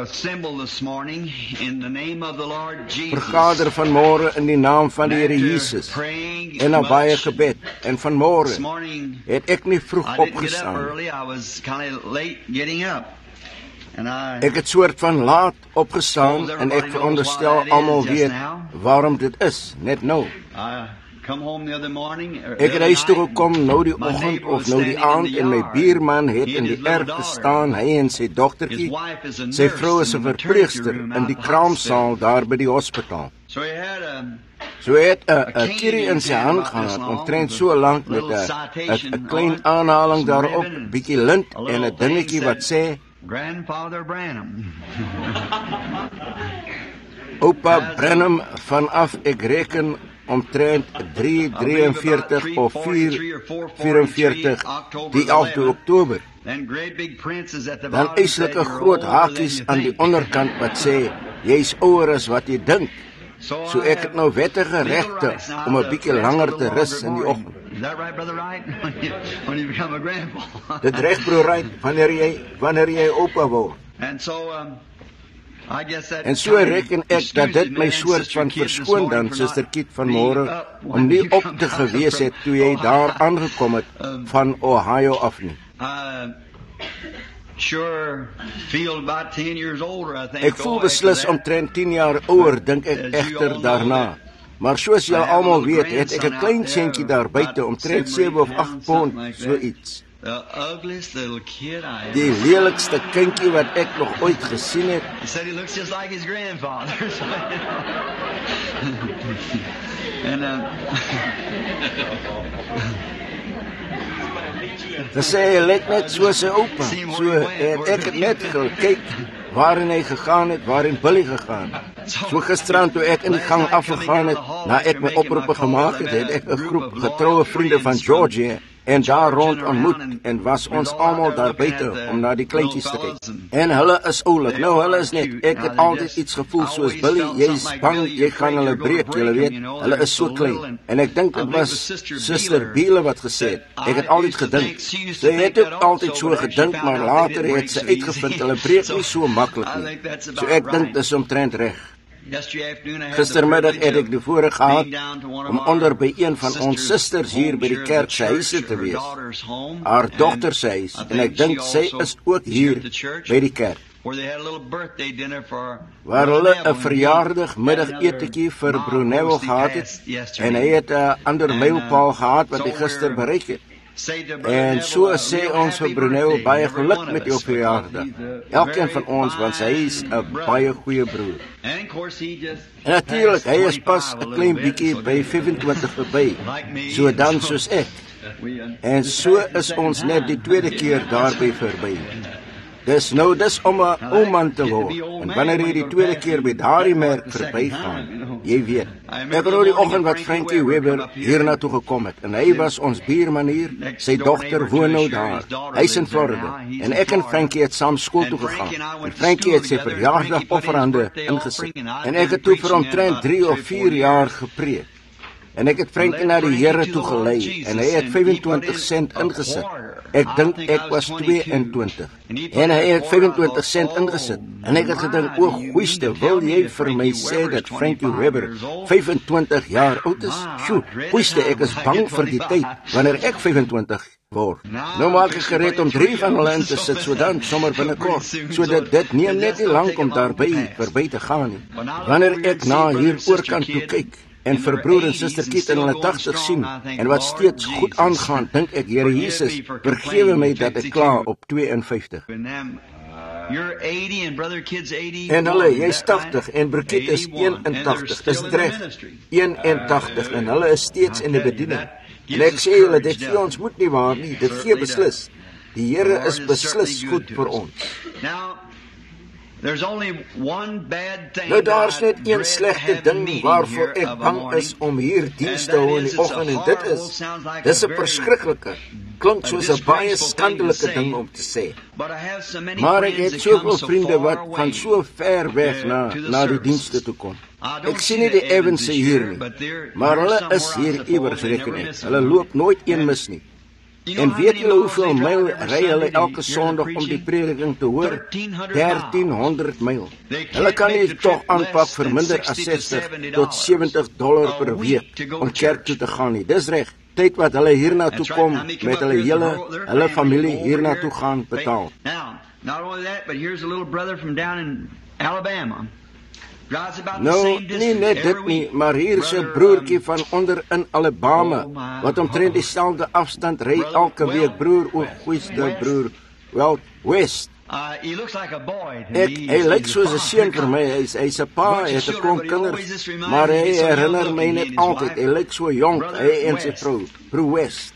assemble this morning in the name of the Lord Jesus. Vergader vanmôre in die naam van die Here Jesus. En na baie gebed. En vanmôre het ek nie vroeg opgestaan. I was kind of late getting up. Ek het soort van laat opgestaan en ek veronderstel almal weet waarom dit is, net nou. Ek het huis toe gekom nou die oggend of nou die aand en my buurman het in die erf gestaan, hy en sy dogtertjie. Sy vrou is 'n verpleegster in die kraamsaal daar by die hospitaal. So hy het 'n kierie in sy hand gehad, omtrent so lank met 'n klein aanhaling daarop, bietjie lint en 'n dingetjie wat sê Grandfather Branham. Oupa Branham vanaf ek reken omtrent 3:43 of 4:44 die 11de Oktober. Dan eislike groot hakies aan die onderkant wat sê jy's ouer as wat jy dink. So ek het nou wettige regte om 'n bietjie langer te rus in die oggend. Is that right, Brother Wright? When you become a grandpa. Dit reg, broer Wright, wanneer jy oupa word. And so I guess that. En so reken ek dat dit my soort van verskoon dan, Suster Kiet, vanmôre om nie op te gewees het toe jy daar aangekom het van Ohio af nie. Sure feel about 10 years older, I think. Ek voel beslis omtrent 10 jaar ouer, dink ek egter daarna. Maar soos julle almal weet, het ek 'n klein seentjie daar buite, omtrent 7 of 8 pond, so iets. Die lelikste kindjie wat ek nog ooit gesien het. He said he looks just like his grandfather. And Hy lyk net soos sy oupa. So ek het net gekyk waarin hy gegaan het, waarin Billy gegaan het. So gisterand toe ek in die gang afgegaan het, na ek my oproepe gemaak het, het ek 'n groep getroue vriende van Georgia en daar rond ontmoet en was ons almal daar buite om na die kleintjies te kyk. En hulle is oulik. Nou hulle is net, ek het altyd iets gevoel soos Billy, jy's bang jy gaan hulle breek, julle weet. Hulle is so klein. En ek dink dit was Suster Biele wat gesê het. Ek het altyd gedink. Sy het ook altyd so gedink, maar later het sy uitgevind hulle breek nie so maklik nie. So ek dink dis omtrent reg. Gistermiddag het ek die voorreg gehad om onder by een van ons susters hier by die kerk se huise te wees. Haar dogter se huis, en ek dink sy is ook hier by die kerk. Waar hulle 'n verjaardag middagetjie vir Brunel gehad het en hy het 'n ander mylpaal gehad wat hy gister bereik het. En so sê ons vir Brunel baie geluk met jou verjaardag. Elkeen van ons, want hy is 'n baie goeie broer. En natuurlik, hy is pas 'n klein bietjie by 25 verby, so dan soos ek. En so is ons net die tweede keer daarby verby. Dis om 'n ou man te word. En wanneer jy die tweede keer by daardie merk verbygaan, jy weet. Ek het nou die oggend wat Frankie Weber hier na toe gekom het en hy was ons buurman hier. Sy dogter woon nou daar. Hy's in Florida en ek en Frankie het saam skool toe gegaan. En Frankie het sy verjaardag offerande ingesit. En ek het toe vir omtrent 3 of 4 jaar gepreek. En ek het Frankie na die Here toe gelei en hy het 25 sent ingesit. Ek dink ek was 22 en hy het 25 sent ingesit. En ek het gedink, o goeiste, wil jy vir my sê dat Frankie Weber 25 jaar oud is? Sjoe, goeiste, ek is bang vir die tyd wanneer ek 25 word. Nou maak ek gereed om 3 van hulle in te sit, so dan sommer binnekort. So dit neem net nie lank om verby te gaan nie. Wanneer ek na hier oorkant toe kyk en vir broer en suster Kiet in hulle 80 sien en wat steeds goed aangaan, dink ek, Here Jesus, vergewe my dat ek kla op 52. En hulle, jy's 80 en Brigitte is 81, is reg, 81 en hulle is steeds in die bediening. En ek sê julle, dit gee ons moed nie waar nie, dit gee beslis. Die Here is beslis goed vir ons. Nou daar's net een slegte ding waarvoor ek bang is om hier diens te hou in die oggend en dis 'n verskriklike, klink soos 'n baie skandelike ding om te sê. Maar ek het soveel vriende wat van so ver weg na die dienste toe kom. Ek sien nie die Evanse hier nie, maar hulle is hier iewers reken ek. Hulle loop nooit een mis nie. En weet julle hoeveel myl ry hulle elke Sondag om die prediking te hoor? 1300 myl. Hulle kan nie tog aanpak vir minder as $60 tot $70 per week om kerk toe te gaan nie. Dis reg. Tyd wat hulle hiernatoe kom met hulle familie hiernatoe gaan betaal. Now, not only that, but here's a little brother from down in Alabama. Nou, nie net dit nie, maar hier is 'n broertjie van onder in Alabama, wat omtrent dieselfde afstand ry elke week, broer, o goeie broer, wel, West. Hy lyk soos 'n seun vir my, hy's 'n pa, hy het 'n klomp kinders, maar hy herinner my net altyd, hy lyk so jonk, hy en sy vrou, broer West.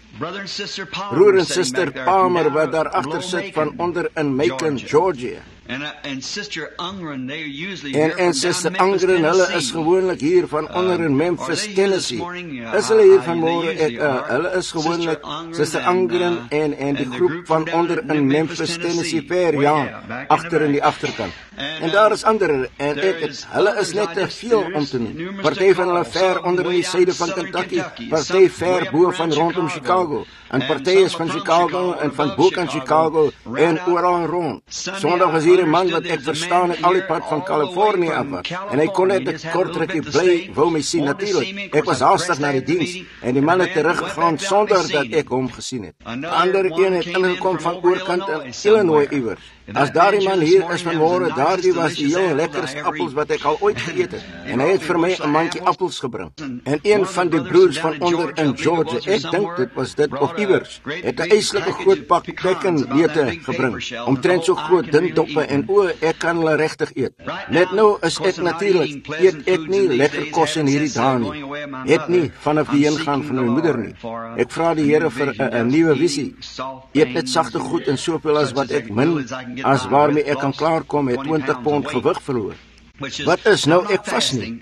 Broer en suster Palmer wat daar agter sit van onder in Macon, Georgia. En Sister Ungren, they usually en Sister Ungren, hulle is gewoonlik hier van onder in Memphis, Tennessee. Is hulle hier vanmôre? Hulle is gewoonlik Sister Ungren en die groep van onder in Memphis, Tennessee ver, ja, agter in die agterkant. En daar is ander en hulle is net te veel om te noem. Party van hulle ver onder in die suide van Kentucky, party ver bo van rondom Chicago. En party is van Chicago en van bo kan Chicago en oral rond. Sondag was hier 'n man wat ek verstaan het al die pad van Californië af en hy kon net 'n kort rukkie bly wou my sien natuurlik. Ek was haastig na die diens en die man het teruggegaan sonder dat ek hom gesien het. 'n Ander een het ingekom van oorkant in Illinois iewers. As daardie man hier is vanmôre, daardie was die heel lekkerste appels wat ek al ooit geëet het. En hy het vir my 'n mandjie appels gebring. En een van die broers van onder in Georgia, ek dink dit was dit of iewers, het 'n eislike groot pak tekenneute gebring. Omtrent so groot dun doppe en ek kan hulle regtig eet. Net nou is ek natuurlik, eet ek nie lekker kos in hierdie dae nie. Het nie vanaf die heengaan van my moeder nie. Ek vra die Here vir 'n nuwe visie. Eet net sagte goed en soveel as wat ek min as waarmee ek kan klaarkom, het 20 pond gewig verloor. Wat is nou ek vas nie?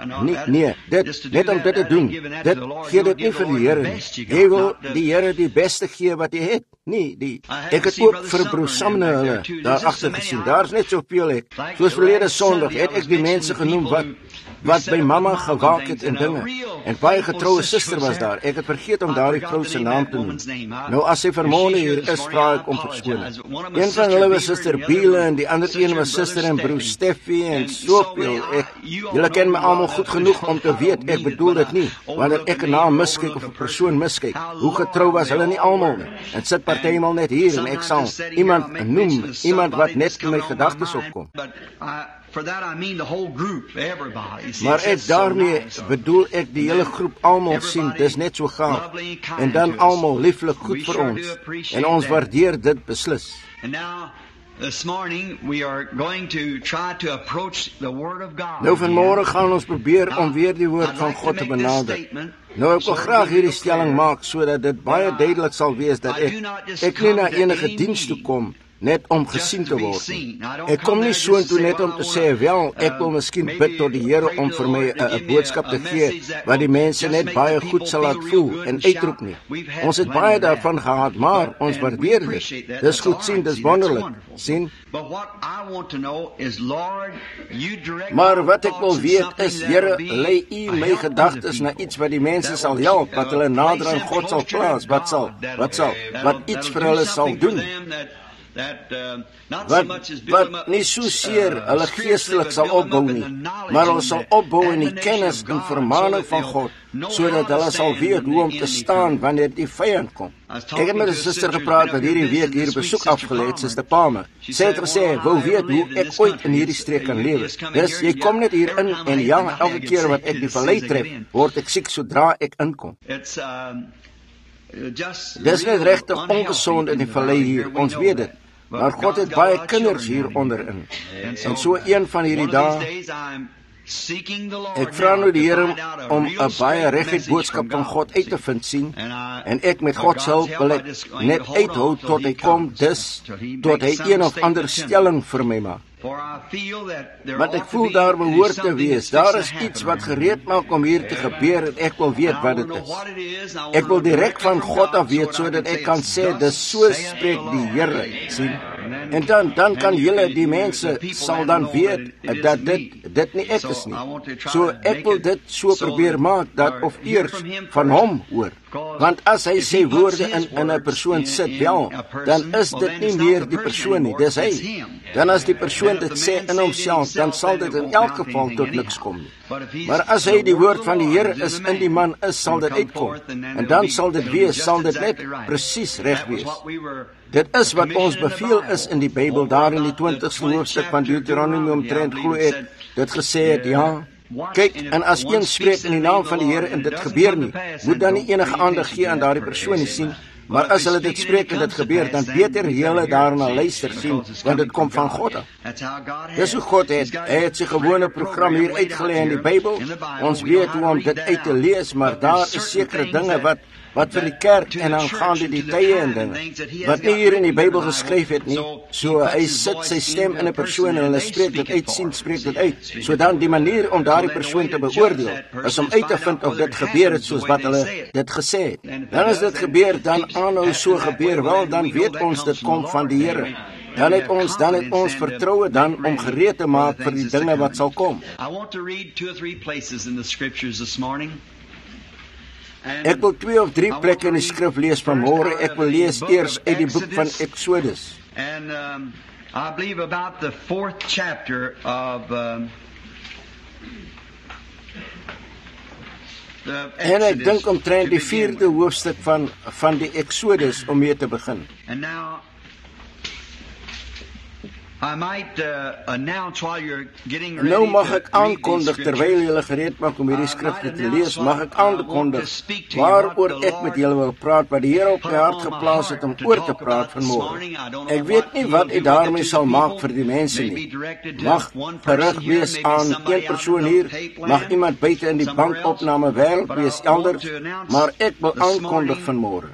Nee, dit net om dit te doen. Dit gee dit nie vir die Here nie. Jy wil die Here die beste gee wat jy het. Nee, ek het ook vir broer Samne hulle daar agter gesien. Daar's net soveel ek. Soos verlede Sondag het ek die mense genoem wat by mamma gewaak het en dinge. En baie getroue suster was daar. Ek het vergeet om daardie vrou se naam te noem. Nou as sy vermoëne hier is, vra ek om verskoning. Een van hulle was suster Biele en die ander een was suster en broer Steffie en soveel. Julle ken my almal goed genoeg om te weet ek bedoel dit nie. Wanneer ek 'n naam miskyk of 'n persoon miskyk, hoe getrou was hulle nie almal nie. En sit partymal net hier en ek sal iemand noem, iemand wat net in my gedagtes opkom. Maar ek daarmee bedoel ek die hele groep almal sien, dis net so gaaf. En dan almal lieflik goed vir ons. En ons waardeer dit beslis. Nou vanmôre gaan ons probeer om weer die woord van God te benader. Nou ek wil graag hierdie stelling maak sodat dit baie duidelik sal wees dat ek nie na enige diens toe kom net om gesien te word. Ek kom nie soontoe net om te sê, wel, ek wil miskien bid tot die Here om vir my 'n boodskap te gee wat die mense net baie goed sal laat voel en uitroep nie. Ons het baie daarvan gehad, maar ons waardeer dit. Dis goed sien, dis wonderlik. Sien? Maar wat ek wil weet is, Here, lei U my gedagtes na iets wat die mense sal help, wat hulle nader aan God sal plaas, wat iets vir hulle sal doen. Wat nie so seer hulle geestelik sal opbou nie, maar hulle sal opbou in die kennis en vermaning van God, sodat hulle sal weet hoe om te staan wanneer die vyand kom. Ek het met 'n suster gepraat wat hierdie week hier besoek afgelê het, Suster Palmer. Sy het gesê, wou weet hoe ek ooit in hierdie streek kan lewe. Dis, jy kom net hier in en ja, elke keer wat ek die vallei tref, word ek siek sodra ek inkom. Dis net regtig ongesond in die vallei hier, ons weet dit. Maar God het baie kinders hier onderin. En so een van hierdie dae, ek vra nou die Here om 'n baie reguit boodskap van God uit te vind sien, en ek met God se hulp wil ek net uithou tot hy kom, tot hy een of ander stelling vir my maak. Want ek voel daar behoort te wees, daar is iets wat gereed maak om hier te gebeur en ek wil weet wat dit is. Ek wil direk van God af weet, sodat ek kan sê, dis so spreek die Here, sien. En dan kan julle, die mense, sal dan weet, dat dit nie ek is nie. So ek wil dit so probeer maak, dat of eers van hom hoor. Want as hy sy woorde in 'n persoon sit wel, dan is dit nie meer die persoon nie, dis hy. Dan as die persoon dit sê in homself, dan sal dit in elk geval tot niks kom nie. Maar as hy die woord van die Here is in die man is, sal dit uitkom. En dan sal dit wees, sal dit net presies reg wees. Dit is wat ons beveel is in die Bybel, daar in die 20ste hoofstuk van Deuteronomium omtrent glo ek, dit gesê het, ja, kyk, en as een spreek in die naam van die Here en dit gebeur nie, moet dan nie enige aandag gee aan daardie persoon nie sien, maar as hulle dit spreek en dit gebeur, dan beter julle daarna luister sien, want dit kom van God af. Dis hoe God het, hy het sy gewone program hier uitgelê in die Bybel, ons weet hoe om dit uit te lees, maar daar is sekere dinge wat vir die kerk en aangaande die tye en dinge, wat nie hier in die Bybel geskryf het nie, so hy sit sy stem in 'n persoon en hulle spreek dit uit, spreek dit uit, so dan die manier om daardie persoon te beoordeel, is om uit te vind of dit gebeur het soos wat hulle dit gesê het. Dan as dit gebeur, dan aanhou so gebeur, wel, dan weet ons dit kom van die Here. Dan het ons vertroue dan om gereed te maak vir die dinge wat sal kom. Ek wil 2 of 3 plekke in die skrif lees vanmôre. Ek wil lees eers uit die boek van Exodus. And I believe about the 4th chapter of En ek dink omtrent die 4de hoofstuk van die Exodus om mee te begin. And now I might announce while you're getting ready. Nou mag ek aankondig terwyl julle gereed maak om hierdie skrifte te lees, mag ek aankondig waaroor ek met julle wil praat, wat die Here op my hart geplaas het om oor te praat vanmôre. Ek weet nie wat ek daarmee sal maak vir die mense nie. Mag gerig wees aan een persoon hier, mag iemand buite in die bankopname wêreld wees elders, maar ek wil aankondig vanmôre.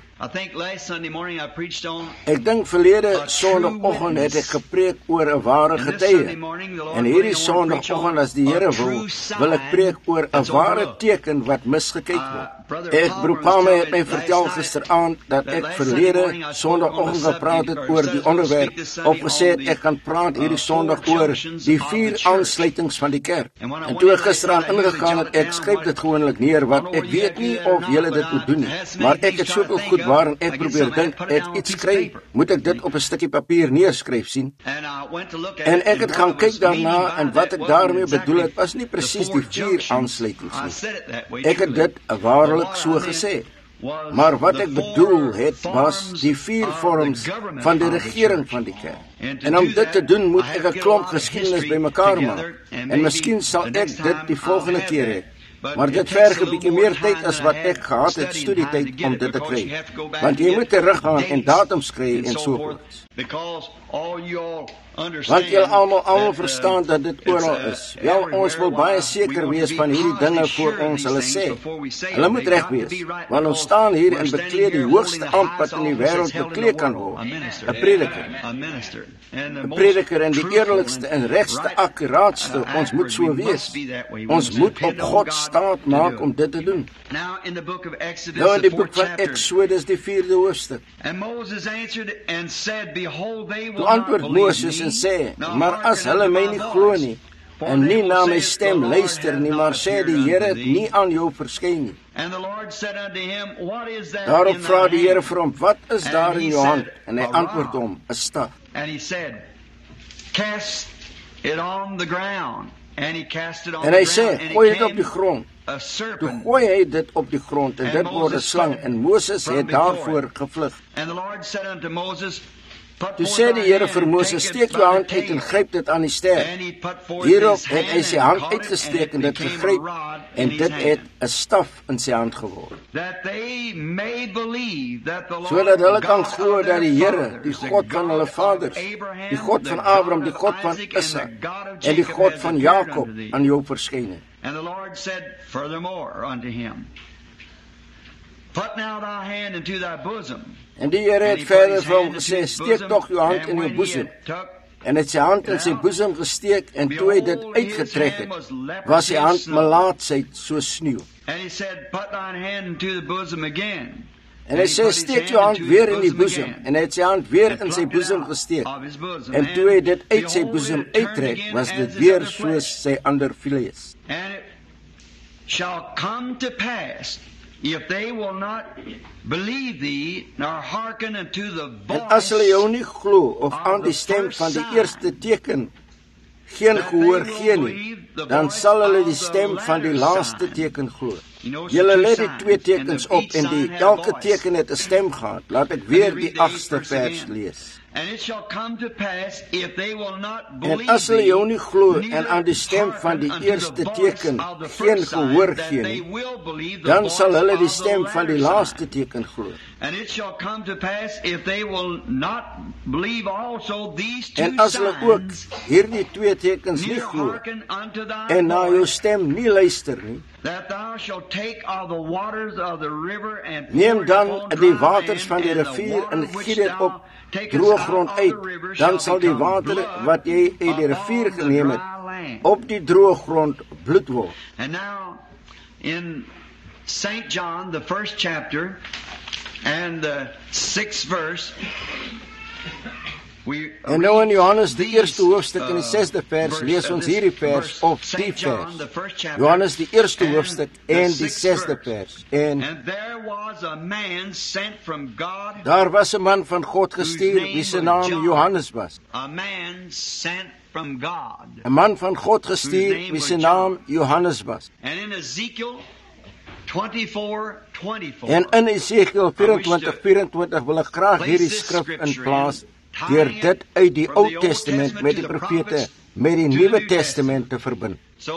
Ek dink verlede Sondagoggend het ek gepreek oor 'n ware getuie. En hierdie Sondagoggend, as die Here wil ek preek oor 'n ware teken wat misgekyk word. Broer Palmer het my vertel gisteraand dat ek verlede Sondagoggend gepraat het oor die onderwerp, opgesê het ek gaan praat hierdie Sondag oor die 4 aansluitings van die kerk. En toe ek gisteraand ingegaan het, ek skryf dit gewoonlik neer, want ek weet nie of julle dit moet doen nie, maar ek het soveel goed waarin ek probeer dink, ek iets skryf, moet ek dit op 'n stukkie papier neerskryf sien. En ek het gaan kyk daarna, en wat ek daarmee bedoel het, was nie presies die 4 aansluitings nie. Ek het dit waarlik so gesê. Maar wat ek bedoel het, was die 4 vorms van die regering van die kerk. En om dit te doen, moet ek 'n klomp geskiedenis bymekaar maak. En miskien sal ek dit die volgende keer hê. Maar dit verg 'n bietjie meer tyd as wat ek gehad het, studietyd, om dit te kry. Want jy moet teruggaan en datums kry en so voort. Want julle almal verstaan dat dit oral is. Wel, ons wil baie seker wees van hierdie dinge voor ons hulle sê. Hulle moet reg wees, want ons staan hier en bekleed die hoogste ampt wat in die wêreld bekleed kan word. 'n prediker. 'n Prediker en die eerlikste en regste akkuraatste, ons moet so wees. Ons moet op God staat maak om dit te doen. Nou in die boek van Exodus, die 4de hoofstuk. Toe antwoord Moses en sê, maar as hulle my nie glo nie, en nie na my stem luister nie, maar sê die Here het nie aan jou verskyn nie. Daarop vra die Here vir hom, wat is daar in jou hand? En hy antwoord hom, 'n staf. En hy sê, gooi dit op die grond. Toe gooi hy dit op die grond, en dit word 'n slang, en Moses het daarvoor gevlug. Toe sê die Here vir Moses, steek jou hand uit en gryp dit aan die ster. Hierop het hy sy hand uitgesteek en dit gegryp, en dit het 'n staf in sy hand geword. Sodat hulle kan glo dat die Here, die God van hulle vaders, die God van Abraham, die God van Isak, en die God van Jakob aan jou verskyn het. And the Lord said furthermore unto him, put now thy hand into thy bosom. En die Here het verder vir hom gesê, steek tog jou hand in jou boesem. En het sy hand in sy boesem gesteek, en toe hy dit uitgetrek het, was sy hand melaatsheid so sneeu. And he said, put thine hand into the bosom again. En hy sê, steek jou hand weer in die boesem, en hy het sy hand weer in sy boesem gesteek. En toe hy dit uit sy boesem uittrek, was dit weer soos sy ander vlees. And it shall come to pass if they will not believe thee, nor hearken unto the voice. En as hulle jou nie glo of aan die stem van die eerste teken geen gehoor gee nie, dan sal hulle die stem van die laaste teken glo. Julle let die 2 tekens op en elke teken het 'n stem gehad. Laat ek weer die 8ste vers lees. And it shall come to pass, if they will not En believe as hulle jou nie glo thee, en aan die stem van die neither eerste hearken unto the teken voice of the geen first gehoor sign, that gee they nie, will believe the dan voice sal hulle die of the stem van die latter laaste sign. teken glo. And it shall come to pass, if they will not believe also these 2 En as hulle ook signs, hierdie 2 tekens nie neither glo hearken unto thy en na jou voice, stem nie luister nie, that thou shalt take of the waters of the river and pour neem it dan upon die dry waters van land, die and the rivier water en which giet dit thou op takest droë out grond of the uit, river dan shall sal die become water blood wat jy uit die rivier upon the geneem het, dry land. op die droë grond bloed word. And now, in St. John, the 1st chapter, and the 6th verse, En nou in Johannes die eerste hoofstuk en die 6de vers lees ons hierdie vers of die vers. Johannes die eerste hoofstuk en die 6de vers. En daar was 'n man van God gestuur wie se naam Johannes was. 'n man van God gestuur wie se naam Johannes was. En in Esegiel 24:24 wil ek graag hierdie skrif inplaas deur dit uit die Ou Testament met die profete met die Nuwe Testament te verbind.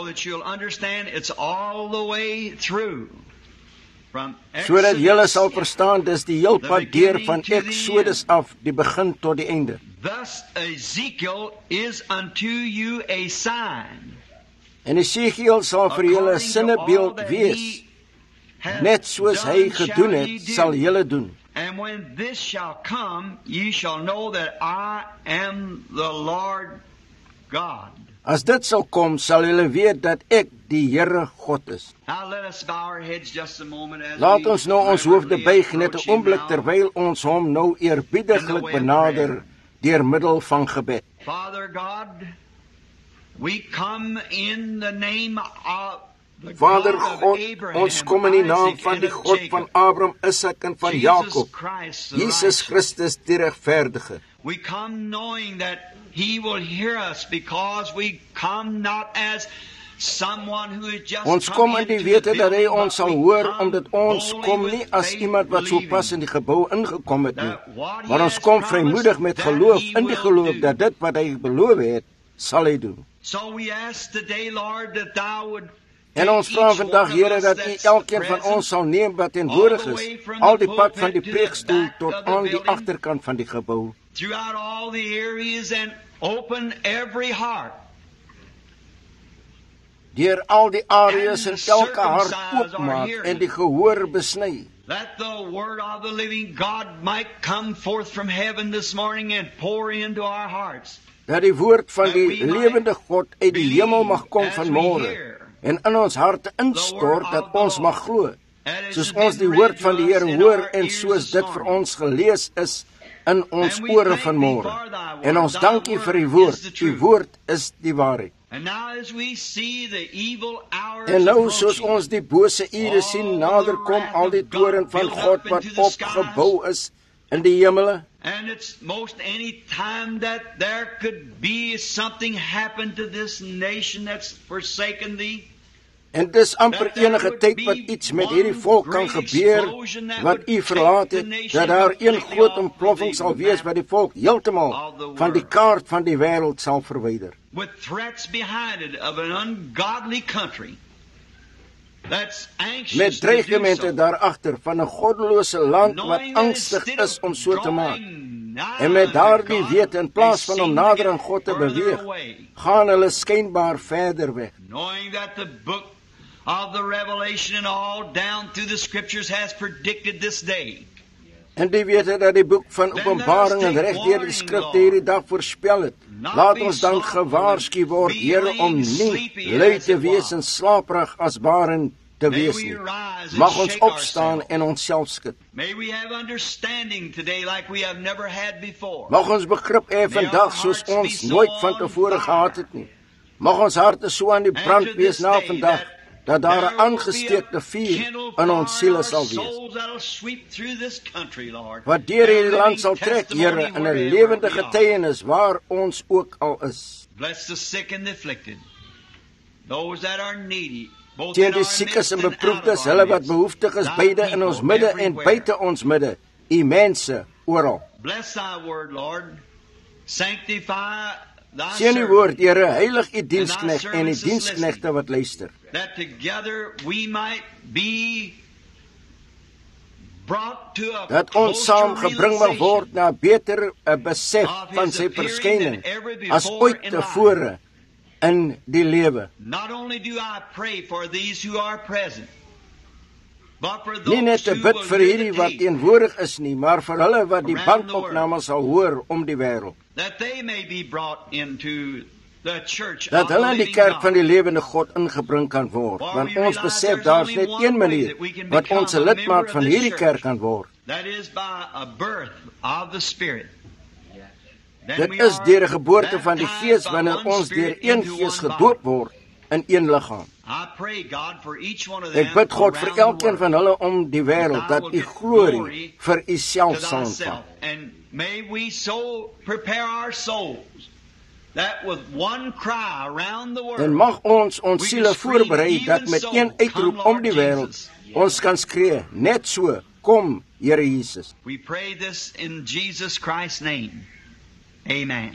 Sodat julle sal verstaan dis die heel pad deur van Eksodus af, die begin tot die einde. Thus Ezekiel is unto you a sign. En Esegiel sal vir julle 'n sinnebeeld wees. Net soos hy gedoen het, sal julle doen. And when this shall come, ye shall know that I am the Lord God. As dit sal kom, sal julle weet dat ek die Here God is. Now let us bow our heads just a moment as Laat ons nou ons hoofde buig net 'n approach him oomblik now. terwyl ons hom nou eerbiediglik benader deur middel van gebed. Father God, we come in the name of the Vader God God, of Abraham, ons kom in die naam Isaac, van and die of God Jacob. van Abraham, Isak en van Jesus Jakob, Christ, the Jesus righteous. Christus die regverdige. We come knowing that He will hear us because we come not as someone who is just Ons kom in die wete dat hy ons sal hoor, omdat ons kom nie as iemand wat so pas in die gebou ingekom het nie, maar ons kom vrymoedig met geloof in die geloof dat dit wat hy beloof het, sal hy doen. So we ask today, Lord, that thou would En ons vra vandag, Here, dat U elkeen van ons sal neem wat teenwoordig is, al die pad van die preekstoel tot aan die agterkant van die gebou, throughout all the areas and open every heart. deur al die areas en elke hart oopmaak en die gehoor besny, That the word of the living God might come forth from heaven this morning and pour into our hearts. dat die woord van die lewende God uit die hemel mag kom vanmôre en in ons harte instort dat ons mag glo, soos ons die woord van die Here hoor en soos dit vir ons gelees is in ons ore vanmôre. En ons dank U vir U woord is die waarheid. And now as we see the evil hours En nou soos approaching, ons die bose ure sien naderkom, al die toren van God wat opgebou is in die hemele, and it's most any time that there could be something happen to this nation that's forsaken thee. en dis amper enige tyd wat iets met hierdie volk kan gebeur wat U verlaat het, dat daar een groot ontploffing sal wees wat die volk heeltemal van die kaart van die wêreld sal verwyder. With threats behind it of an ungodly country that's anxious Met to do dreigemente so. daarachter van 'n goddelose land wat Knowing that angstig instead is om so te of maak. going nigh En met to daardie God, wete, in plaas van they om seem to nader get aan God te further beweeg, away. gaan hulle skynbaar verder weg. Knowing that the book of the Revelation and all down through the Scriptures has predicted this day. En die wete dat die boek van Openbaring en reg deur die skrifte hierdie dag voorspel het. Laat ons dan gewaarsku word, Here, om nie lui te wees en slaperig as baren te wees nie. Mag ons opstaan en onsself skud. May we have understanding today like we have never had before. Mag ons begrip hê vandag soos ons nooit van tevore gehad het nie. Mag ons harte so aan die brand wees na vandag, dat daar 'n aangesteekte vuur in ons siele sal wees, wat deur hierdie land sal trek, Here, in 'n lewende getuienis waar ons ook al is. Bless the sick and the afflicted, those that are needy, both Seën in die our siekes midst en and out beproefdes, of our hulle wat midst. behoeftig is, Thy beide in ons people midde en everywhere. buite ons midde, u mense oral. Bless thy word, Lord. Sanctify thy Seën u servant, woord, Here, heilig u diensknegt en die diensknegte wat luister, that together we might be brought to a dat ons closer saam gebring mag word realization na 'n beter besef of his van sy appearing verskyning than ever as before ooit in tevore in die lewe. Not only do I pray for these who are present, but for Nie net those te who bid will vir hear hierdie the wat tape, teenwoordig is nie, maar vir hulle wat die Around the bandopname sal hoor om die wêreld, that they may be brought into the church dat of the hulle in die living kerk van God. die lewende God ingebring kan word, want ons besef daar's net een manier wat ons 'n lidmaat van hierdie kerk kan word. That is by a birth of the Spirit. Then Dit we is are deur die geboorte van die baptized Gees by wanneer one ons deur Spirit een into Gees one gedoop body. word in een liggaam. I pray, God, for each one of them Ek bid God vir around the elkeen world, van hulle om die wêreld, dat u glorie vir u to self sal thyself. ontvang. And may we so prepare our souls that with one cry around the world, En mag ons we siele can scream, voorberei dat even met so, een uitroep come, om Lord die wêreld Jesus. ons kan skree, net so, kom Here Jesus. We pray this in Jesus Christ's name. Amen.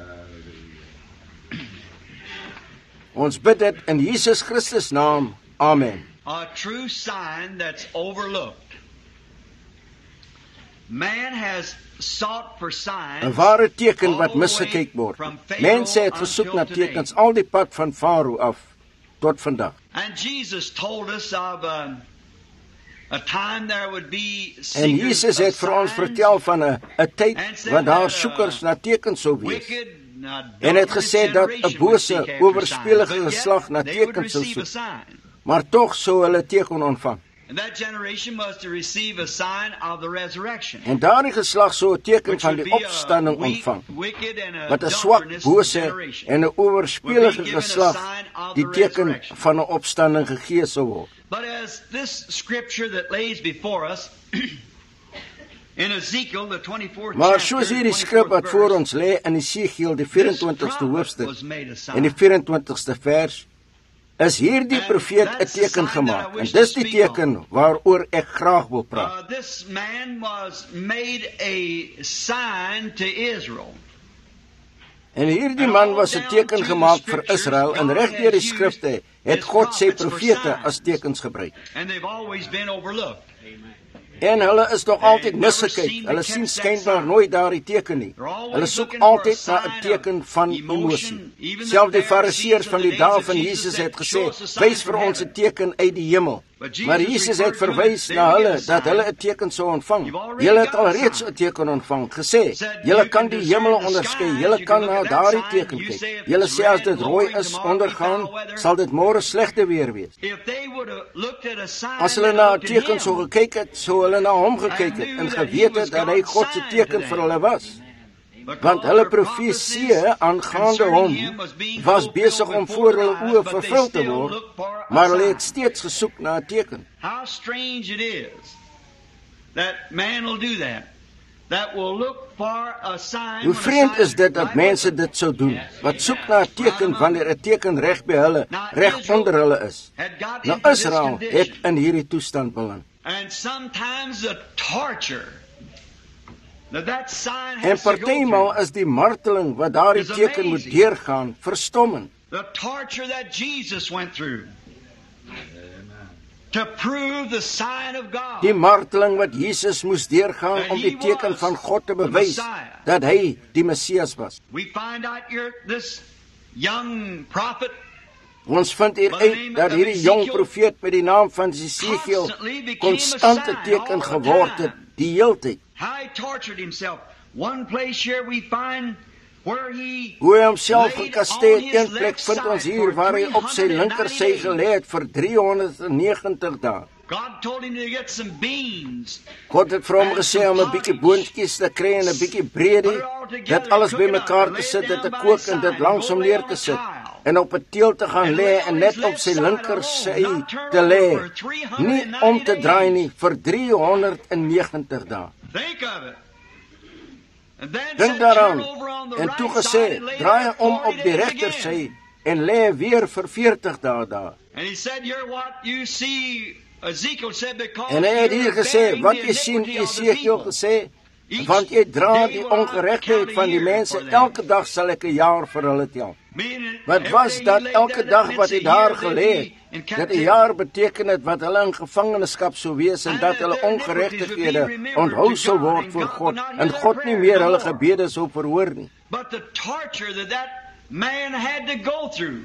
Ons bid dit in Jesus Christus naam. Amen. A true sign that's overlooked. Man has sought for signs. 'n Ware teken all wat the way misgekyk word. from Pharaoh Mense het gesoek until na today. tekens al die pad van Farao af tot vandag. And Jesus told us of a time there would be En seekers Jesus het of vir ons signs, vertel van 'n tyd wat daar soekers na tekens sou wees. wicked, En het gesê dat 'n bose, oorspelige geslag na tekens sou soek. Maar tog sou hulle teken ontvang. And that generation was to receive a sign of the resurrection. En daardie geslag sou 'n teken Which van would die be a opstanding weak, ontvang. wicked and a Wat 'n swak, adulterous bose generation. en 'n oorspelige Would be given a geslag sign of die the teken resurrection. van 'n opstanding gegee sou word. But as this scripture that lays before us in Ezekiel the 24th Maar chapter, soos hierdie skrif wat 24th voor verse, ons lê in Esegiel die this 24ste prophet hoofstuk was made a sign. en die 24ste vers, is hierdie profeet 'n that's the teken sign that I gemaak. wish En to dis die speak teken waaroor ek graag wil praat. This man was made a sign to Israel. En hierdie man was 'n teken gemaak vir Israel, en reg deur die skrifte het God sy profete as tekens gebruik. And they've always been overlooked. En hulle is nog altyd misgekyk. Hulle sien skynbaar nooit daardie teken nie. Hulle soek altyd na 'n teken van emosie. Selfs die Fariseërs van die dae van Jesus het gesê, "Wys vir ons 'n teken uit die hemel." Maar Jesus het verwys na hulle dat hulle 'n teken sou ontvang. Julle het alreeds 'n teken ontvang, gesê, "Julle kan die hemel onderskei. Julle kan na daardie teken kyk. Julle sê as dit rooi is ondergaan, sal dit môre slegte weer wees." As hulle na 'n teken sou gekyk het, sou hulle na hom gekyk het en geweet het dat hy God se teken vir hulle was. Want hulle profesie aangaande hom was besig om voor hulle oë vervul te word, maar hulle het steeds gesoek na 'n teken. How strange it is that man will do that. That will look for a sign. Hoe vreemd is dit dat mense dit sou doen, wat soek na 'n teken wanneer 'n teken reg by hulle, reg onder hulle is. Nou Israel het in hierdie toestand beland. And sometimes the torture that sign En has to go partymal through. is die marteling wat daardie teken moet deurgaan, verstommend. The torture that Jesus went through to prove the sign of God. Die marteling wat Jesus moes deurgaan om die teken van God te bewys dat hy die Messias was. We find out here this young prophet Ons vind hier uit dat hierdie jong profeet met die naam van Esegiel konstante teken geword het die heeltyd. how he tortured himself. One place here we find where he Hoe hy homself laid gekasteer on het, his een plek left vind ons side hier for waar hy op sy 390 linkersy gelê het vir 390 dae. God told him to get some beans. God het vir hom gesê om 'n bietjie boontjies te kry en 'n bietjie breedie, dit alles bymekaar te sit, dit te kook en dit langs hom neer te sit. en op 'n teel te gaan lê en net op sy linker sy te lê, nie om te draai nie vir 390 dae. Dink daaraan, en toe gesê, draai om op die regter sy en lê weer vir 40 dae daar. En hy het hier gesê, wat jy sien, Esekiel gesê, want jy dra die ongeregtigheid van die mense, elke dag sal ek 'n jaar vir hulle tel. Wat was dat elke dag wat hy daar gelê het, dat 'n jaar beteken het wat hulle in gevangenskap sou wees en dat hulle ongeregtighede onthou sou word voor God en God nie meer hulle gebede sou verhoor nie. But the torture that man had to go through,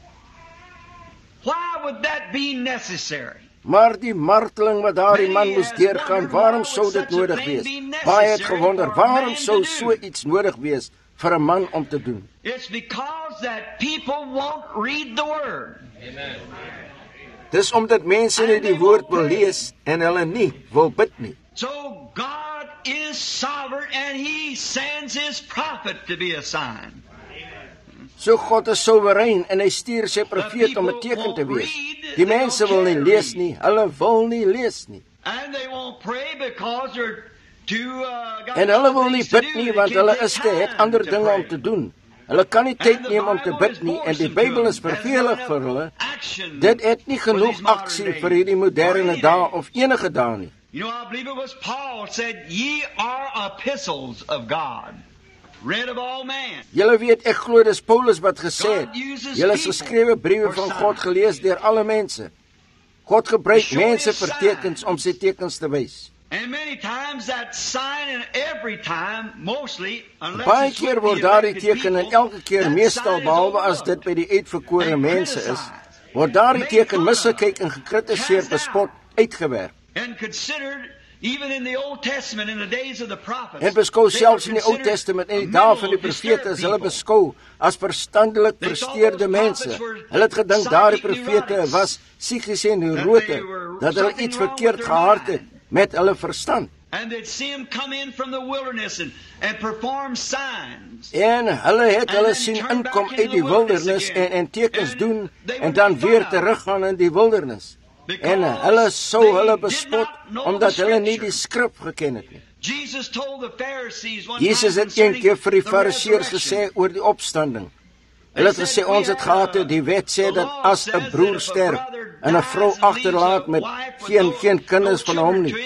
why would that be necessary? Maar die marteling wat daardie man moes deurgaan, waarom sou dit nodig wees? Baie het gewonder, waarom sou so iets nodig wees vir 'n man om te doen? It's because that people won't read the word. Dis omdat mense nie die woord wil lees en hulle nie wil bid nie. So God is sovereign and he sends his prophet to be a sign. So God is soewerein en hy stuur sy profeet om 'n teken te wees. Die mense wil nie lees nie, hulle wil nie lees nie. And they won't pray because they're too En hulle wil nie bid nie want hulle is te het ander dinge om te doen. Hulle kan nie tyd neem om te bid nie en die Bybel is vervelig vir hulle. Dit het nie genoeg aksie vir hierdie moderne dae of enige dae nie. You know, I believe it was Paul said, "Ye are epistles of God, read of all man." Julle weet, ek glo dis Paulus wat gesê het, julle is geskrewe briewe van God gelees deur alle mense. God gebruik mense vir tekens om sy tekens te wys. And many times that sign, and every time, mostly, unless Baie keer word daardie teken en elke keer meestal behalwe as dit by die uitverkore mense is, word daardie teken misgekyk en gekritiseer, bespot, uitgewerp. And considered even in the Old Testament in the days of the prophets. En beskou selfs in die Ou Testament en die dae van die profete is hulle beskou as verstandelik versteurde mense. Hulle het gedink daardie profete was psigiese neurote, dat hulle iets verkeerd gehad het met hulle verstand. And they'd see him come in from the wilderness and perform signs. En hulle sien inkom uit die wildernis en tekens doen en dan weer teruggaan in die wildernis. En hulle sou hulle bespot omdat hulle nie die skrif geken het nie. Jesus het een keer vir die Fariseërs gesê oor die opstanding. Hulle het gesê, ons het gehad, die wet sê dat as 'n broer sterf en 'n vrou agterlaat met geen kinders van hom nie,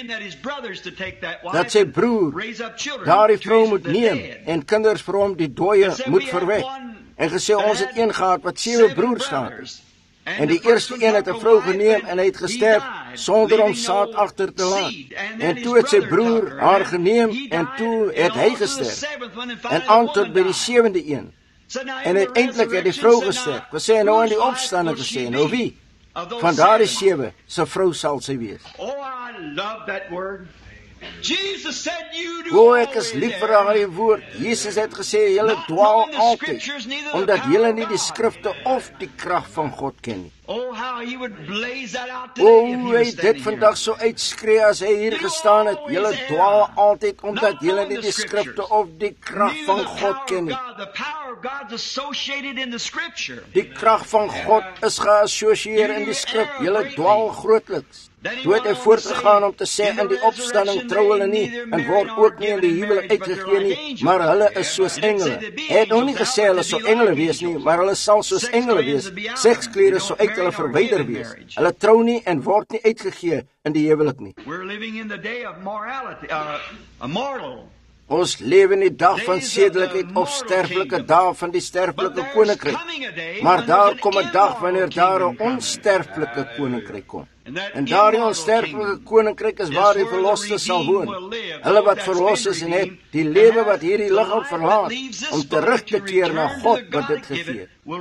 dat sy broer daardie vrou moet neem en kinders vir hom die dooie moet verwek. En gesê, ons het een gehad wat 7 broers gehad het. En die eerste een het 'n vrou geneem en hy het gesterf sonder om saad agter te laat. En toe het sy broer haar geneem en toe het hy gesterf. En aan tot by die 7de een. En uiteindelik het die vrou gesterf. Gesê nou in die opstanding gesê, nou wie? Van daardie 7 se vrou sal sy wees. Oh, I love that word. Jesus said you do. O, ek is lief vir daardie woord. Jesus het gesê, julle dwaal altyd, omdat julle nie die skrifte of die krag van God ken nie. Oh, how he would blaze that out O, today if he hy was dit standing vandag so uitskree as hy hier gestaan het. Julle dwaal altyd, omdat julle nie die skrifte of die krag van God ken nie. The power of God's associated in the scripture. Die krag van God is geassosieer in die skrif. Julle dwaal grootliks. Toe het hy voortgegaan om te sê, in die opstanding trou hulle nie en word ook nie in die huwelik uitgegee nie, maar hulle is soos engele. Hy het nog nie gesê hulle sal engele wees nie, maar hulle sal soos engele wees. Sekskleure sou uit hulle verwyder wees. Hulle trou nie en word nie uitgegee in die huwelik nie. We're living in the day of morality, mortal. Ons lewe in die dag van sedelikheid of sterflike dag van die sterflike koninkryk. Maar daar kom 'n dag wanneer daar 'n onsterflike koninkryk kom. En daardie onsterflike koninkryk is waar die verloste sal woon. Hulle wat verlos is en het die lewe wat hierdie liggaam verlaat, om terug te keer na God wat dit gegee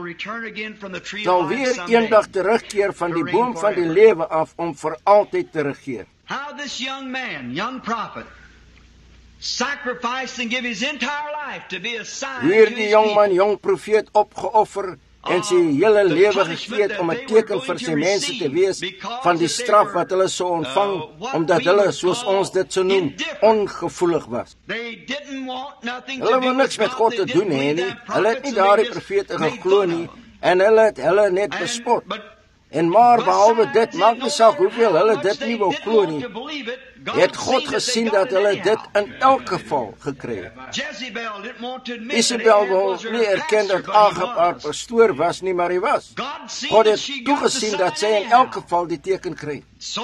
het, sal weer eendag terugkeer van die boom van die lewe af om vir altyd te regeer. How this young man, young prophet, sacrificed and give his entire life to be a sign. Hierdie jong man, jong profeet opgeoffer en sy hele lewe gegee het om 'n teken vir sy mense te wees van die straf wat hulle sou ontvang, omdat hulle, soos ons dit sou noem, ongevoelig was. Hulle wou niks met God te doen hê nie. Hulle het nie daardie profete geglo nie. en hulle net bespot. En maar behalwe dit, maak nie saak hoeveel hulle dit nie wou glo nie, het God gesien dat hulle dit in elk geval gekry het. Isabel wou nie erken dat Agab haar pastoor was nie, maar hy was. God het toegesien dat sy in elk geval die teken kry.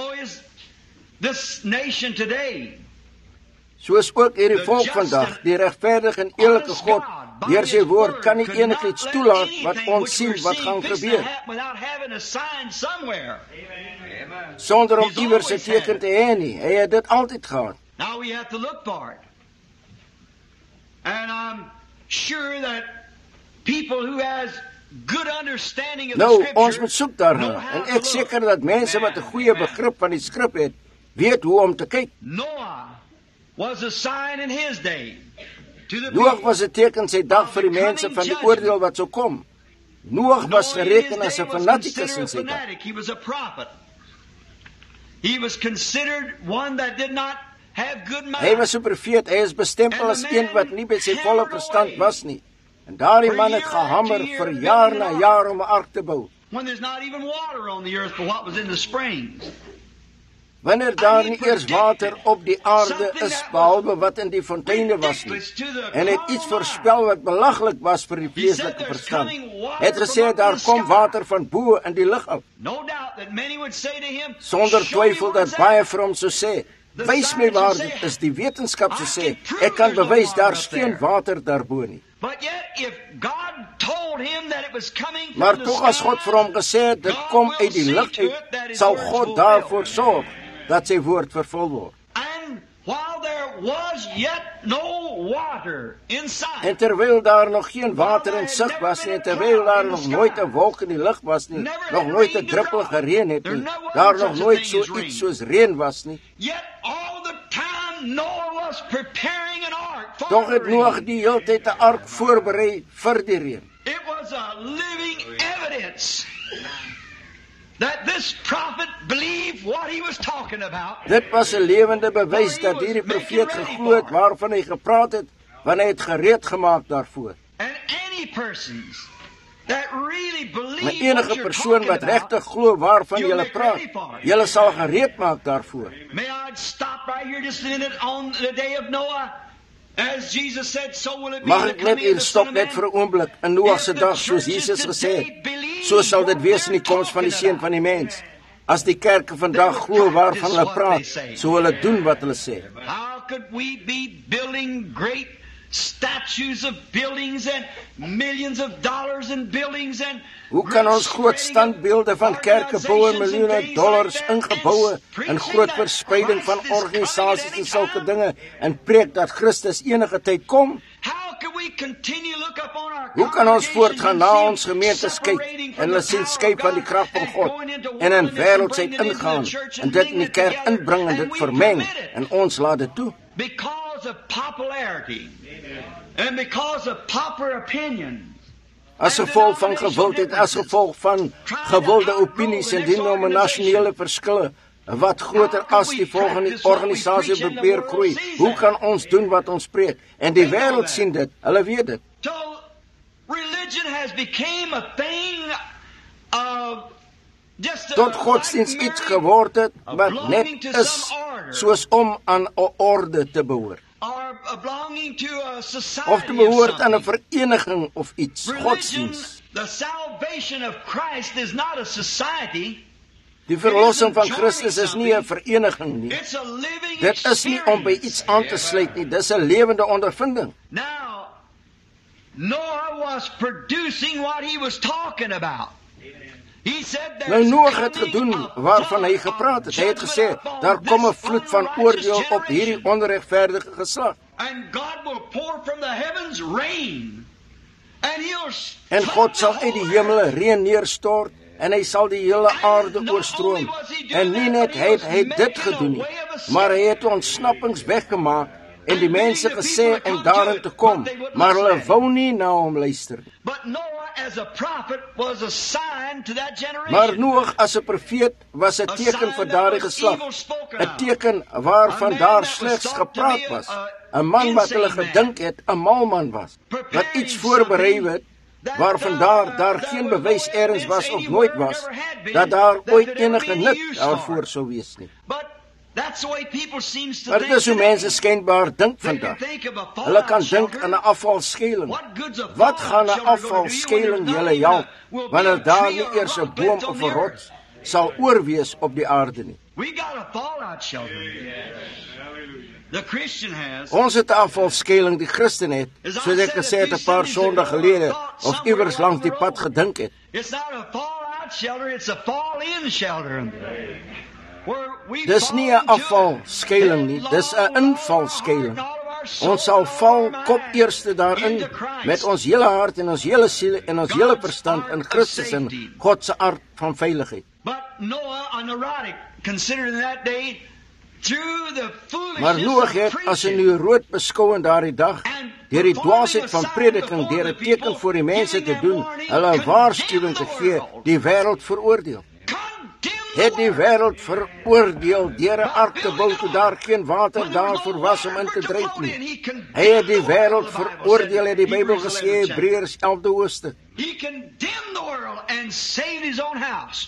Soos ook hierdie volk vandag, die regverdige en eerlike God, deur sy woord kan nie enigiets toelaat wat ons sien wat gaan gebeur, sonder om iewers 'n teken te hê nie. Hy het dit altyd gehad. Now we have to look for it. And I'm sure that people who has good understanding of the Nou, scripture, ons moet soek daarna, en ek seker dat mense wat 'n goeie begrip van die skrif het, weet hoe om te kyk. Noah was a sign in his day to the Noag people. was 'n teken sy dag vir die mense van die oordeel wat sou kom. Noag was gereken as 'n fanatikus in sy dag. He was a prophet. He was considered one that did not have good mind. Hy was 'n profeet, hy is bestempel as een wat nie by sy volle verstand was nie. En daardie man het gehamer vir jaar na jaar om 'n ark te bou. When there's not even water on the earth for what was in the springs. Wanneer daar nie eers water op die aarde is, behalwe wat in die fonteine was nie, en het iets voorspel wat belaglik was vir die vleeslike verstand, het gesê daar kom water van bo in die lug af. No doubt that many would say to him, Sonder "Show me twyfel where's dat that?" baie vir hom sou sê, wys my waar dit is. Die wetenskap sou sê, ek kan bewys daar's geen water daarbo nie. But yet, if God told him that it was coming Maar from the tog as sky, God vir hom gesê het, dit kom uit die lug uit, sal God daarvoor sorg dat sy woord vervul word. And while there was yet no water inside, En terwyl daar nog geen water in sig was nie, en terwyl daar nog nooit 'n wolk in die lug was nie, nog nooit 'n druppel gereën het nie, daar nog nooit so iets soos reën was nie, yet all the time Noah was preparing an ark for tog het the rain. Noag die hele tyd 'n ark voorberei vir die reën. It was a living evidence that this prophet believed what he was talking about. Dit was 'n lewende bewys dat hierdie profeet geglo het waarvan hy gepraat het, want hy het gereed gemaak daarvoor. And any persons that really believe Maar what enige you're persoon talking wat about, regtig glo waarvan jy praat, jy sal gereed maak daarvoor. may I stop right here just a minute on the day of Noah? As Jesus said, so will it be Mag in the ek net coming of hier the stop Son of net Man. vir 'n oomblik in Noag se dag, soos Jesus gesê het. So sal dit wees in die koms van die Seun van die Mens. As die kerke vandag glo waarvan hulle praat, so hulle doen wat hulle sê. How could we be building great statues of buildings and millions of dollars in buildings and Hoe kan ons groot standbeelde van kerke bou en miljoene dollars in geboue en groot verspreiding van organisasies en sulke dinge en preek dat Christus enige tyd kom? How can we continue look up on our Hoe kan ons voortgaan na ons gemeentes kyk en hulle sien skep van die krag van God en in wêreldsheid ingaan en dit in die kerk inbring en dit vermeng en ons laat dit toe? Because of popularity and because of popular opinion. As gevolg van gewildheid, as gevolg van gewilde opinies en denominasionele verskille wat groter as die volgende organisasie probeer groei. Hoe kan ons doen wat ons preek? En die wêreld sien dit, hulle weet dit. So religion has become a thing of just Tot godsdienst iets geword het wat net is soos om aan 'n orde te behoort. or belonging to a society Of te behoort aan 'n of something. vereniging of iets, Religion, godsdienst. the salvation of Christ is not a society. Die verlossing van Christus is nie 'n vereniging nie. It's a living Dit is nie om by iets aan te sluit nie, dis 'n lewende ondervinding. Now, Noah was producing what he was talking about. He said Nou there's Noag het coming gedoen a waarvan hy flood gepraat het. of Hy het gesê, judgment upon daar kom 'n this vloed van unrighteous oordeel op hierdie generation. onregverdige geslag. And God will pour from the heavens rain. And he'll En God sal uit die hemele reën neerstort en hy sal die hele aarde oorstroom. En nie net hy het dit gedoen nie, maar hy het ontsnappings weggemaak en die mense gesê om daarin te kom, maar hulle wou nie na hom luister nie. But Noah as a prophet was a sign to that generation. Maar Noag as 'n profeet was 'n teken vir daardie geslag, 'n teken waarvan daar slegs gepraat was, 'n man wat hulle gedink het 'n malman was, wat iets voorberei het waarvan daar geen bewys ergens was of nooit was, dat daar ooit enige nut daarvoor sou wees nie. Maar dit is hoe mense skynbaar dink vandag. Hulle kan dink aan 'n afvalskeling. Wat gaan 'n afvalskeling julle help, wanneer daar nie eers 'n boom of 'n rots sal oorwees op die aarde nie? Ons het 'n afvalskeling, die Christen het, soos ek gesê het 'n paar sondae gelede, of iewers langs die pad gedink het. Dis nie 'n afvalskeling nie, dis 'n invalskeling. Ons sal val kop eerste daarin, met ons hele hart en ons hele siel en ons hele verstand in Christus en God se aard van veiligheid. Maar Noag het as 'n neuroot beskou in daardie dag, deur die dwaasheid van prediking, deur 'n teken voor die mense te doen, hulle 'n waarskuwing te gee, die wêreld veroordeel. Het die wêreld veroordeel deur 'n ark te bou toe daar geen water daarvoor was om in te dryf nie. Hy het die wêreld veroordeel, het die Bybel gesê, Hebreërs 11de hoofstuk. He condemned the world and saved his own house.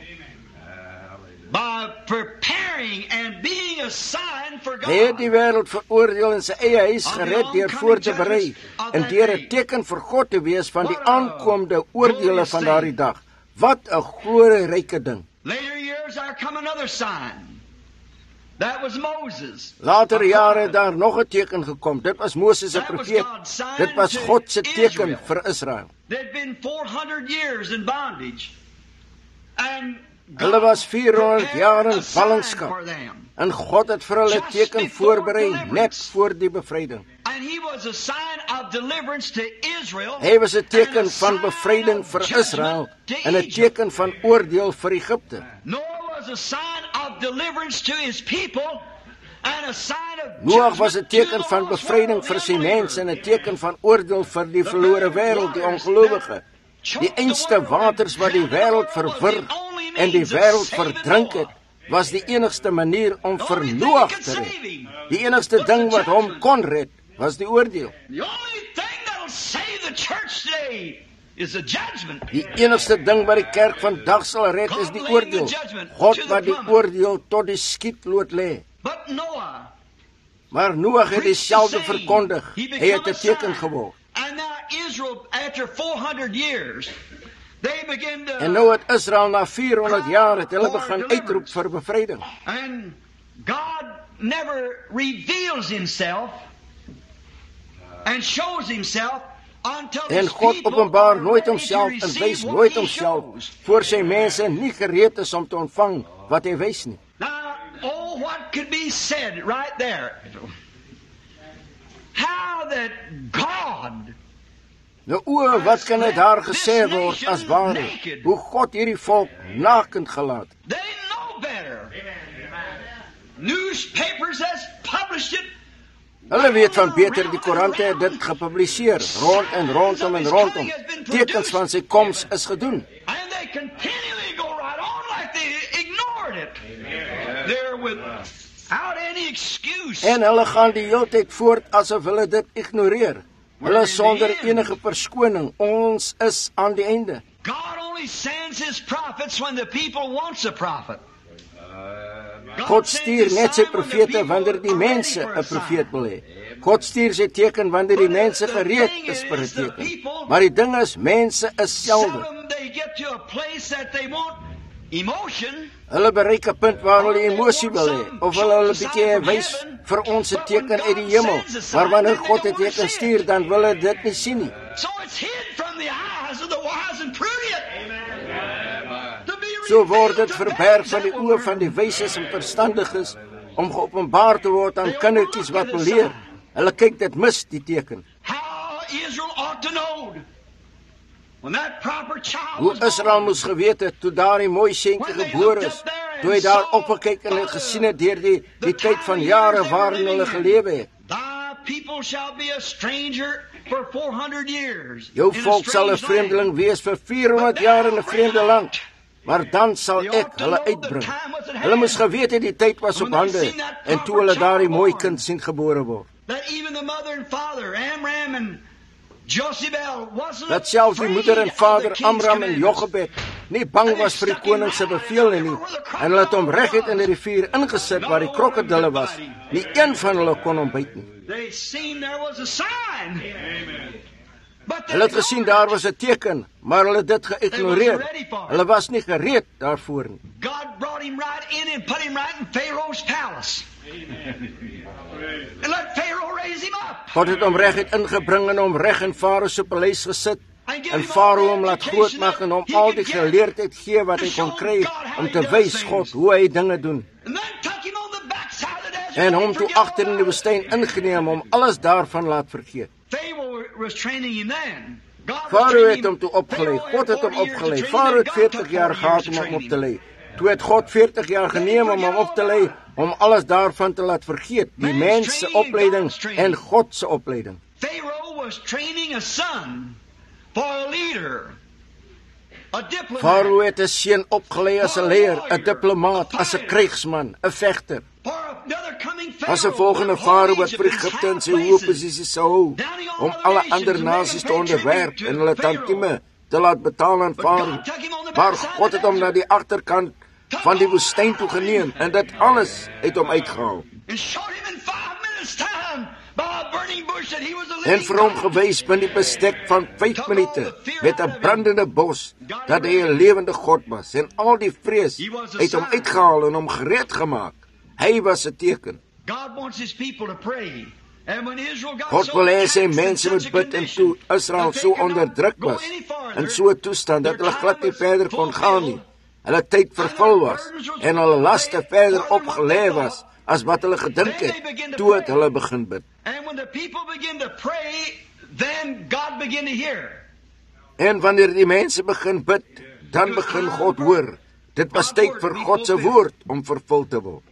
By preparing and being a sign for God. Hy het die wêreld veroordeel en sy eie huis gered deur voor te berei en deur 'n teken vir God te wees van die aankomende oordeele van daardie dag. Wat 'n glorieryke ding. Later years there come another sign. That was Moses. Later jare het daar nog 'n teken gekom. Dit was Moses se profeet. Dit was God se teken vir Israel. They'd been 400 years in bondage. And hulle was 400 jaar in ballingskap. En God het vir hulle 'n teken voorberei net voor die bevryding. Hy was 'n teken van bevryding vir Israel en 'n teken van oordeel vir Egipte. Noag was 'n teken van bevryding vir sy mense en 'n teken van oordeel vir die verlore wêreld, die ongelowige. Die einste waters wat die wêreld verwir en die wêreld verdrink het, was die enigste manier om vir Noag te red. Die enigste ding wat hom kon red, was die oordeel. Die enigste ding wat die kerk vandag sal red, is die oordeel. God wat die oordeel tot die skietlood lê. Maar Noag het dieselfde verkondig. Hy het 'n teken geword. En nou het Israel na 400 jaar het hulle begin uitroep vir bevryding. And God never reveals himself and shows himself until en God openbaar nooit homself en wys nooit homself voor sy mense nie gereed is om te ontvang wat hy wys nie. Now, oh, what could be said right there? How that God Nou wat kan dit daar gesê word as ware? Hoe God hierdie volk nakend gelaat. They know better. Newspapers has published it. Hulle weet van beter, die koerante het dit gepubliseer, rond en rondom en rondom. Tekens van sy koms is gedoen. And they continually go right on like they ignored it. They're without any excuse. En hulle gaan die hele tyd voort asof hulle dit ignoreer. Hulle sonder enige verskoning. Ons is aan die einde. God only sends his prophets when the people wants a prophet. God stuur net sy profete wanneer die mense 'n profeet wil hê. God stuur sy teken wanneer die mense gereed is vir 'n teken. Maar die ding is, mense is selde. Hulle bereik 'n punt waar hulle emosie wil hê, of hulle 'n bietjie wys vir ons 'n teken uit die hemel. Maar wanneer God 'n teken stuur, dan wil hulle dit nie sien nie. So word dit verberg van die oë van die wyses en verstandiges om geopenbaar te word aan kindertjies wat wil leer. Hulle kyk dit mis die teken. Hoe Israel moes geweet het toe daar die mooi seentjie gebore is, toe hy daar opgekyk en het gesien het deur die tyd van jare waarin hulle gelewe het. Jou volk sal 'n vreemdeling wees vir 400 jaar in 'n vreemde land. Maar dan sal ek hulle uitbring. Hulle moes geweet het die tyd was op hande en toe hulle daardie mooi kind sien gebore word. dat selfs die moeder en vader Amram en Jochebed nie bang was vir die koning se beveel nie, en hulle het hom reguit in die rivier ingesit waar die krokodille was. Nie een van hulle kon hom byt nie. Hulle het gesien daar was 'n teken, maar hulle het dit geïgnoreer. Hulle was nie gereed daarvoor nie. God brought him right in and put him right in Pharaoh's palace. And let Pharaoh raise him up. God het hom reguit ingebring en hom reg in Farao se paleis gesit. En Farao hom laat groot maak en hom al die geleerdheid gee wat hy kon kry om te wys God hoe hy dinge doen. En hom toe agter in die woestyn ingeneem om alles daarvan laat vergeet. Farao het hom toe opgelei. God het hom opgelei. Farao het 40 jaar gehad om hom op te lei. Toe het God 40 jaar geneem om hom op te lei, om alles daarvan te laat vergeet. Die mens se opleiding en God se opleiding. Pharaoh was training a son for a leader, a diplomat. Farao het 'n seun opgelei as 'n leier, 'n diplomaat, as 'n krygsman, 'n vegter. As 'n volgende Farao wat vir Egipte in sy hoë posisie sou hou, om alle ander nasies te onderwerp en hulle tantieme te laat betaal aan Farao. Maar God het hom na die agterkant van die woestyn toe geneem en dit alles het hom uitgehaal. En vir hom gewys binne die bestek van 5 minute met 'n brandende bos dat hy 'n lewende God was en al die vrees het hom uitgehaal en hom gereed gemaak. Hy was 'n teken. God wil hê sy mense moet bid, en toe Israel so onderdruk was in so 'n toestand dat hulle glad nie verder kon gaan nie. Hulle tyd vervul was en hulle laste verder opgelê was as wat hulle gedink het, toe het hulle begin bid. En wanneer die mense begin bid, dan begin God hoor. Dit was tyd vir God se woord om vervul te word.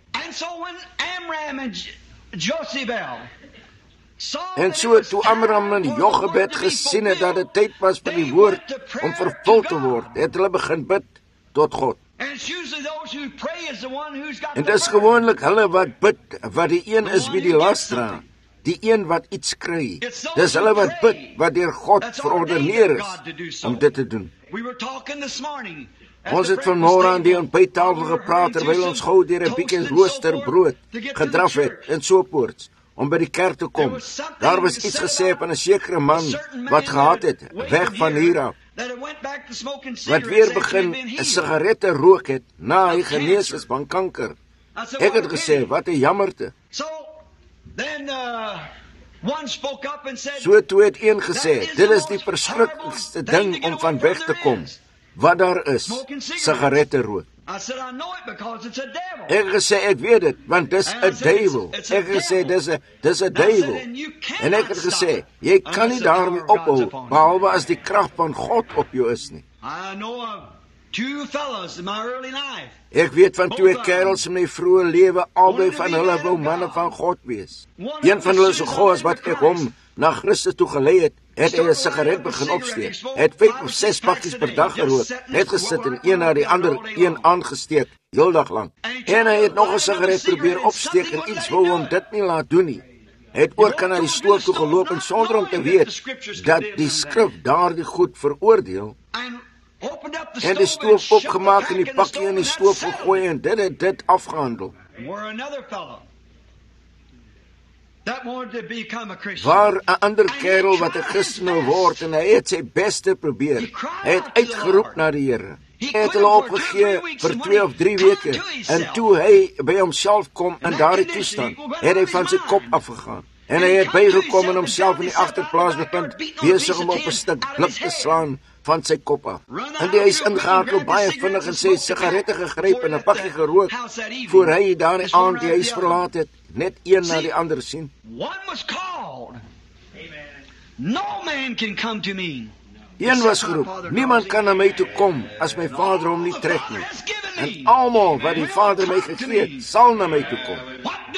En so toe Amram en Jochebed gesien het dat dit tyd was vir die woord om vervul te word, het hulle begin bid tot God. En dit is gewoonlik hulle wat bid, wat die een is wie die las dra, die een wat iets kry. Dis hulle wat bid, wat deur God verordeneer is om dit te doen. Ons het vanmôre aan die ontbyttafel gepraat terwyl ons gou deur 'n bietjie roosterbrood gedraf het en so voorts om by die kerk te kom. Daar was iets gesê van 'n sekere man wat gehad het weg van hier af, wat weer begin 'n sigarette rook het na hy genees is van kanker. Ek het gesê, wat 'n jammerte. So toe het een gesê, dit is die verskriklikste ding om van weg te kom. Wat daar is, sigarette rook. Ek gesê, ek weet dit, want dis 'n duiwel. Ek gesê, dis 'n duiwel. En ek het gesê, jy kan nie daarmee ophou, behalwe as die krag van God op jou is nie. Ek weet van 2 kerels in my vroeë lewe, albei van hulle wou manne van God wees. Een van hulle so gou as wat ek hom na Christus toe gelei het, het hy 'n sigaret begin opsteek. Het 5 of 6 pakkies per dag gerook, net gesit en een na die ander een aangesteek, heel dag lank. En hy het nog 'n sigaret probeer opsteek en iets wou hom dit nie laat doen nie. Hy het ook aan die stoof toe geloop en sonder om te weet dat die skrif daardie goed veroordeel, en die stoof opgemaak en die pakkie in die stoof gegooi en dit afgehandel. Waar 'n ander kerel wat 'n Christen wil word en hy het sy beste probeer. Hy het uitgeroep na die Here. Hy het hulle opgegee vir 2 of 3 weke en toe hy by homself kom in daardie toestand, het hy van sy kop afgegaan. En hy het bygekom en homself in die agterplaas bevind, besig om op 'n stuk blik te slaan van sy kop af. En die huis ingehardloop baie vinnig en sy sigarette gegryp en 'n pakkie gerook, voor hy daardie aand die huis verlaat het, net een na die ander sien. Een was geroep, niemand kan na my toe kom as my Vader hom nie trek nie. En almal wat die Vader my gegee het, sal na my toe kom.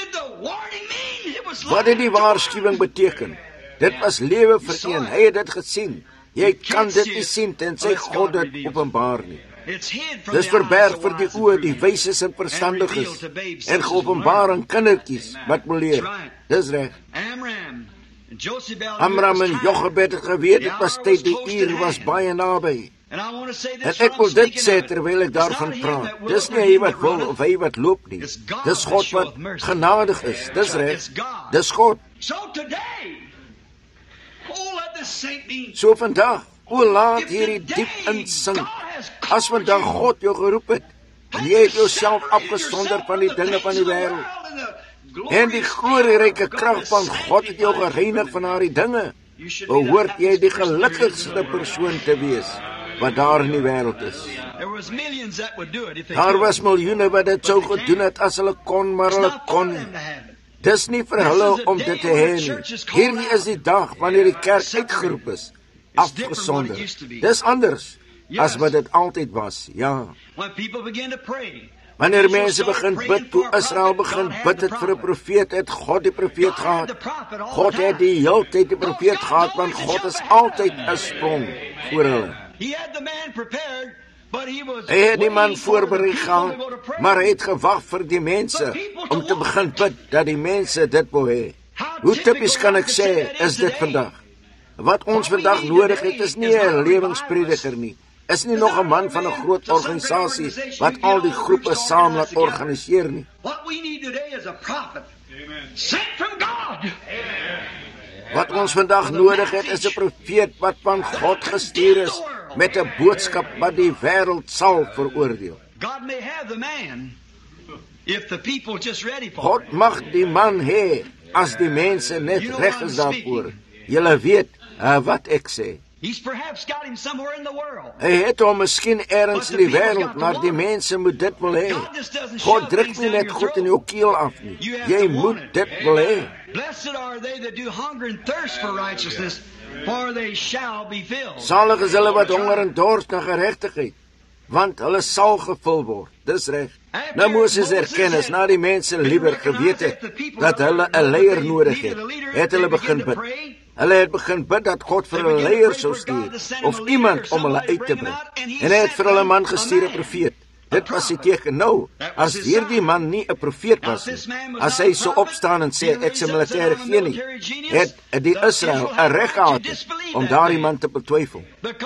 Wat het die waarskuwing beteken? Dit was lewe vir een, hy het dit gesien. Jy kan dit nie sien tensy God dit openbaar nie. Dis verberg vir die oë, die wyses en verstandiges, en geopenbaar aan kindertjies wat moet leer. Dis reg. Amram en Jochebed het geweet, dit was tyd, die uur was baie naby. En ek wil dit sê terwyl ek daarvan praat. Dis nie hy wat wil of hy wat loop nie. Dis God wat genadig is. Dis reg. Dis God. So vandag, o laat hierdie diep insink. As vandag God jou geroep het, en jy het jouself afgesonder van die dinge van die wêreld, en die glorieryke krag van God het jou gereinig van daardie dinge, behoort jy die gelukkigste persoon te wees wat daar in die wêreld is. Daar was miljoene wat dit sou gedoen het as hulle kon, maar hulle kon nie. Dis nie vir hulle om dit te hê nie. Hierdie is die dag wanneer die kerk uitgeroep is, afgesonder. Dis anders as wat dit altyd was, ja. Wanneer mense begin bid, toe Israel begin bid het vir 'n profeet, het God die profeet gehad. God het die hele tyd die profeet gehad, want God is altyd 'n sprong voor hulle. Hy het die man voorberei gehad, maar hy het gewag vir die mense om te begin bid, dat die mense dit wou hê. Hoe tipies kan ek sê, is dit vandag? Wat ons vandag nodig het, is nie 'n lewensprediker nie. Is nie nog 'n man van 'n groot organisasie wat al die groepe saam laat organiseer nie. Wat ons vandag nodig het, is 'n profeet wat van God gestuur is, met 'n boodskap wat die wêreld sal veroordeel. God mag die man hê, as die mense net reg is daarvoor. Julle weet wat ek sê. Hy het hom miskien ergens in die wêreld, maar die mense moet dit wil hê. God druk nie net goed in jou keel af nie. Jy moet dit wil hê. Salig is hulle wat honger en dors na geregtigheid, want hulle sal gevul word. Dis reg. Nou Moses erken is, na die mense liewer geweet het dat hulle 'n leier nodig het hulle begin bid. Hulle het begin bid dat God vir hulle leier sou stuur, of iemand om hulle uit te bring. En hy het vir hulle man gestuur, 'n profeet. Dit was die teken. Nou, as hierdie man nie 'n profeet was nie, as hy sou opstaan en sê, ek se militêre gee nie, het die Israel 'n reg gehad om daardie man te betwyfel.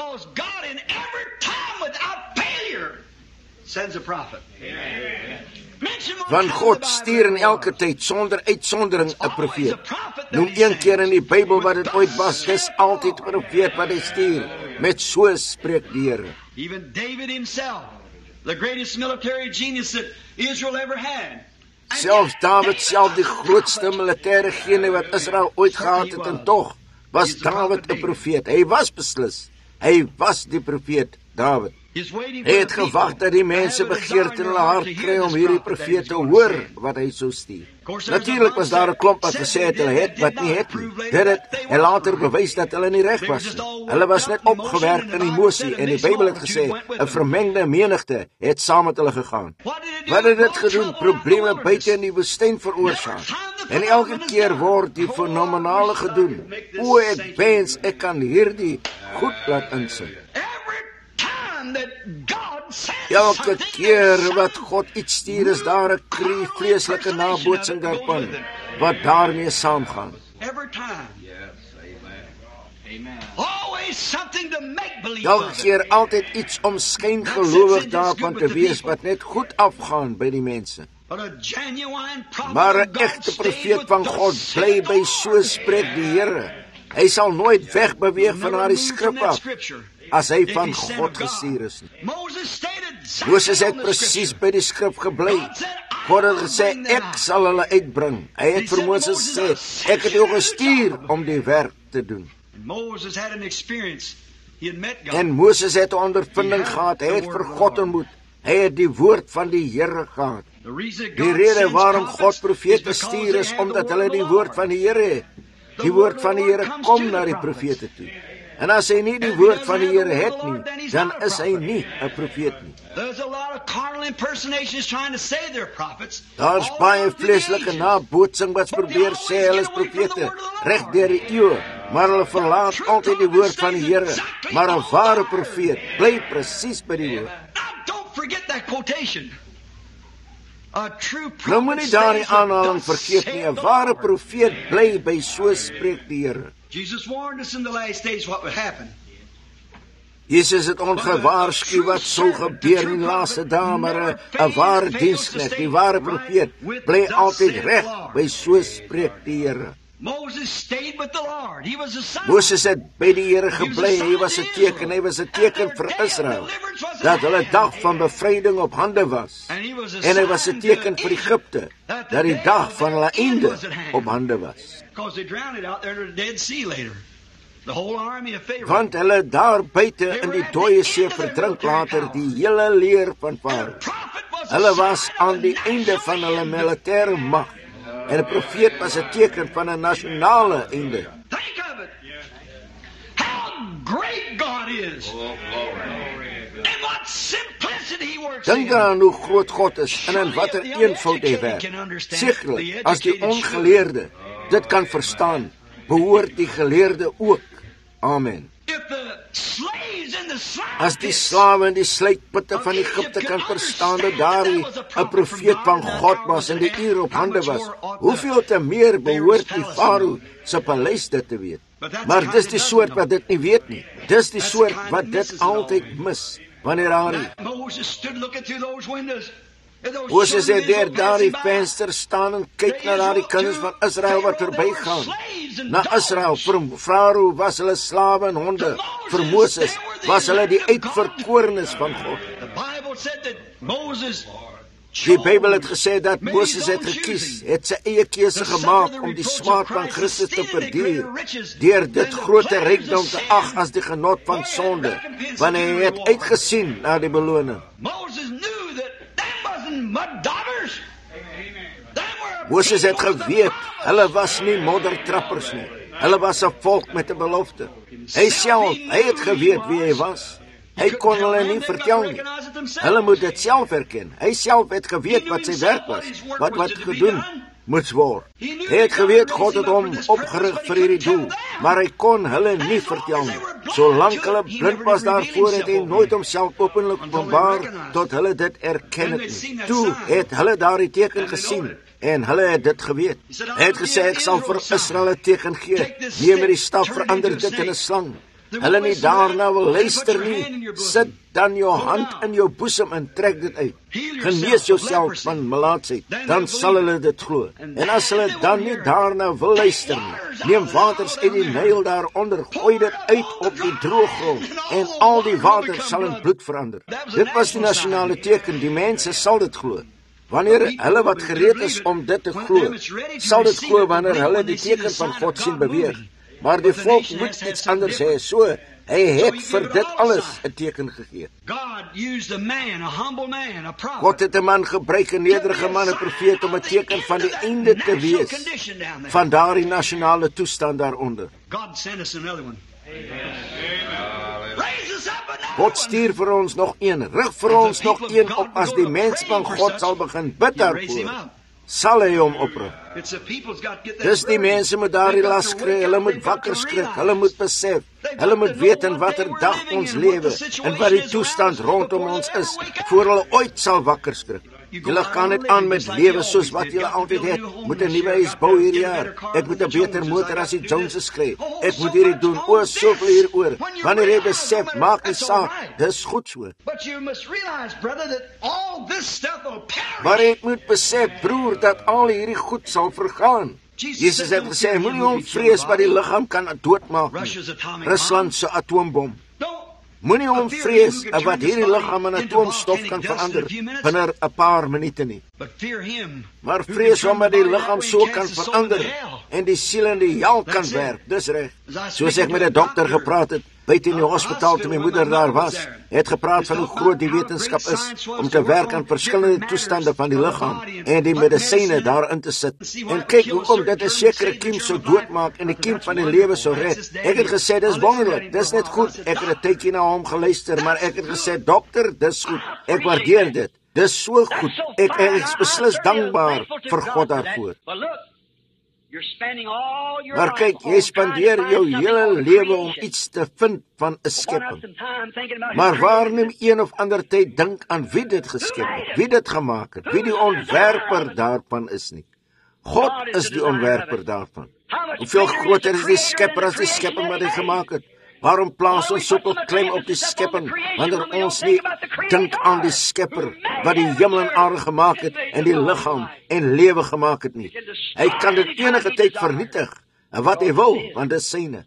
Want God stuur in elke tyd sonder uitsondering 'n profeet. Noem een keer in die Bybel wat dit ooit was, dis altyd 'n profeet wat hy stuur. Met so spreek die Here. Even David himself, the greatest military genius that Israel ever had. Selfs David self, die grootste militêre genie wat Israel ooit gehad het, en tog was David 'n profeet. Hy was beslis. Hy was die profeet David. Hy het gewag dat die mense begeerte in hulle hart kry om hierdie profeet te hoor wat hy sou stuur. Natuurlik was daar 'n klomp wat gesê het hulle het wat nie het nie. Dit het en later bewys dat hulle nie reg was nie. Hulle was net opgewerk in emosie, en die Bybel het gesê 'n vermengde menigte het saam met hulle gegaan. Wat het dit gedoen? Probleme buite in die woestyn veroorsaak. En elke keer word die fenomenale gedoen. O, ek wens ek kan hierdie goed laat insien. Elke keer wat God iets stuur, is daar 'n vreeslike nabootsing daarvan, wat daarmee saamgaan. Elke keer altyd iets om skyngelowig daarvan te wees, wat net goed afgaan by die mense. Maar 'n egte profeet van God bly by so spreek die Here. Hy sal nooit wegbeweeg van daardie skrif af, as hy van God gestuur is. Moses het presies by die skrif gebly. God het gesê, ek sal hulle uitbring. Hy het vir Moses gesê, ek het jou gestuur om die werk te doen. En Moses het 'n ondervinding gehad. Hy het vir God ontmoet. Hy het die woord van die Here gehad. Die rede waarom God profete stuur is omdat hulle die woord van die Here het. Die woord van die Here kom na die profete toe. En as hy nie die woord van die Here het nie, dan is hy nie 'n profeet nie. Daar's baie vleeslike nabootsing wat probeer sê hulle is profete reg deur die eeue, maar hulle verlaat altyd die woord van die Here. Maar 'n ware profeet bly presies by die woord. Nou moet nie daar die aanhaling vergeet nie, 'n ware profeet bly by so spreek die Here. Jesus warned us in the last days what would happen. Jesus het ons gewaarsku wat sou gebeur in die laaste dae, maar 'n ware diensknegt, die ware profeet, bly altyd reg by so spreek die Here. Moses het by die Here gebly, hy was 'n teken vir Israel, dat hulle dag van bevryding op hande was, en hy was 'n teken vir Egipte, dat die dag van hulle einde op hande was. Want hulle daar buite in die dooie see verdrink later die hele leer van Farao. Hulle was aan die einde van hulle militêre mag, en 'n profeet was 'n teken van 'n nasionale einde. Think of it. How great God is. And what simplicity he works in. Dink aan hoe groot God is en in watter eenvoud hy werk. Sekerlik, as die ongeleerde dit kan verstaan, behoort die geleerde ook. Amen. As die slawe in die sluitputte van Egipte kan verstaan dat daar 'n profeet van God was en die uur op hande was, hoeveel te meer behoort die Farao se paleis dit te weet. Maar dis die soort wat dit nie weet nie. Dis die soort wat dit altyd mis wanneer daar Moses het deur daardie venster staan en kyk na daardie kinders van Israel wat verbygaan. Na Israel, vir Farao was hulle slawe en honde. Vir Moses was hulle die uitverkorenes van God. Die Bybel het gesê dat Moses het gekies, het sy eie keuse gemaak om die smaak van Christus te verduur, deur dit groter rykdom te ag as die genot van sonde, want hy het uitgesien na die beloning. Moses het geweet, hulle was nie moddertrappers nie. Hulle was 'n volk met 'n belofte. Hy het geweet wie hy was. Hy kon hulle nie vertel nie. Hulle moet dit self erken. Hy self het geweet wat sy werk was, wat gedoen moes word. Hy het geweet God het hom opgerig vir hierdie doel, maar hy kon hulle nie vertel nie. Solank hulle blind was daarvoor, het hy nooit homself openlik openbaar tot hulle dit erken het nie. Toe het hulle daardie teken gesien en hulle het dit geweet. Hy het gesê, ek sal vir Israel 'n teken gee. Neem met die staf, verander dit in 'n slang. Hulle nie daarna wil luister nie, sit dan jou hand in jou boesem en trek dit uit. Genees jouself van melaatsheid, dan sal hulle dit glo. En as hulle dan nie daarna wil luister nie, neem waters uit die Nyl daaronder, gooi dit uit op die droë grond, en al die water sal in bloed verander. Dit was die nasionale teken, die mense sal dit glo. Wanneer hulle wat gereed is om dit te glo, sal dit glo wanneer hulle die teken van God sien beweeg. Maar die volk moet iets anders hê, so hy het vir dit alles 'n teken gegee. God het 'n man gebruik, 'n nederige man, 'n profeet, om 'n teken van die einde te wees, van daardie nasionale toestand daaronder. God stuur vir ons nog een, rig vir ons nog een op, as die mens van God sal begin bid daarvoor, sal hy hom oprig. Dis die mense moet daardie las kry, hulle moet wakker skrik, hulle moet besef, hulle moet weet in watter dag ons lewe, en wat die toestand rondom ons is, voor hulle ooit sal wakker skrik. Julle kan net aan met lewe soos wat julle altyd het. Moet 'n nuwe huis bou hierdie jaar. Ek moet 'n beter motor as die Joneses kry. Ek moet hierdie doen. O, soveel hieroor. Wanneer jy besef, maak nie saak. Dis goed so. Maar jy moet besef, broer, dat al hierdie goed sal vergaan. Jesus het gesê, moenie hom vrees wat die liggaam kan doodmaak nie. Rusland se atoombom. Moenie hom vrees wat hierdie liggaam in atoomstof kan verander binne 'n paar minute nie. Maar vrees hom dat die liggaam so kan verander en die siel in die hel kan werk. Dis reg. Soos ek met 'n dokter gepraat het, buite in die hospitaal toe my moeder daar was, het gepraat van hoe groot die wetenskap is om te werk aan verskillende toestande van die liggaam en die medisyne daarin te sit. En kyk hoekom dit 'n sekere kiem so doodmaak en die kiem van die lewe so red. Ek het gesê, dis wonderlik, dis net goed. Ek het 'n tydjie na hom geluister, maar ek het gesê, dokter, dis goed. Ek waardeer dit. Dis so goed. Ek is beslis dankbaar vir God daarvoor. Maar kyk, jy spandeer jou hele lewe om iets te vind van 'n skepping. Maar waar neem een of ander tyd dink aan wie dit geskep het, wie dit gemaak het, wie die ontwerper daarvan is nie. God is die ontwerper daarvan. Hoeveel groter is die skepper as die skepping wat hy gemaak het? Waarom plaas ons soveel klem op die skepping, wanneer ons nie dink aan die skepper, wat die hemel en aarde gemaak het, en die liggaam en lewe gemaak het nie. Hy kan dit enige tyd vernietig, en wat hy wil, want dit is syne.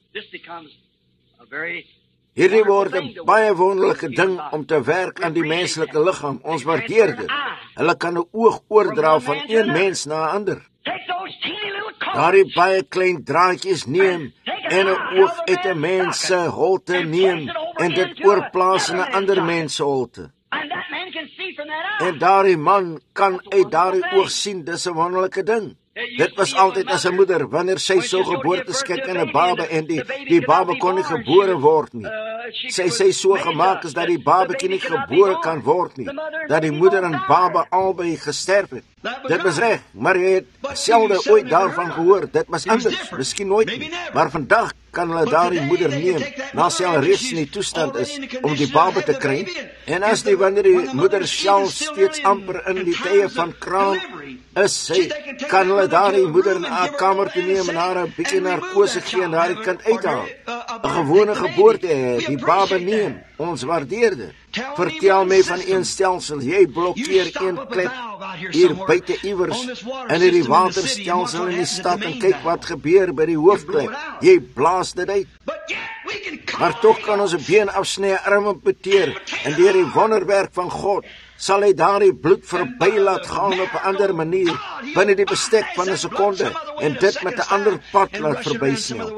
Hierdie word 'n baie wonderlike ding om te werk aan die menslike liggaam. Ons waardeer dit. Hulle kan 'n oog oordra van een mens na 'n ander. Daardie baie klein draadjies neem en 'n oog uit 'n mens se holte neem en dit oorplaas in 'n ander mens se holte. En daardie man kan uit daardie oog sien, dis 'n wonderlike ding. Dit was altyd as 'n moeder, wanneer sy so geboortes kyk in 'n baba en die baba kon nie gebore word nie. Sy so gemaak is dat die babatjie nie gebore kan word nie, dat die moeder en baba albei gesterf het. Dit was reg, maar jy het selde ooit daarvan gehoor. Dit was anders, miskien nooit nie. Maar vandag kan hulle daardie moeder neem, na sy al reeds in die toestand is om die baba te kry. En as die wanneer die moeder self steeds amper in die tye van kraam is, sy kan hulle daardie moeder in haar kamer te neem en haar 'n bietjie narkose gee en daardie kind uithaal. 'n gewone geboorte hê, die baba neem. Ons waardeer dit. Vertel my van een stelsel, jy blokkeer een klep hier buite iewers in die waterstelsel in die stad en kyk wat gebeur by die hoofklep. Jy blaas dit uit. Maar tog kan ons 'n been afsny, 'n arm amputeer en deur die wonderwerk van God sal hy daardie bloed verby laat gaan op 'n ander manier binne die bestek van 'n sekonde en dit met 'n ander pad laat verbysnel.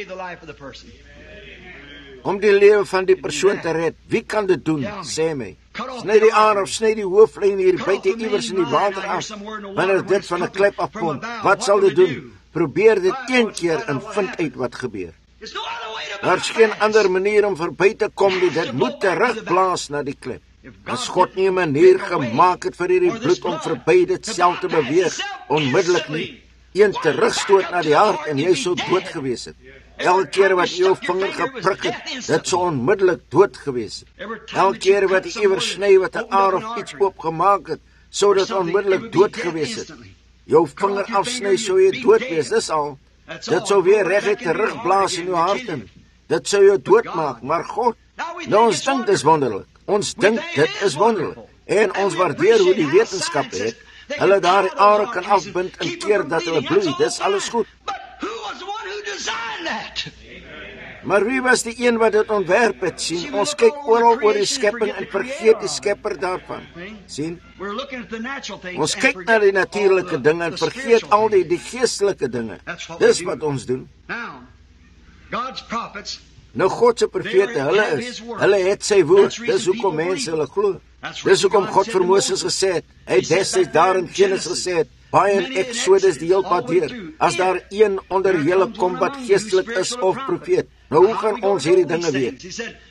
Om die lewe van die persoon te red, wie kan dit doen, sê my? Sny die aan of sny die hooflyn hier buite iewers in die water af, wanneer dit van 'n klip afkom, wat sal dit doen? Probeer dit een keer en vind uit wat gebeur. Daar is geen ander manier om verby te kom nie, dit moet terugblaas na die klip. As God nie 'n manier gemaak het vir hierdie bloed om verby dit self te beweeg, onmiddellik nie, een terugstoot na die hart en jy sou dood gewees het. Elke keer wat jy jou vinger geprik het, dit sou onmiddellik dood gewees het. Elke keer wat jy iewers sny wat 'n aar of iets oopgemaak het, sou dit onmiddellik dood gewees het. Jou vinger afsny sou jy dood wees, dis al. Dit sou weer reguit terugblaas in jou hart in. Dit sou jou doodmaak, maar God, nou ons dink dis wonderlik. Ons dink dit is wonderlik. En ons waardeer hoe die wetenskap het. Hulle daar are kan afbind en keer dat hulle bloei, dis alles goed. Maar wie was die een wat dit ontwerp het, sien? Ons kyk oral oor die skepping en vergeet die skepper daarvan, sien? Ons kyk na die natuurlike dinge en vergeet al die geestelike dinge. Dis wat ons doen. Nou God se profete, hulle het sy woord, dis hoekom mense hulle glo. Dis hoekom God vir Moses gesê het, hy het destyds daar in Genesis gesê het, baie in Exodus die heel pad deur, as daar een onder julle kom wat geestelik is of profeet. Nou hoe gaan ons hierdie dinge weet?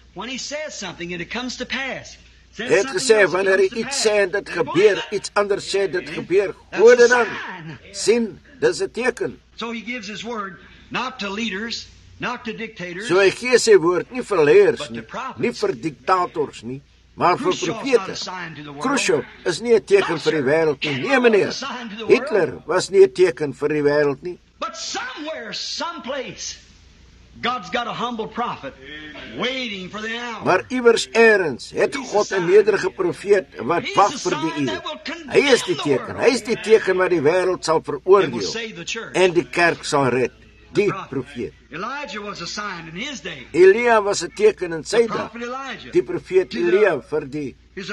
Hy het gesê, wanneer hy iets sê en dit gebeur, iets anders sê dit gebeur, hoor dit dan, sien, dis 'n teken. So hy gee sy woord nie vir leiers nie, nie vir diktators nie, maar vir profete. Khrushchev is nie 'n teken vir die wêreld nie. Nee meneer, Hitler was nie 'n teken vir die wêreld nie. But somewhere, someplace, God's got a humble prophet waiting for the hour. Maar iewers eers het God 'n nederige profeet wat wag vir die uur. Hy is die teken. Hy is die teken wat die wêreld sal veroordeel en die kerk sal red. Die profeet. Elia was 'n teken in sy dag. Die profeet Elia vir die.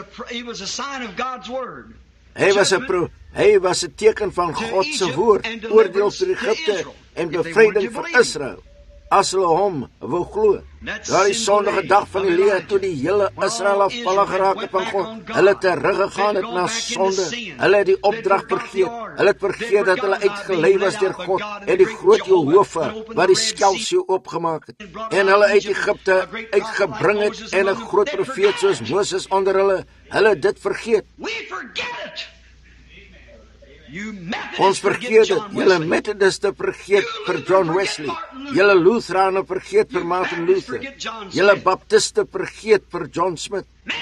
Hy was 'n teken van God se woord, oordeel vir Egipte en bevryding vir Israel. As hulle hom wou glo. Daardie sondige dag van Elia toe die hele Israel afvallig geraak het van God. Hulle het teruggegaan het na sonde. Hulle het die opdrag vergeet. Hulle het vergeet dat hulle uitgelei was deur God en die groot Jehova wat die skelsie oopgemaak het. En hulle uit Egipte uitgebring het en 'n groot profeet soos Moses onder hulle. Hulle het dit vergeet. Ons vergeet dit. Julle Methodiste vergeet vir John Wesley. Julle Lutherane vergeet vir Martin Luther. Julle Baptiste vergeet vir John Smith.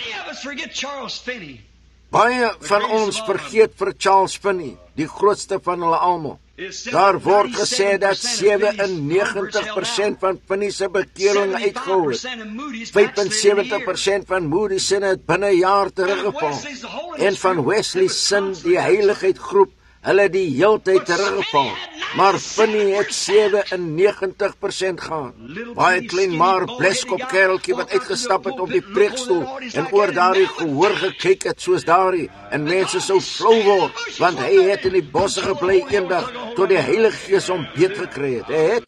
Baie van ons vergeet vir Charles Finney, die grootste van hulle almal. Daar word gesê dat 97% van Finney se bekering uitgehou het. 75% van Moody se het binne 'n jaar teruggeval. En van Wesley se die heiligheid groep, hulle die heeltyd teruggeval. Maar Finney het 97% gehad. Baie klein maar bleskop kereltjie wat uitgestap het op die preekstoel en oor daardie gehoor gekyk het soos daardie, en mense sou flou word, want hy het in die bosse gebly eendag tot die Heilige Gees hom beet gekry het.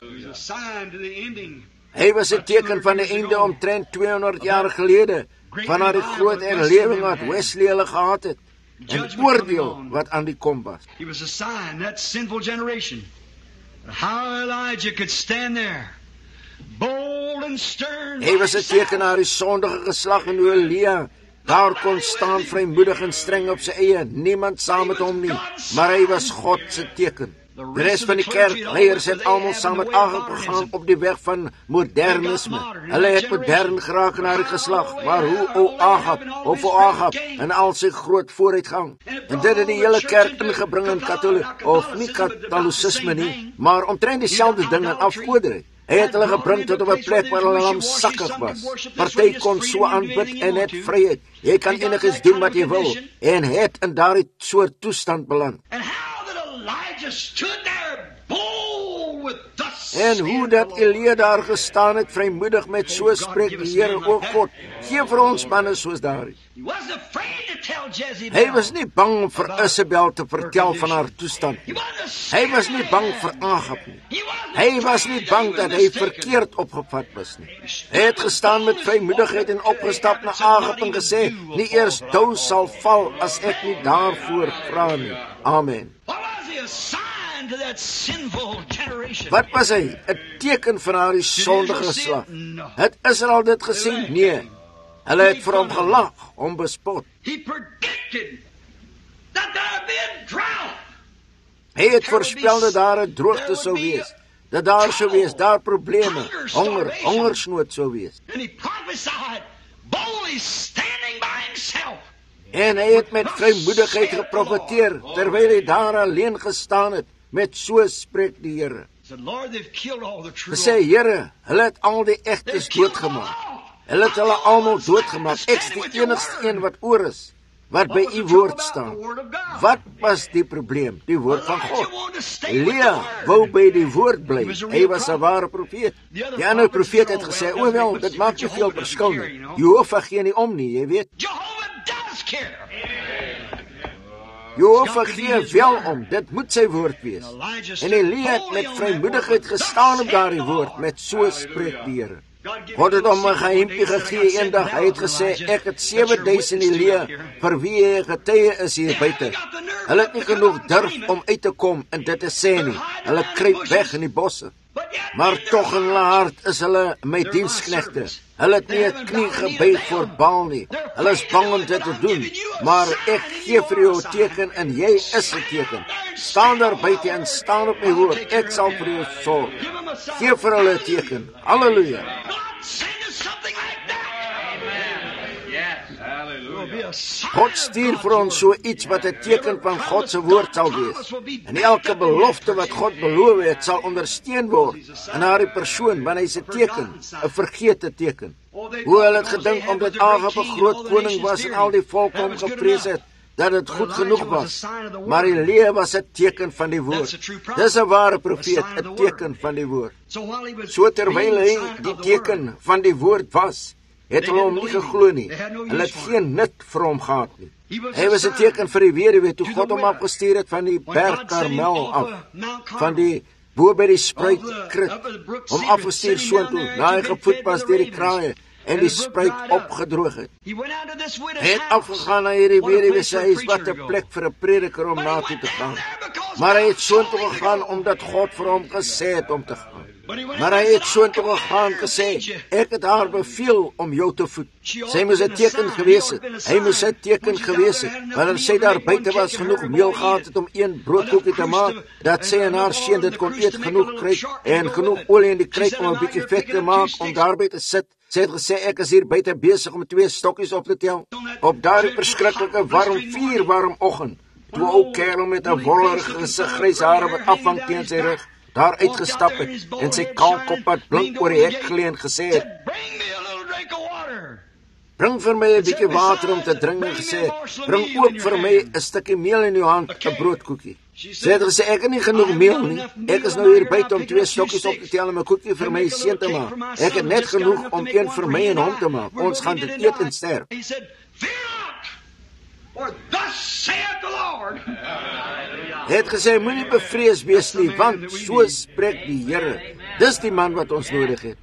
Hy was 'n teken van die einde omtrent 200 jaar gelede, van die groot herlewing wat Wesley hulle gehad het, en oordeel wat aan die kom was. He was a sign, that sinful generation. How Elijah could stand there, bold and stern. Hy was 'n teken na die sondige geslag en hoe Elia daar kon staan vrymoedig en streng op sy eie, niemand saam met hom nie, maar hy was God se teken. Die res van die kerkleiers het almal saam met Agab gegaan op die weg van modernisme. Hulle het modern geraak na die geslag, maar hoe Agab en al sy groot vooruitgang. En dit het die hele kerk ingebring in nie Katholisisme nie, maar omtrent dieselfde ding in afgoderry. Hy het hulle gebring tot op 'n plek waar hulle lamsakkig was. Party kon so aanbid en het vryheid. Jy kan enigiets doen wat jy wil, en het in daardie soort toestand beland. En hoe dat Elia daar gestaan het, vrymoedig met so spreek die Here, o God, gee vir ons manne soos daardie. Hy was nie bang om vir Isabel te vertel van haar toestand nie. Hy was nie bang vir Agab nie. Hy was nie bang dat hy verkeerd opgevat was nie. Hy het gestaan met vrymoedigheid en opgestap na Agab en gesê, nie eers dou sal val as ek nie daarvoor vra nie. Amen. Wat was hy? 'n Teken van haar sondige geslag. Het Israel dit gesien? Nee. Hulle het vir hom gelag, hom bespot. Hy het voorspel dat daar 'n droogte sou wees, dat daar sou wees, daar probleme, hongersnood sou wees. En hy het met vrymoedigheid geprofeteer, terwyl hy daar alleen gestaan het, met so spreek die Here. Gesê, Here, hulle het al die egtes doodgemaak. Hulle het hulle almal doodgemaak. Ek's die enigste een wat oor is, wat by u woord staan. Wat was die probleem? Die woord van God. Elia wou by die woord bly. Hy was 'n ware profeet. Die ander profeet het gesê, o wel, dit maak nie veel verskil nie. Jehovah gee nie om nie, jy weet. Jehovah gee wel om, dit moet sy woord wees. En Elia het met vrymoedigheid gestaan op daardie woord, met so spreek die Here. God het hom 'n geheimpie gegee eendag. Hy het gesê, ek het 7000 Elia, vir wie hy getuie is hier buite. Hulle het nie genoeg durf om uit te kom en dit te sê nie. Hulle kruip weg in die bosse. Maar tog in hulle hart is hulle my diensknegte. Hulle het nie 'n knie gebuig voor Baal nie. Hulle is bang om dit te doen. Maar ek gee vir jou 'n teken en jy is 'n teken. Staan daar buite en staan op my woord. Ek sal vir jou sorg. Gee vir hulle 'n teken. Halleluja. God stuur vir ons so iets wat 'n teken van God se woord sal wees. En elke belofte wat God beloof het, sal ondersteun word in haar persoon, want hy's 'n teken, 'n vergete teken. Hoe hulle het gedink omdat Agab 'n groot koning was en al die volk hom geprees het, dat dit goed genoeg was. Maar Elia was 'n teken van die woord. Dis 'n ware profeet, 'n teken van die woord. So terwyl hy die teken van die woord was, het hulle hom nie geglo nie. Hulle het geen nut vir hom gehad nie. Hy was 'n teken vir die weduwee toe God hom afgestuur het van die berg Karmel af, van die bo by die spruitkrit, hom afgestuur soontoe, na hy gevoed was deur die kraaie en die spruit opgedroog het. Hy het afgegaan na hierdie weduwee se huis, wat 'n plek vir 'n prediker om na toe te gaan. Maar hy het soontoe gegaan omdat God vir hom gesê het om te gaan. Maar hy het soontoe gegaan gesê, ek het haar beveel om jou te voed. Sy moes 'n teken gewees het. Hy moes 'n teken gewees het. Wanneer sy daar buite was genoeg meel gehad het om 1 broodkoekie te maak, dat sy en haar seun dit kon eet, genoeg kry en genoeg olie in die kruik om 'n bietjie vet te maak om daarby te sit. Sy het gesê, ek is hier buite besig om 2 stokkies op te tel. Op daardie verskriklike warm oggend, toe 'n ou kerel met 'n wollerige gesig, grys hare wat afhang teen sy rug, daar uitgestap het en sy kaal kop wat blink oor die hek geleë en gesê het, bring vir my 'n bietjie water om te drink, en gesê het, bring ook vir my 'n stukkie meel in jou hand, 'n broodkoekie. Sy het gesê, ek het nie genoeg meel nie, ek is nou hier buite om 2 stokkies op te tel en 'n koekie vir my seun te maak. Ek het net genoeg om 1 vir my en hom te maak. Ons gaan dit eet en sterf. Hy het gesê, moenie bevrees wees nie, want so spreek die Here. Dis die man wat ons nodig het.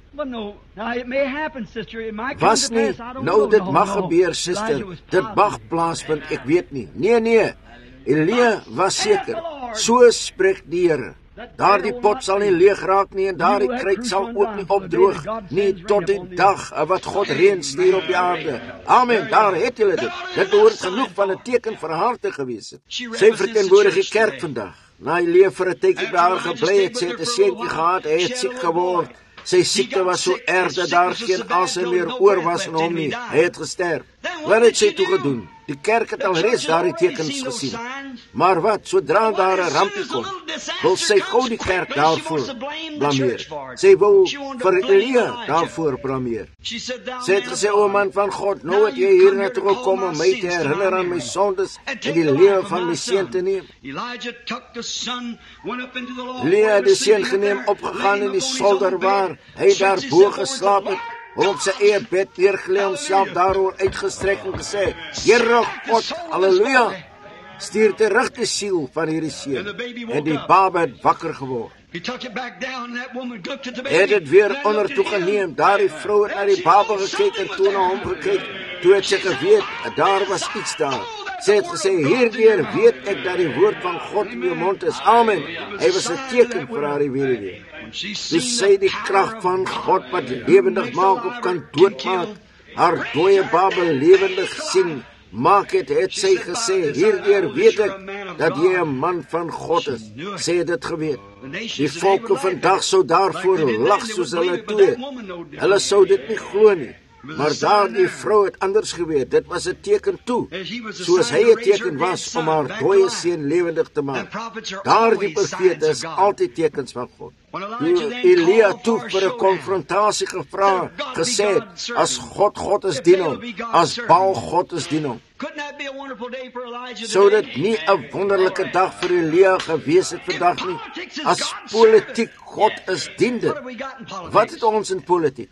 Was nie, nou dit mag gebeur, suster, dit mag plaasvind, ek weet nie. Nee, Elia was seker, so spreek die Here. Daardie pot sal nie leeg raak nie en daardie kruik sal ook nie opdroog nie tot die dag wat God reën stuur op die aarde. Amen, daar het julle dit. Dit behoort genoeg van 'n teken vir haar te gewees het. Sy verteenwoordig die kerk vandag. Na hy leef vir 'n tydjie by haar gebly het, sy het 'n seentjie gehad, hy het siek geword. Sy siekte was so erg dat daar geen asem meer oor was in hom nie. Hy het gesterf. Wat het sy toe gedoen? Die kerk het al reeds daardie tekens gesien. Maar wat, sodra daar 'n rampie kom, wil sy gou die kerk daarvoor blameer. Sy wil vir Elia daarvoor blameer. Sy het gesê, o man van God, nou het jy hier na toe gekom om my te herinner aan my sondes en die lewe van my seun te neem. Elia het die seun geneem, opgegaan in die solder waar hy daar bo geslaap het, op sy eie bed neergelê, homself daaroor uitgestrek en gesê, Here God, halleluja, stuur terug die siel van hierdie seun. En die baba het wakker geword. Hy het dit weer onder toe geneem. Daardie vrou het na die baba gekyk en toe na hom gekyk. Toe het sy geweet, daar was iets daar. Sy het gesê, hierdeur weet ek dat die woord van God in jou mond is. Amen. Hy was 'n teken vir haar weduwee. Toe sy die krag van God wat lewendig maak of kan doodmaak, haar dooie baba lewendig sien, maak het sy gesê, hierdeur weet ek dat jy 'n man van God is. Sy het dit geweet. Die volke vandag sou daarvoor lag soos hulle toe. Hulle sou dit nie glo nie. Maar daardie vrou het anders geweet. Dit was 'n teken toe, soos hy 'n teken was om haar dooie seun lewendig te maak. Daardie profete is altyd tekens van God. Toe Elia toe vir 'n konfrontasie gevra, gesê, as God is dien hom, as Baal God is dien hom. Sou dit nie 'n wonderlike dag vir Elia gewees het vandag nie? As politiek God is dien dit. Wat het ons in politiek?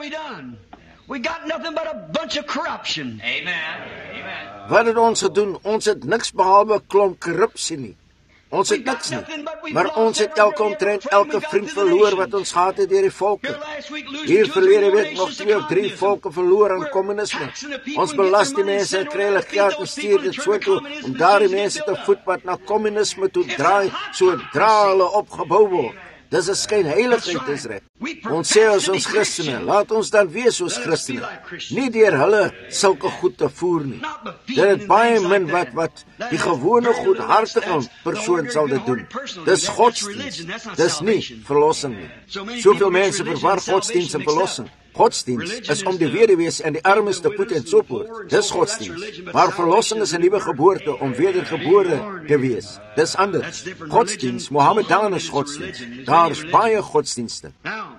We got nothing but a bunch of corruption. Amen. Wat het ons gedoen? Ons het niks behalwe klomp korrupsie nie. Ons het niks nie. Maar ons het elke vriend verloor wat ons gehad het deur die volke. Hier verlede week nog 2 of 3 volke verloor aan kommunisme. Ons belas die mense en kry hulle geld en stuur dit so toe om daardie mense te voed wat na kommunisme toe draai, sodra hulle opgebou word. Dis 'n skynheiligheid, dis reg. Ons sê as ons Christene, laat ons dan wees soos Christene. Nie deur hulle sulke goed te voer nie. Dit is baie min wat die gewone goedhartige persoon sal dit doen. Dis godsdienst, dis nie verlossing nie. Soveel mense verwar godsdienst en verlossing. Godsdienst is om die weduwees en die armes te voed en so voort. Dis godsdienst. Maar verlossing is 'n nuwe geboorte om wedergebore te wees. Dis anders. Godsdienst, Mohammedaanse godsdienst. Daar's baie godsdienste.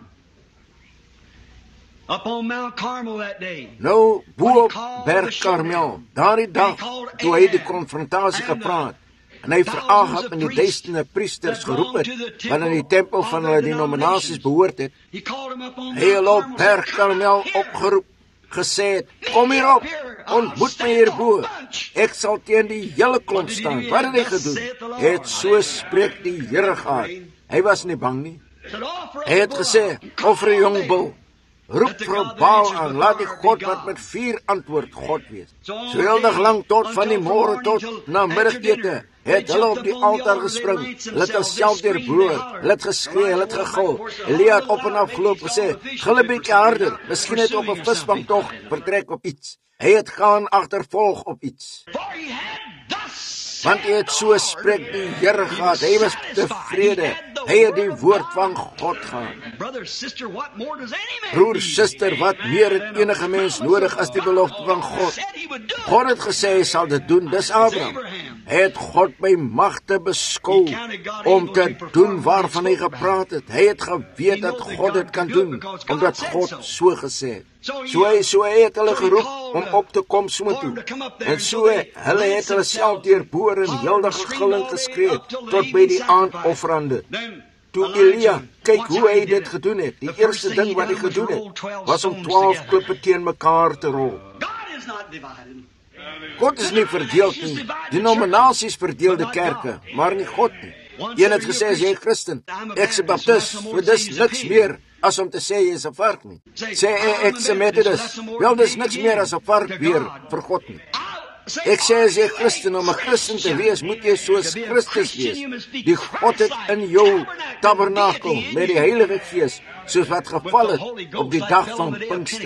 Nou, bo op Berg Karmel, daardie dag, toe hy die konfrontasie gepraat, en hy vir Ahab en die duisende priesters geroep het, wat in die tempel van hulle denominasies behoort het, hy hulle op Berg Karmel opgeroep, gesê het, kom hierop, ontmoet my hierbo, ek sal teen die hele klomp staan. Wat het hy gedoen? Hy het so spreek die Here gehad. Hy was nie bang nie. Hy het gesê, offer 'n jong bul, roep vir Baal aan, laat die God wat met vuur antwoord God wees. So heel dag lang tot van die môre tot na middagete, het hulle op die altaar gespring, hulle het self deurboor, hulle het geskree, hulle het gegil. Elia het op en af geloop gesê, gil 'n bietjie harder, miskien het op 'n visbank tog vertrek op iets. Hy het gaan agtervolg op iets. Want hy het so spreek die Here gehad, hy was tevrede, hy het die woord van God gehad. Broer, suster, wat meer het enige mens nodig as die belofte van God? God het gesê hy sal dit doen, dis Abraham. Hy het God by magte beskou om te doen waarvan hy gepraat het. Hy het geweet dat God dit kan doen, omdat God so gesê het. So hy het hulle geroep om op te kom soontoe. En so hulle het hulle self deurboor en heeldag gegil en geskree tot by die aandofferande. Toe Elia kyk hoe hy dit gedoen het, die eerste ding wat hy gedoen het, was om 12 klippe teen mekaar te rol. God is nie verdeeld nie. Denominasies verdeelde kerke, maar nie God nie. Een het gesê, as jy Christen, ek is 'n Baptist, want dis niks meer as om te sê jy is 'n vark nie. Sê ek is 'n Methodist, wel dis niks meer as 'n vark weer vir God nie. Ek sê as jy Christen, om 'n Christen te wees, moet jy soos Christus wees. Die God het in jou tabernakel met die Heilige Gees, soos wat geval het op die dag van Pinkster.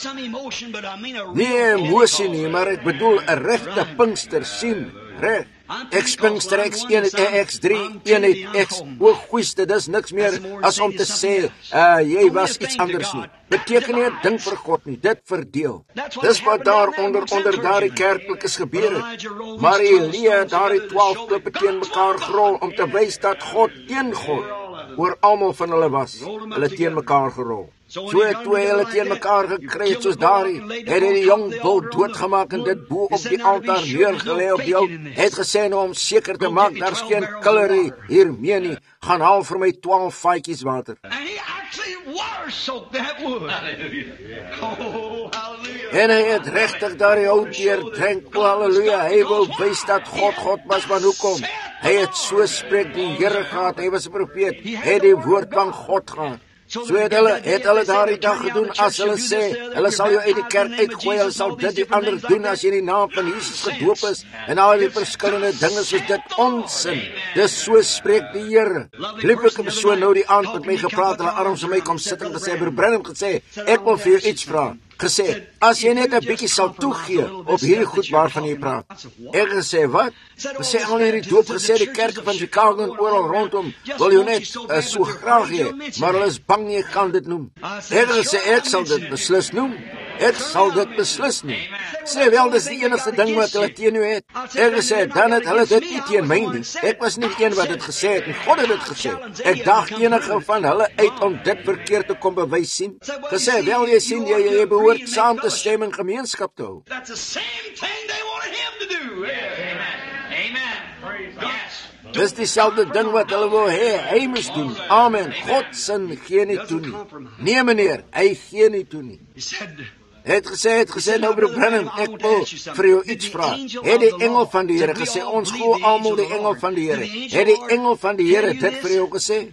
Nie emosie nie, maar ek bedoel 'n regte Pinkster sien, reg. X-Pinkster, X1, X3, eenheid, X, goeies, dit is niks meer as om te sê, jy was iets anders nie. Beteken nie 'n ding vir God nie, dit verdeel. Dis wat daar onder daardie kerklikes gebeur het. Maar Elia het daardie 12 klippe teen mekaar gerol, om te wys dat God teen God oor almal van hulle was. Hulle teen mekaar gerol. So toe hulle teen mekaar gekry het soos daardie, het hy die jong bul doodgemaak en dit bo op die altaar neergelê op die hout. Het gesê om seker te maak, daar's geen killery hiermee nie, gaan haal vir my 12 vaatjies water. En hy het regtig daardie hout deurdrink, halleluja, hy wil wys dat God was, maar hoekom? Hy het so spreek die Here gehad, hy was 'n profeet, hy het die woord van God gehad. So het hulle daardie dag gedoen, as hulle sê, hulle sal jou uit die kerk uitgooi, hulle sal dit die ander doen as jy in die naam van Jesus gedoop is, en al die verskillende dinge soos dit onsin. Dis so spreek die Here. Lieflike persoon nou die aand met my gepraat, hulle arms om my kom sit en gesê, Broer Branham gesê, ek wil vir jou iets vra. Gesê, as jy net 'n bietjie sal toegee op hierdie goed waarvan jy praat. Ek gesê, wat? Gesê, al hierdie doop gesê, die kerke van Chicago en oral rondom, wil jy net so graag hê, maar hulle is bang jy kan dit noem. Ek gesê, ek sal dit beslis noem. Ek sal dit beslis nie. Sê wel, dis die enigste ding wat hulle teen jou het. Ek gesê, dan het hulle dit nie teen my nie. Ek was nie die een wat dit gesê het, en God het dit gesê. Ek daag enige van hulle uit om dit verkeerd te kom bewys sien. Gesê, wel, jy sien, jy behoort saam te stem en gemeenskap te hou. Dis dieselfde ding wat hulle wil hê, hy moes doen. Amen. God sin gee nie toe nie. Nee meneer, hy gee nie toe nie. Het gesê, nou Broer Branham, ek wil vir jou iets vra. Het die engel van die Here gesê, ons glo almal die engel van die Here. Het die engel van die Here dit vir jou gesê?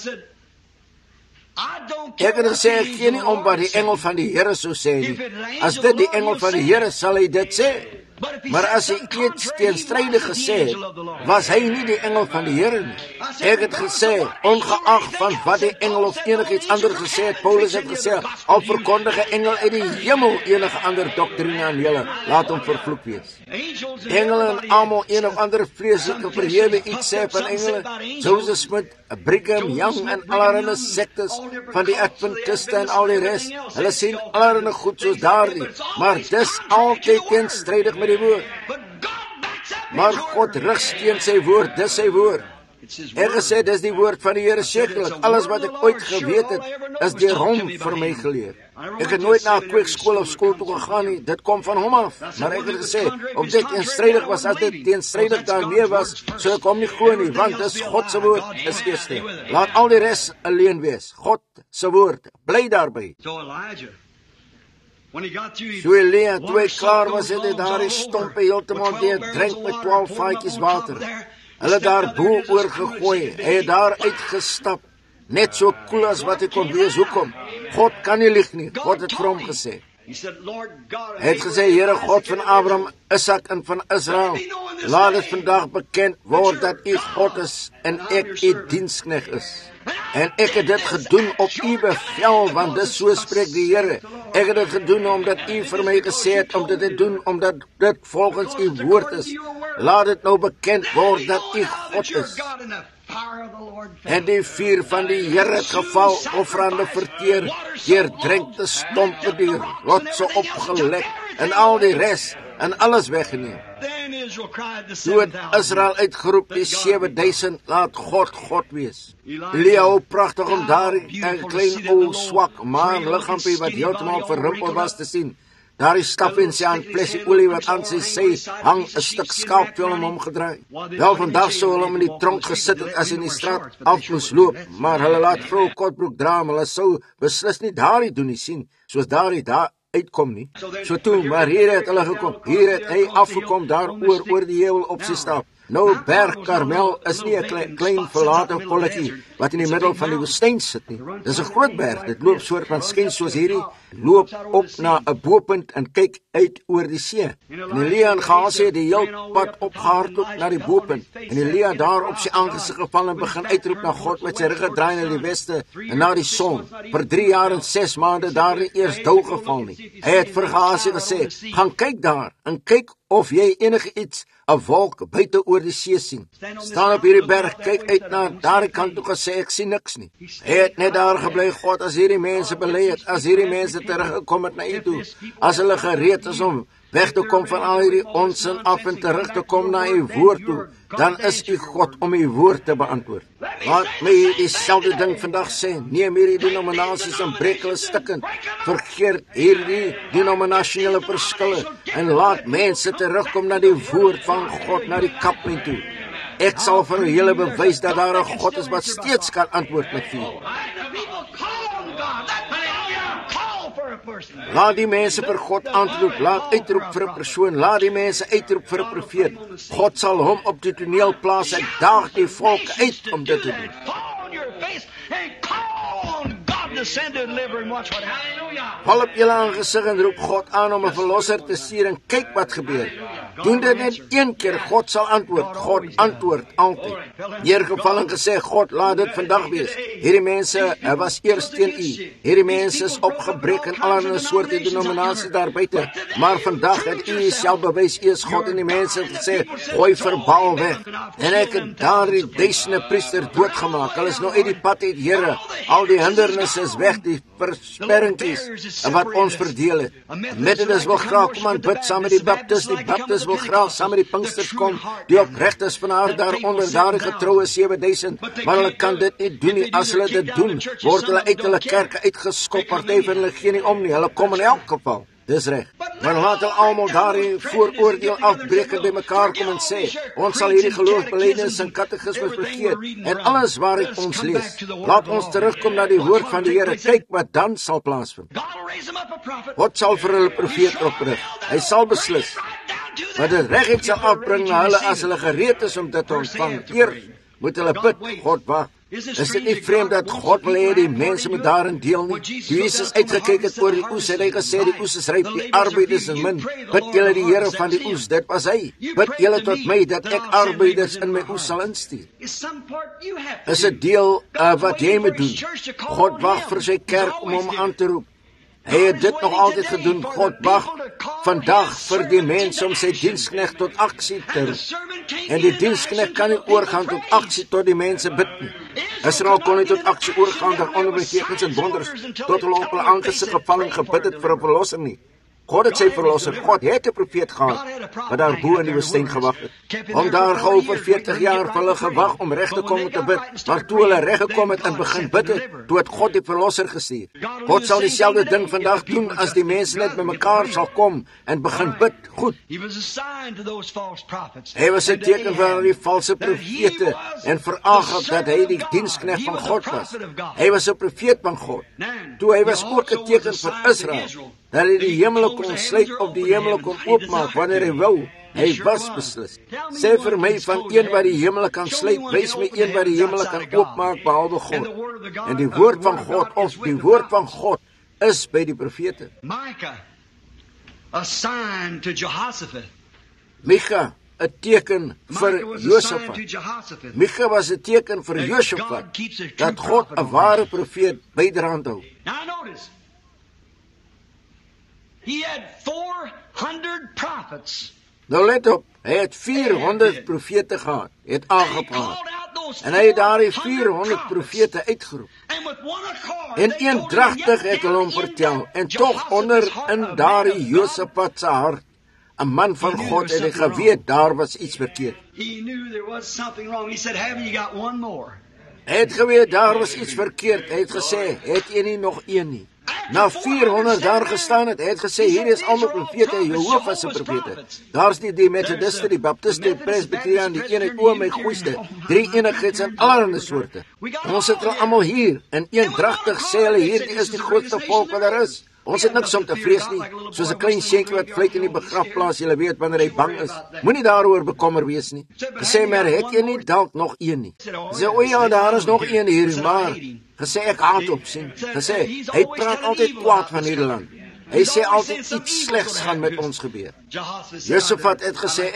Ek het gesê, ek gee nie om wat die engel van die Here sou sê nie. As dit die engel van die Here, sal hy dit sê. Maar as hy iets teenstrydig gesê het, was hy nie die engel van die Here nie. Ek het gesê, ongeag van wat die engel of enigiets anders gesê het, Paulus het gesê, al verkondige engel uit die hemel enige ander doktrine aan julle, laat hom vervloek wees. Engele en almal een of ander vreeslike verhewe iets sê van engele, Joseph Smith, Brigham Young en allerlei sektes van die Adventiste en al die res, hulle sien allerlei goed soos daardie, maar dis altyd teenstrydig met die woord. Maar God rig teen sy woord, dis sy woord. Ek gesê, dis die woord van die Here sekerlik. Alles wat ek ooit geweet het, is deur hom vir my geleer. Ek het nooit na 'n kweekskool of skool toe gegaan nie, dit kom van hom af. Maar ek het gesê, of dit teenstrydig was, as dit teenstrydig daarmee was, sou ek hom nie glo nie, want dis God se woord, is eerste. Laat al die res alleen wees. God se woord, bly daarby. So Elia, toe hy klaar was, het hy daar die stompe heeltemal deurdrink met 12 vaatjies water. Hulle daar bo oorgegooi, hy het daar uitgestap, net so koel as wat hy kon wees. Hoekom? God kan nie lieg nie, God het vir hom gesê. Hy het gesê, Here God van Abraham, Isak en van Israel, laat dit vandag bekend word dat U God is en ek U diensknegt is. En ek het dit gedoen op U bevel, want dit so spreek die Here. Ek het dit gedoen omdat U vir my gesê het om dit te doen, omdat dit volgens U woord is. Laat dit nou bekend word dat U God is. En die vuur van die Here het geval, offerande verteer, deur drenkte stompe die rotse opgelek, en al die res, en alles weggeneem. Toe het Israel uitgeroep, die 7000, laat God God wees. Elia, hoe prachtig om daar 'n klein ou swak maar liggaampie wat heeltemal verrimpel was te sien. Daar is stap in sy hand plesie olie wat aan sy sy hang 'n stuk skaapvel om hom gedraai. Wel, vandag sou hulle hom in die tronk gesit het as hy in die straat af moes loop, maar hulle laat vrou Kotbroek dra, hulle sou beslis nie daardie doen nie sien, soos daardie daar uitkom nie. So toe, maar hier het hulle gekom, hier het hy afgekom daar oor die heuwel op sy stap. Nou, Berg Karmel is nie 'n klein verlate polletjie wat in die middel van die woestyn sit nie. Dis 'n groot berg, dit loop soort van skens soos hierdie, loop op na 'n bopunt en kyk uit oor die see. En Elia en Gehazi het die heel pad opgehardloop na die bopunt, en Elia daar op sy aangesig geval en begin uitroep na God met sy rug gedraai na die weste en na die son. Vir 3 jaar en 6 maande daar nie eers dou geval nie. Hy het vir Gehazi gesê, gaan kyk daar en kyk of jy enige iets, 'n wolk buite oor die see sien. Staan op hierdie berg, kyk uit na daardie kant toe, gesê ek sien niks nie. Hy het net daar gebly, God, as hierdie mense bely het, as hierdie mense teruggekom het na U toe, as hulle gereed is om weg te kom van al hierdie onsin af en terug te kom na U woord toe, dan is U God om U woord te beantwoord. Laat my dieselfde ding vandag sê, neem hierdie denominasies en breek hulle stukkend, vergeet hierdie denominasionele verskille, en laat mense terugkom na die woord van God, na die kapling toe. Ek sal vir julle bewys dat daar 'n God is wat steeds kan antwoord met vuur. Laat die mense vir God aanroep, laat uitroep vir 'n persoon, laat die mense uitroep vir 'n profeet. God sal hom op die toneel plaas, hy daag die volk uit om dit te doen. Val op julle aangesig en roep God aan om 'n verlosser te stuur en kyk wat gebeur. Doen dit net een keer, God sal antwoord. God antwoord altyd. Neergeval en gesê, God, laat dit vandag wees. Hierdie mense was eers teen U. Hierdie mense is opgebreek in allerlei soorte denominasies daar buite. Maar vandag het U self bewys, U is God, en die mense het gesê, gooi vir Baal weg. En ek het daardie duisende priesters doodgemaak. Hulle is nou uit die pad uit, Here. Al die hindernisse is weg, die versperringkies en wat ons verdeel het. Methodist wil graag kom aan bid saam met die Baptist wil graag saam met die Pinksters kom, die oprigtes van haar daaronder, daar getroue 7000, maar hulle kan dit nie doen nie. As hulle dit doen, word hulle uit hulle kerke uitgeskop, party van hulle gee nie om nie, hulle kom in elk geval. Dis reg. Maar laat hulle almal daarin vooroordeel afbreek en by mekaar kom en sê, ons sal hierdie geloofbelijdenis en katekismes vergeet en alles waaruit ons lees. Laat ons terugkom na die woord van die Here. Kyk wat dan sal plaasvind. God sal vir hulle profeet oprig. Hy sal beslis. Maar dit reguit sal afbring na hulle as hulle gereed is om dit te ontvang. Eers moet hulle bid, God wag. Is dit nie vreemd dat God wil hê die mense moet daarin deel nie? Toe Jesus uitgekyk het oor die oes, het hy gesê die oes is ryp, die arbeiders is min. Bid julle die Here van die oes, dit was hy. Bid julle tot my dat ek arbeiders in my oes sal instuur. Is 'n deel wat jy moet doen. God wag vir sy kerk om hom aan te roep. Hy het dit nog altyd gedoen. God wag vandag vir die mense om sy diensknegt tot aksie te roep. En die diensknegt kan nie oorgaan tot aksie tot die mense bid nie. Israel kon nie tot aksie oorgaan door onderbetekens en wonders tot hulle op hulle aangesig geval en gebid het vir 'n verlosser nie. God het sy verlosser. God het 'n profeet gehad wat daar bo in die woestyn gewag het. Om daar gehou vir 40 jaar vir hulle gewag om reg te kom te bid. Maar toe hulle reg gekom het en begin bid het, toe het God die verlosser gestuur. God sal dieselfde ding vandag doen as die mense net by mekaar sal kom en begin bid. Goed. Hy was 'n teken vir die valse profete en vir Agab dat hy die diensknegt van God was. Hy was 'n profeet van God. Toe hy was ook 'n teken vir Israel. Dat hy die hemel kon sluit of die hemel kon oopmaak wanneer hy wou. Hy was beslis. Sê vir my van een wat die hemel kan sluit, wys my een wat die hemel kan oopmaak behalwe God. En die woord van God, of die woord van God, is by die profete. a sign to Jehoshaphat. Micha, 'n teken vir Micah was a sign to Josafat. Jehoshaphat. Micha was 'n teken vir That Josafat God keeps a true dat God prophet 'n on ware him. profeet byderhand hou. Now notice, he had 400 prophets. Nou let op, hy het 400 profete gehad, het And he aangepraat. called out those En hy het daardie 400 400 profete uitgeroep. And with one accord, En they told him, eendragtig yet het hulle hom down in vertel, that en tog Jehoshaphat's onder heart, in a daardie man of Josafat se hart, 'n man van He knew God, there en hy was something geweet daar was iets verkeerd. God. He knew there was something wrong. He said, haven't you got one more? Hy het geweet daar was iets verkeerd. Hy het gesê, het jy nie nog een nie? Na 400 daar gestaan het, hy het gesê, hier is almal profete, Jehovah se profete. Daar's nie die Methodiste, die Baptiste, die Presbyterian, die een het oor my goeiste, 3 enigheids en allerlei soorte. Ons het hulle almal hier, en eendragtig sê hulle, hierdie is die grootste volk wat daar is. Ons het niks om te vrees nie, soos 'n klein seentjie wat vlieg in die begrafplaas, jy weet wanneer hy bang is. Moenie daaroor bekommer wees nie. Gesê, maar het jy nie dalk nog een nie? Sê, o ja, daar is nog een hier, maar gesê, ek haat op sien. Gesê, hy praat altyd kwaad van hierdie land. Hy sê altyd iets slegs gaan met ons gebeur. Josafat het gesê,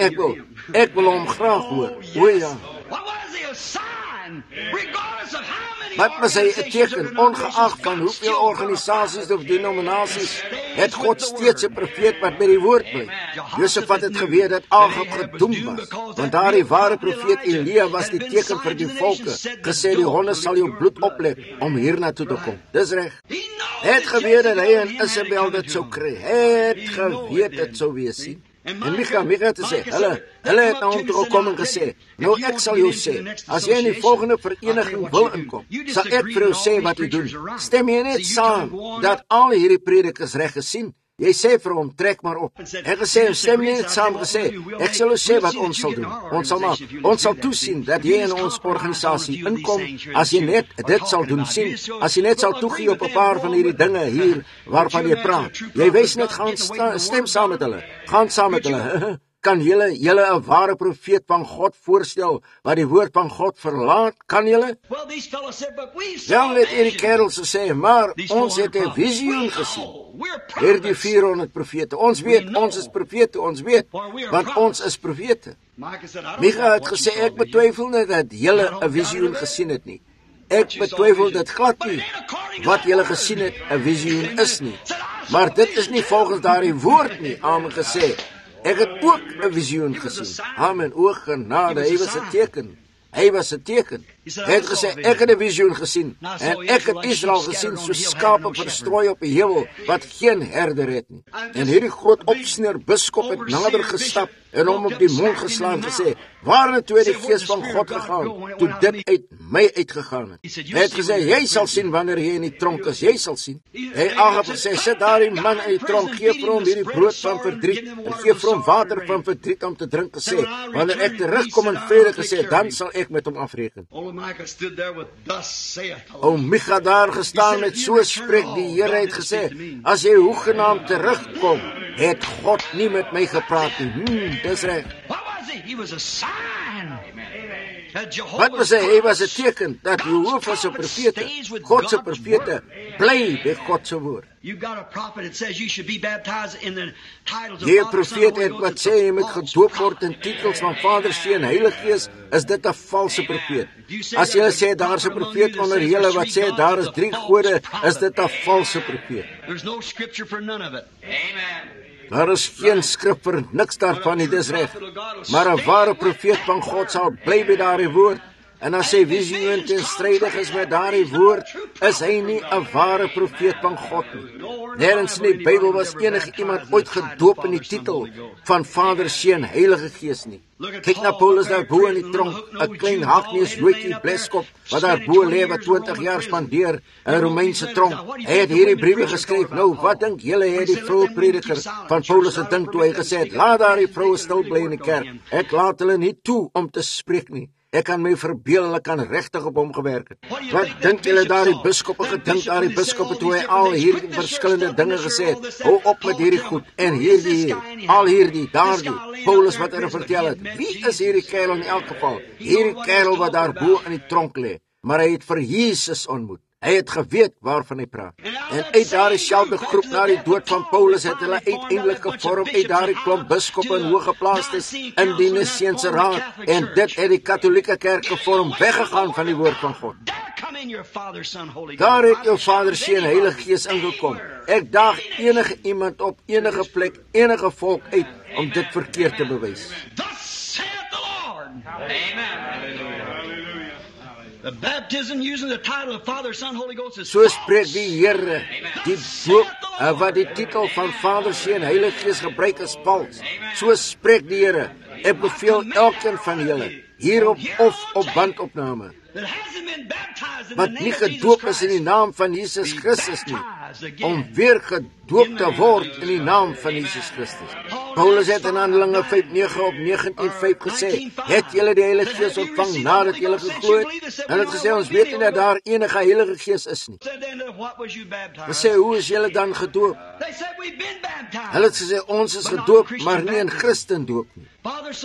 ek wil hom graag hoor. O ja. What was he, a sign? Regardless of how many Wat was hy 'n organizations there teken, were, ongeag van hoeveel organisasies of denominasies, het God steeds 'n profeet wat by die woord bly. Josafat het geweet dat Agab gedoem was, want daardie ware profeet Elia was die teken vir die volke, gesê die honde sal jou bloed oplep om hiernatoe te kom. Dis reg. Hy het geweet dat hy en Isabel dit sou kry. Hy het geweet dit sou wees sien. En Micha het gesê, hulle het na hom toe gekom en gesê, nou ek sal jou sê, as jy in die volgende vereniging wil inkom, sal ek vir jou sê wat jy doen. Stem jy net saam dat al hierdie predikers reg gesien? Jy sê vir hom, trek maar op. Hy gesê, stem jy net saam gesê, ek sal jou sê wat ons sal doen. Ons sal toesien dat jy in ons organisasie inkom, as jy net dit sal doen sien, as jy net sal toegee op 'n paar van hierdie dinge hier, waarvan jy praat. Jy wys net, gaan stem saam met hulle, gaan saam met hulle. Kan julle 'n ware profeet van God voorstel, wat die woord van God verlaat? Kan julle? Well, these fellows said, but we Ja, saw net hierdie kerels sê, maar ons het 'n visioen gesien. Hierdie 400 profete. Ons weet, ons is profete, ons weet, want ons is profete. Micha het gesê, ek betwyfel nie dat julle 'n visioen gesien het nie. Ek betwyfel dit glad nie. Wat julle gesien het, 'n visioen is nie. Maar dit is nie volgens daardie woord nie, amen gesê. Ek het ook 'n visioen gesien. Amen, o genade, hy was 'n teken. Hy was 'n teken. Hy het gesê, ek het 'n visioen gesien, en ek het Israel gesien soos skape verstrooi op die heuwel, wat geen herder het nie. En hierdie groot opsneer biskop het nader gestap, en hom op die mond geslaan gesê, waarna toe het die gees van God gegaan, toe dit uit my uitgegaan het. Hy het gesê, jy sal sien wanneer jy in die tronk is, jy sal sien. Hy Agab gesê, sit daar die man in die tronk, gee vir hom hierdie brood van verdriet, en gee vir hom water van verdriet om te drink, gesê, wanneer ek terugkom in vrede, gesê, dan sal ek met hom afreken. O Micha daar gestaan met so spreek die Here het gesê, as jy hoegenaamd terugkom, het God nie met my gepraat nie. Dis reg. Wat was hy? Hy was 'n teken dat Jehovah se profete, God se profete, bly by God se woord. You got a prophet that says you should be baptized in the titles of Die Father, Son, profeet Holy het Ghost. wat sê jy moet gedoop word in titels van Vader, Seun, Heilige Gees, is dit 'n valse profeet. As jy sê daar's 'n profeet onder julle wat sê daar is 3 gode, is dit 'n valse profeet. There's no scripture for none of it. Amen. Daar is geen skrif vir niks daarvan nie, dis reg. Maar 'n ware profeet van God sal bly by daardie woord. En as sy visioen teenstrydig is met daardie woord, is hy nie 'n ware profeet van God nie. Nêrens in die Bybel was enige iemand ooit gedoop in die titel van Vader, Seun, Heilige Gees nie. Kyk na Paulus daar bo in die tronk, 'n klein hakneus Joetjie Bleskop wat daar bo lê wat 20 jaar spandeer in 'n Romeinse tronk. Hy het hierdie briewe geskryf. Nou, wat dink julle het die vroue prediker van Paulus gedink toe hy gesê het, laat daardie vroue stil bly in die kerk. Ek laat hulle nie toe om te spreek nie. Ek kan my verbeel, hulle kan regtig op hom gewerk het. Wat dink julle daardie biskoppe gedink, daardie biskoppe toe hy al hierdie verskillende dinge gesê het? Hou op met hierdie goed en hierdie, al hierdie, daardie. Paulus wat hy vertel het. Wie is hierdie kerel in elk geval? Hierdie kerel wat daar bo in die tronk lê. Maar hy het vir Jesus ontmoet. Hy het geweet waarvan hy praat. En uit daardie selfde groep na die dood van Paulus het hulle uiteindelik gevorm uit daardie klomp biskoppe en hoëgeplaastes in die Niceense raad. En dit het die Katolieke Kerk gevorm, weggegaan van die woord van God. Daar het jou Vader, Seun, Heilige Gees ingekom. Ek daag enige iemand op enige plek, enige volk uit om dit verkeerd te bewys. So spreek die Here, die boek wat die titel van Vader, Seun, Heilige Gees gebruik is vals. So spreek die Here. Ek beveel elkeen van julle hierop of op bandopname wat nie gedoop is in die naam van Jesus Christus nie, om weer gedoop te word in die naam van Jesus Christus. Paulus het in Handelinge 5:9 op 19:5 gesê, het julle die Heilige Gees ontvang nadat julle geglo het? En het gesê, ons weet nie dat daar enige Heilige Gees is nie. Gesê, hoe is julle dan gedoop? Hulle het gesê, ons is gedoop, maar nie in Christendoop nie. Vader,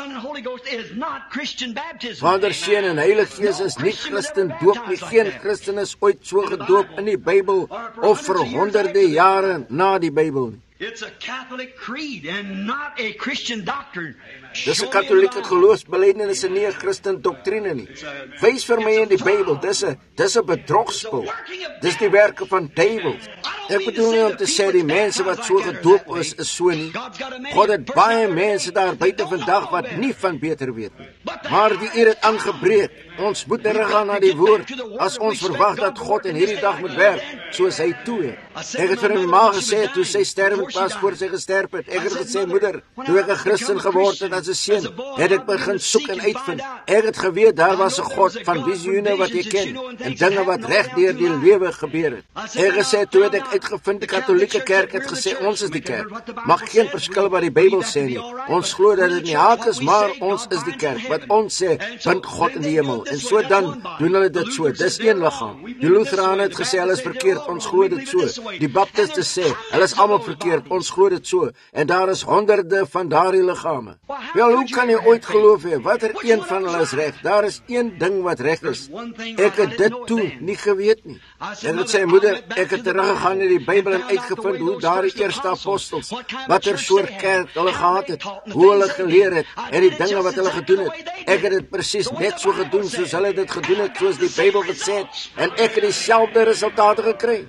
Seun en Heilige Gees is nie Christendoop nie. Geen Christen is ooit so gedoop in die Bybel of vir honderde jare na die Bybel nie. It's a Catholic creed and not a Christian doctrine. Dis 'n Katolieke geloofsbelijdenis en nie 'n Christen doktrine nie. Wys vir my in die Bybel, dis 'n bedrogspel. Dis die werke van duiwels. Ek bedoel nie om te sê die mense wat so gedoop is so nie. God het baie mense daar buite vandag wat nie van beter weet nie. Maar die uur het aangebreek. Ons moet teruggaan na die woord as ons verwag dat God in hierdie dag moet werk soos hy toe het. Ek het vir my ma gesê toe sy sterwend was voor sy gesterf het. Ek het gesê, moeder, toe ek 'n Christen geword het as 'n seun, het ek begin soek en uitvind. Ek het geweet daar was 'n God van visioene wat jy ken en dinge wat reg deur die lewe gebeur het. Ek gesê toe het ek uitgevind die Katolieke Kerk het gesê ons is die kerk. Mag geen verskil wat die Bybel sê nie. Ons glo dat dit nie haak is, maar ons is die kerk. Wat ons sê, vind God in die hemel. En so dan doen hulle dit so. Dis een liggaam. Die Lutherane het gesê hulle is verkeerd, ons glo dit so. Die Baptiste sê hulle is almal verkeerd, ons glo dit so. En daar is honderde van daardie liggame. Wel, hoe kan jy ooit geloof hê watter een van hulle is reg? Daar is een ding wat reg is. Ek het dit toe nie geweet nie. En dit sê moeder, ek het teruggegaan in die Bybel en uitgevind hoe daardie eerste apostels, watter soort kerk hulle gehad het, hoe hulle geleer het en die dinge wat hulle gedoen het. Ek het dit presies net so gedoen soos hulle dit gedoen het, soos die Bybel gesê het, en ek het dieselfde resultate gekry.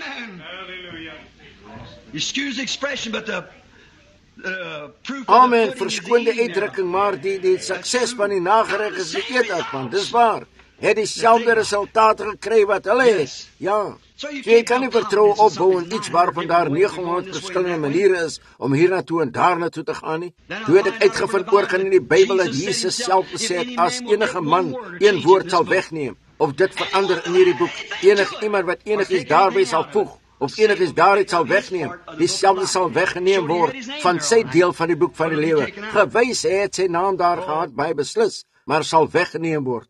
Amen, verskoon die uitdrukking, maar die sukses van die nagereg is die eetafman, dis waar. Het dieselfde resultate gekry wat hulle het. Ja, so jy kan nie vertrou opbou in iets waarvan daar 900 verskillende maniere is om hiernatoe en daarnatoe te gaan nie. Toe het ek uitgevind oorgaan in die Bybel dat Jesus self gesê het, as enige man een woord sal wegneem, of dit verander in hierdie boek, enig iemand wat enigiets daarby sal voeg, of enigiets daaruit sal wegneem, dieselfde sal weggeneem word van sy deel van die boek van die lewe. Gewys het sy naam daar gehad, by beslis, maar sal weggeneem word.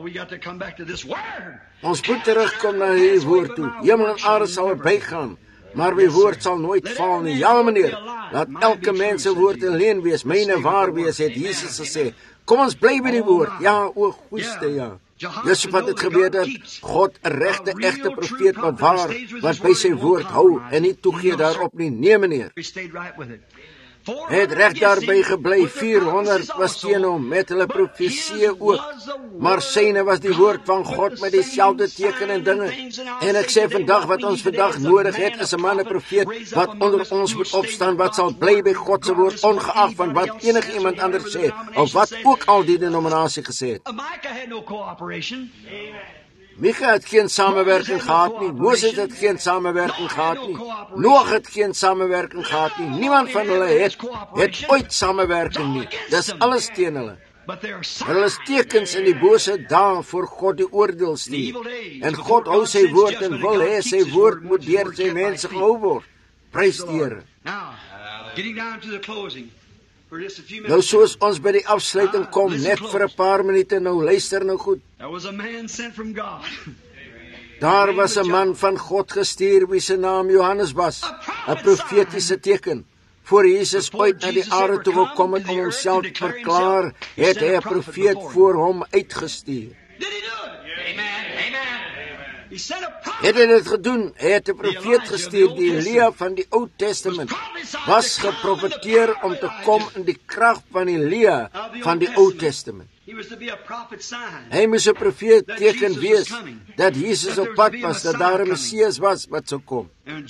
Ons moet terugkom na hierdie woord toe. Hemel en aarde sal verbygaan, maar my woord sal nooit val nie. Ja, meneer, laat elke mens se woord alleen wees, myne waar wees, het Jesus gesê. Kom ons bly by die woord. Ja, o goeiste, ja. Josaphat het gebeur dat God 'n regte, egte profeet bewaar, wat by sy woord hou en nie toegee daarop nie. Nee, meneer. Hy het reg daarby gebly. 400 was teen hom met hulle profesie ook, maar syne was die woord van God met dieselfde teken en dinge. En ek sê vandag wat ons vandag nodig het is 'n man, 'n profeet wat onder ons moet opstaan, wat sal bly by God se woord, ongeag van wat enige iemand anders sê of wat ook al die denominasie gesê het. Micha het geen samewerking gehad nie. Moses het geen samewerking gehad nie. Noag het geen samewerking gehad nie. Niemand van hulle het ooit samewerking nie. Dis alles teen hulle. Hulle is tekens in die bose dae voor God die oordeel stuur. En God hou sy woord en wil hê sy woord moet deur sy mense gehou word. Prys die Here. Nou soos ons by die afsluiting kom, net vir 'n paar minute, nou luister nou goed. Daar was 'n man van God gestuur wie se naam Johannes was, 'n profetiese teken. Voor Jesus ooit na die aarde toe gekom het om homself te verklaar, het hy 'n profeet voor hom uitgestuur. het hy dit gedoen. Hy het 'n profeet gestuur, die Elia van die Ou Testament, was geprofeteer om te kom in die krag van Elia van die Ou Testament. Hy moes 'n profeet teken wees dat Jesus op pad was, dat daar 'n Messias was wat sou kom.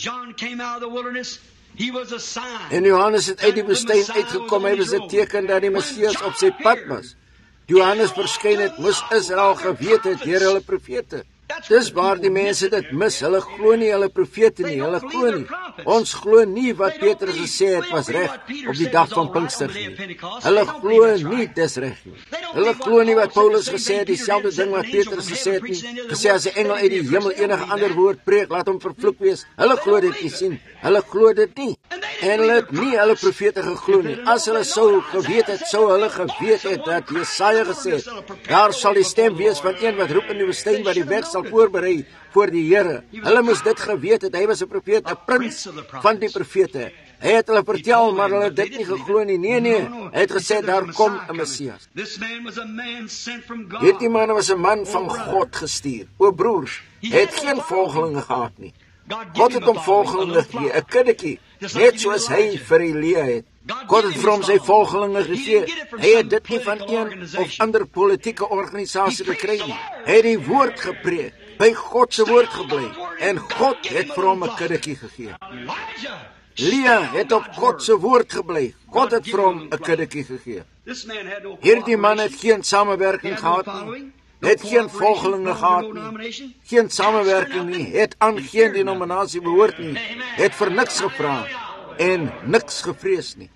En Johannes het uit die woestyn uitgekom, hy was 'n teken dat die Messias op sy pad was. Johannes verskyn het, moes Israel geweet het deur hulle profete. Dis waar die mense dit mis, hulle glo nie hulle profete nie, hulle glo nie. Ons glo nie wat Petrus gesê het was reg op die dag van Pinkster nie. Hulle glo nie dis reg nie. Hulle glo nie wat Paulus gesê het, dieselfde ding wat Petrus gesê het nie. Gesê as 'n engel uit die hemel enige ander woord preek, laat hom vervloek wees. Hulle glo dit nie sien. Hulle glo dit nie. En hulle het nie hulle profete geglo nie. As hulle sou geweet het, sou hulle geweet het dat Jesaja gesê het, daar sal die stem wees van een wat roep in die woestyn, wat die weg sal voorberei voor die Here. Hulle moes dit geweet het. Hy was 'n profeet, 'n prins van die profete. Hy het hulle vertel, maar hulle het dit nie geglo nie. Nee, hy het gesê daar kom 'n Messias. Hierdie man was 'n man van God gestuur. O broers, hy het geen volgelinge gehad nie. God het hom volgelinge gegee, 'n kiddetjie, net soos hy vir Elia het. God het vir hom sy volgelinge gegee. Hy het dit nie van een of ander politieke organisasie gekry nie. Hy het die woord gepreek, by God se woord gebly, en God het vir hom 'n kiddetjie gegee. Elia het op God se woord gebly. God het vir hom 'n kiddetjie gegee. Hierdie man het geen samewerking gehad nie. Het geen volgelinge gehad nie. Geen samewerking nie. Het aan geen denominasie behoort nie. Het vir niks gevra en niks gevrees nie.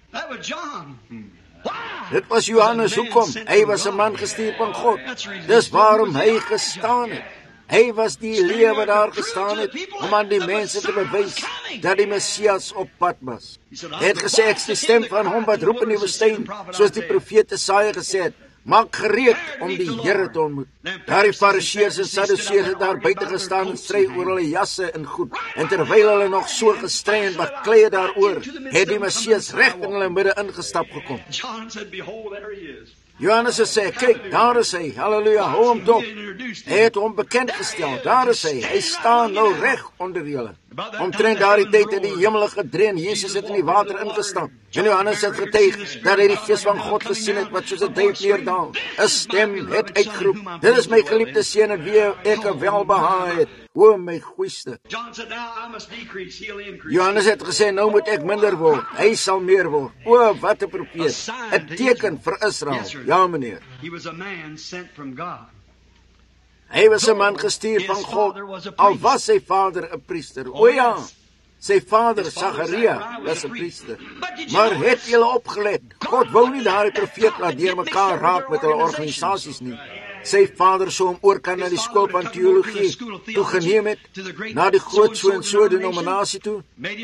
Dit was Johannes. Hoekom? Hy was 'n man gestuur van God. Dis waarom hy gestaan het. Hy was die Elia wat daar gestaan het om aan die mense te bewys dat die Messias op pad was. Hy het gesê, ek is die stem van hom wat roep in die woestyn, soos die profeet Jesaja gesê het, maak gereed om die Here te ontmoet. Daar die Fariseërs en Sadduseërs het daar buite gestaan en stry oor hulle jasse en goed. En terwyl hulle nog so gestry en baklei het daaroor, het die Messias reg in hulle midde ingestap gekom. Johannes het sê, kyk, daar is hy, halleluja, hou hom dop. Hy het hom bekend gestel, daar is hy staan nou reg onder julle. Omtrent daardie tyd het die hemel gedreun, Jesus het in die water ingestap. En Johannes het getuig dat hy die Gees van God gesien het, wat soos 'n duif neerdaal. 'n Stem het uitgeroep, dit is my geliefde seun in wie ek welbehae het. O my goeieste. Johannes het gesê, nou moet ek minder word, hy sal meer word. O, wat 'n profeet, 'n teken vir Israel. Ja, meneer. Hy was 'n man gestuur van God, al was sy vader 'n priester. O ja, sy vader Sagaria was 'n priester. Maar het julle opgelet, God wou nie daardie profeet laat deurmekaar raak met hulle organisasies nie. Sy vader sou hom oor kan na die skool van teologie toegeneem het, na die groot so en so denominasie toe,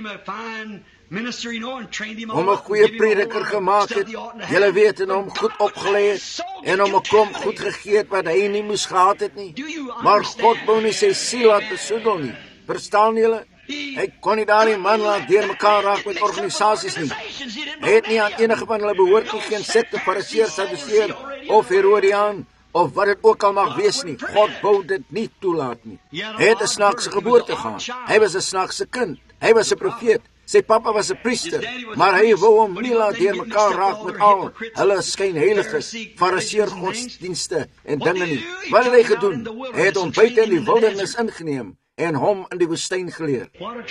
om 'n goeie prediker gemaak het, julle weet, en hom goed opgelei het, en hom 'n klomp goed gegee het wat hy nie moes gehad het nie. Maar God wou nie sy siel laat besoedel nie. Verstaan julle? Hy kon nie daardie man laat deurmekaar raak met organisasies nie. Hy het nie aan enige van hulle behoort nie, geen sekte, Fariseer, Sadduseer of Herodiaan, of wat dit ook al mag wees nie. God wou dit nie toelaat nie. Hy het 'n snaakse geboorte gehad. Hy was 'n snaakse kind. Hy was 'n profeet. Sy pappa was 'n priester, maar hy wou hom nie laat deurmekaar raak met al hulle skynheilige Fariseer godsdienste en dinge nie. Wat het hy gedoen? Hy het hom buite in die wildernis ingeneem en hom in die woestyn geleer.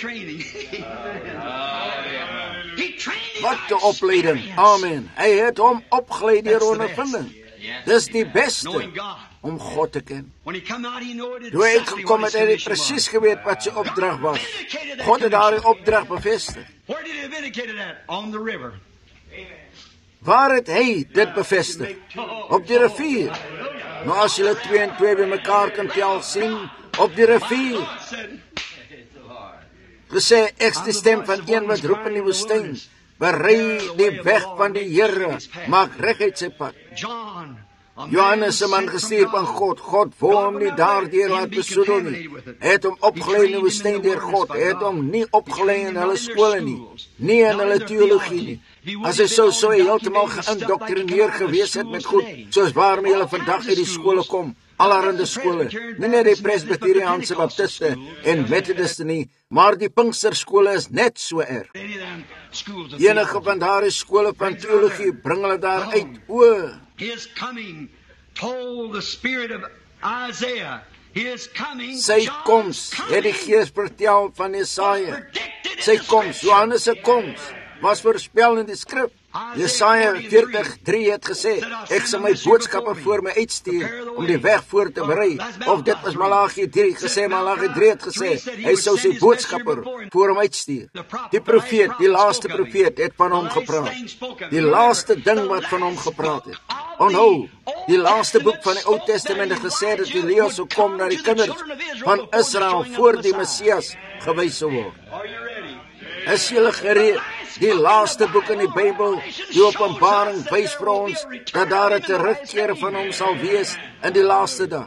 Wat 'n opleiding. Amen. Hy het hom opgelei deur ondervinding. Dis die beste om God te ken. Toe hy gekom het, het hy presies geweet wat sy opdrag was. God het daardie opdrag bevestig. Waar het hy dit bevestig? Op die rivier. Nou as julle 2 en 2 by mekaar kan tel, sien, op die rivier. Gesê, ek is die stem van een wat roep in die woestyn, berei die weg van die Here, maak reguit sy pad. Johannes, 'n man gestuur van God. God wou hom nie daardeur laat besoedel nie. Hy het hom opgelei in die woestyn deur God. Hy het hom nie opgelei in hulle skole nie, nie in hulle teologie nie. As hy sou hy heeltemal geïndoktrineer gewees het met goed, soos waarmee hulle vandag uit die skole kom, allerhande skole, nie net die Presbyteriaanse, Baptiste en Methodiste nie, maar die Pinksterskole is net so erg. Enige van daardie skole van teologie bring hulle daar uit. His coming told the spirit of Isaiah. His coming, sy koms het die Gees vertel van Jesaja. Sy koms, Johannes se koms, was voorspel in die skrif. Jesaja 40:3 het gesê, ek sal my boodskappe voor my uitstuur om die weg voor te berei. Of dit was Malagi 3 gesê, Malagi 3 het gesê, hy sou sy boodskapper voor hom uitstuur. Die profeet, die laaste profeet het van hom gepraat. Die laaste ding wat van hom gepraat het. Onthou, die laaste boek van die Ou Testament het gesê dat Elia sou kom na die kinders van Israel voor die Messias gewys sou word. Is julle gereed? Die laaste boek in die Bybel, die Openbaring, wys vir ons dat daar 'n terugkeer van hom sal wees in die laaste dag.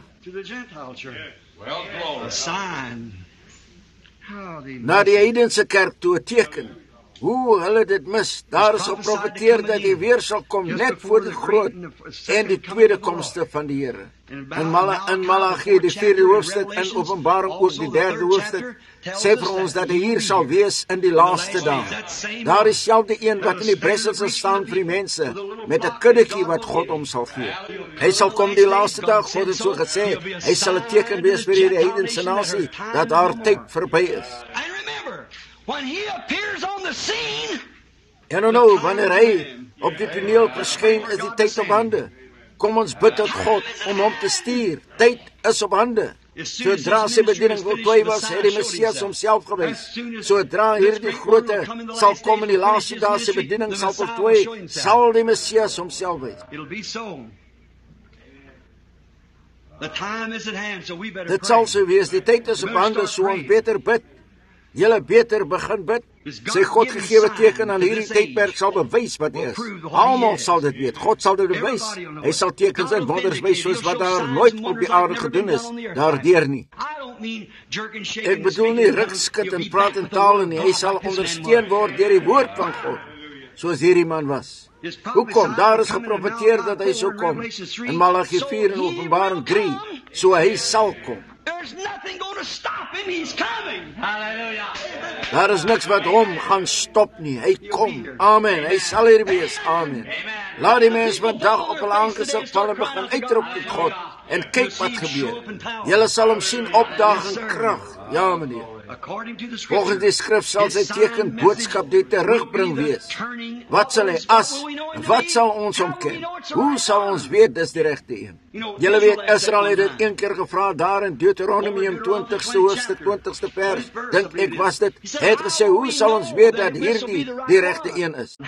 Na die heidense kerk toe 'n teken. Hoe hulle dit mis. Daar is geprofeteer dat hy weer sal kom net voor die groot en die tweede komste van die Here. In Malagi die 4de hoofstuk en Openbaring ook die 3de hoofstuk sê vir ons dat hy hier sal wees in die laaste dae. Daar is selfde een wat in die bressel sal staan vir die mense met 'n kuddetjie wat God hom sal gee. Hy sal kom die laaste dag, God het so gesê, hy sal 'n teken wees vir hierdie heidense nasie dat haar tyd verby is. When he appears on the scene, en nou, wanneer hy op die toneel verskyn, is die tyd op hande. Kom ons bid tot God om hom te stuur. Tyd is op hande. Sodra sy bediening voltooi was, het die Messias homself gewys. Sodra hierdie groote sal kom in die laaste dae, sy bediening sal voltooi, sal die Messias homself wys. Dit sal so wees, die tyd is op hande, so ons beter bid. Julle beter begin bid. Sy God gegewe teken aan hierdie tydperk sal bewys wat hy is. Almal sal dit weet. God sal dit bewys. Hy sal tekens en wonders wys soos wat daar nooit op die aarde gedoen is daardeur nie. Ek bedoel nie ruk, skud en praat in tale nie. Hy sal ondersteun word deur die woord van God, soos hierdie man was. Hoekom? Daar is geprofeteer dat hy sou kom. In Malagi 4 en Openbaring 3, so hy sal kom. There's nothing going to stop him. He's coming. Hallelujah. Daar is niks wat hom gaan stop nie. Hy kom. Amen. Hy sal hier wees. Amen. Laat die mens vandag op hulle aangesig val en begin uitroep tot God. En kyk wat gebeur. Julle sal hom sien opdaag in krag. Ja, meneer. Volgens die skrif sal sy teken boodskap die terugbring wees. Wat sal hy as? Wat sal ons omken? Hoe sal ons weet dis die regte een? Julle weet, Israel het dit een keer gevra daar in Deuteronomium 20ste hoofstuk 20ste vers. Dink ek was dit. Hy het gesê, hoe sal ons weet dat hierdie die regte een is?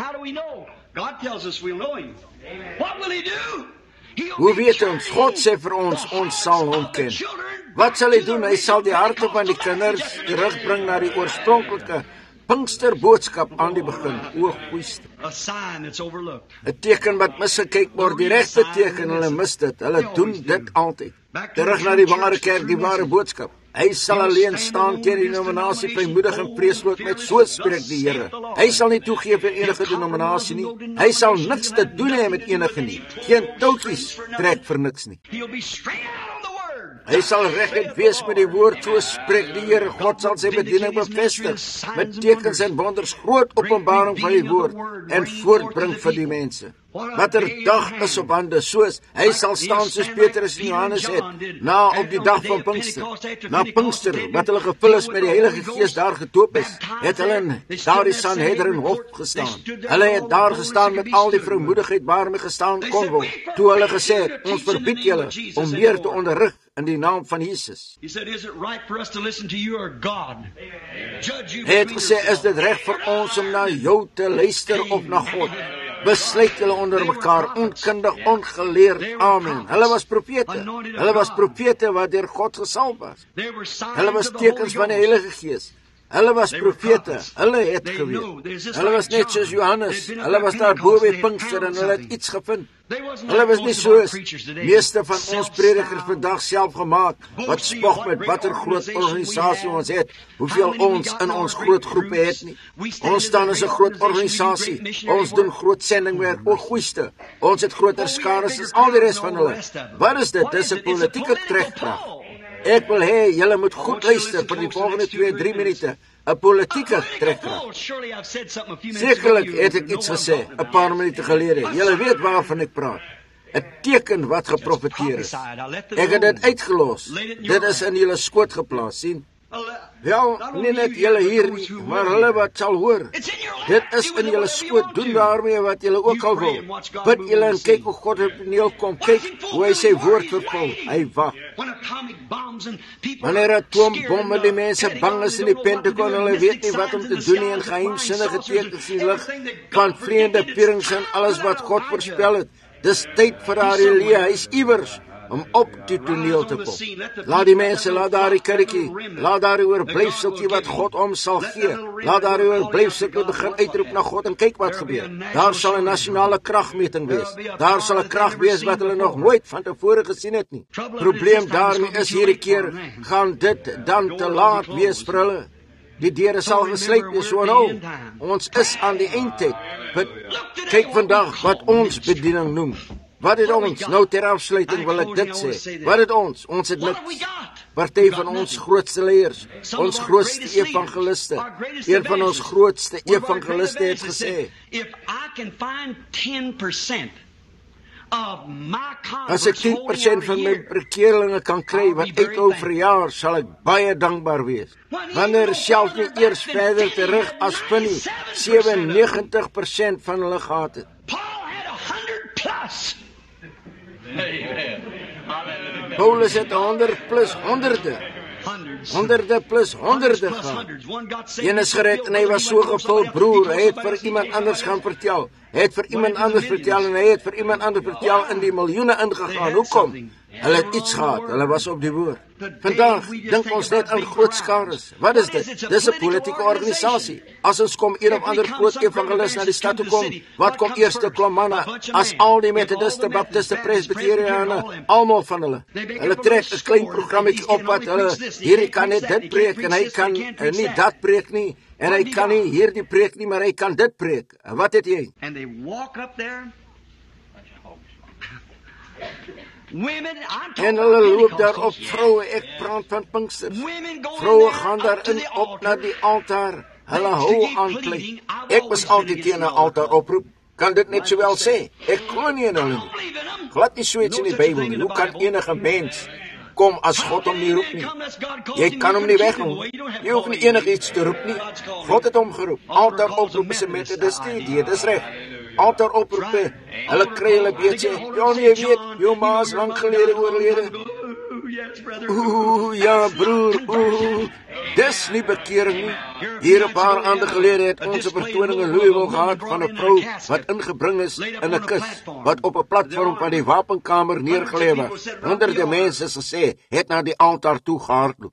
Hoe weet ons? God sê vir ons sal hom ken. Wat sal hy doen? Hy sal die harte van die kinders terugbring na die oorspronklike Pinksterboodskap aan die begin. O, goeieste. 'n teken wat misgekyk word, die regte teken, hulle mis dit. Hulle doen dit altyd. Terug na die ware kerk, die ware boodskap. Hy sal alleen staan teen die denominasie vrymoedig en vreesloos met so spreek die Here. Hy sal nie toegee vir enige denominasie nie. Hy sal niks te doen hê met enige nie. Geen touwtjies trek vir niks nie. Hy sal reguit wees met die woord, so spreek die Here. God sal sy bediening bevestig met tekens en wonders, groot openbaring van die woord en voortbring vir die mense. Watter dag is op hande, soos hy sal staan soos Petrus en Johannes het, na op die dag van Pinkster. Na Pinkster, wat hulle gevul is met die Heilige Gees daar gedoop is, het hulle in daardie Sanhedrin hof gestaan. Hulle het daar gestaan met al die vrymoedigheid waarmee gestaan kon word, toe hulle gesê het, ons verbied julle om meer te onderrig in die naam van Jesus. Hy het gesê, is dit reg vir ons om na jou te luister of na God? Besluit hulle onder mekaar, onkundig, ongeleerd. Amen. Hulle was profete. Hulle was profete wat deur God gesalf was. Hulle was tekens van die Heilige Gees. Hulle was profete, hulle het geweet. Hulle was net soos Johannes, hulle was daar bo by Pinkster en hulle het iets gevind. Hulle was nie soos meeste van ons predikers vandag self gemaak, wat spog met watter groot organisasie ons het, hoeveel ons in ons groot groepe het nie. Ons staan as 'n groot organisasie, ons doen groot sendingwerk, o goeiste, ons het groter skares as al die res van hulle. Wat is dit? Dis 'n politieke trekkrag. Ek wil hê julle moet goed luister vir die volgende 2-3 minute. 'n Politieke trekkrag. Sekerlik het ek iets gesê 'n paar minute gelede. Julle weet waarvan ek praat. 'n Teken wat geprofeteer is. Ek het dit uitgelos. Dit is in julle skoot geplaas, sien? Wel, nie net julle hier nie, maar hulle wat sal hoor. Dit is in julle skoot. Doen daarmee wat julle ook al wil. Bid julle en kyk hoe God op die toneel kom. Kyk hoe hy sy woord vervul. Hy wag. Wanneer atoombomme die mense bang is in die Pentagon, hulle weet nie wat om te doen nie en geheimsinnige tekens in die lug van vreemde pierings en alles wat God voorspel het. Dis tyd vir haar Elia, hy is iewers om op die toneel te kom. Laat die mense, laat daar die kerkie, laat daar die oorblyfseltjie wat God om sal gee. Laat daar die oorblyfseltjie begin uitroep na God en kyk wat gebeur. Daar sal 'n nasionale kragmeting wees. Daar sal 'n krag wees wat hulle nog nooit van tevore gesien het nie. Probleem daarmee is hierdie keer gaan dit dan te laat wees vir hulle. Die deure sal gesluit wees, so nou. Ons is aan die eindtyd. Kyk vandag wat ons bediening noem. Wat het ons? Nou ter afsluiting wil ek dit sê. Wat het ons? Ons het niks. Party van ons grootste leiers, ons grootste evangeliste, een van ons grootste evangeliste het gesê, as ek 10% van my bekeerlinge kan kry wat uithou vir 'n jaar, sal ek baie dankbaar wees. Wanneer selfs nie eers verder terug as Finney 97% van hulle gehad het. Paulus het 100 plus honderde. Honderde plus honderde gehad. Een is gered en hy was so gevul, broer, hy het vir iemand anders gaan vertel. Hy het vir iemand anders vertel en hy het vir iemand anders vertel in die miljoene ingegaan. Hoekom? Hulle het iets gehad, hulle was op die woord. Vandag dink ons net aan groot skares. Wat is dit? Dis 'n politieke organisasie. As ons kom een of ander groot evangelis na die stad toe kom, wat kom eerste klomp manne? As al die Methodiste, Baptiste, Presbyteriane, almal van hulle. Hulle trek 'n klein programmetjie op wat hulle, hierdie kan net dit preek en hy kan nie dat preek nie. En hy kan nie hierdie preek nie, maar hy kan dit preek. Wat het jy? En hulle loop daar op, vroue, ek praat van Pinkster. Vroue gaan daarin op na die altaar. Hulle hou aan klei. Ek was altyd teen 'n altaar oproep. Kan dit net sowel sê. Ek glo nie in hulle nie. Glad nie so iets in die Bybel nie. Hoe kan enige mens kom as God hom nie roep nie? Jy kan hom nie wegnoem. Jy hoef nie enigiets te roep nie. God het hom geroep. Altaar oproep is 'n metodiste idee, dis reg. Altaar oproepe, hulle kry hulle beetje. Ja, nee, jy weet, jou ma is lang gelede oorlede. Ja, broer, dis nie bekering nie. Hier 'n paar aande gelede het ons 'n vertoning in Louisville gehad van 'n vrou wat ingebring is in 'n kus, wat op 'n platform van die wapenkamer neergelê was. Honderde mense gesê, het na die altaar toe gehardloop.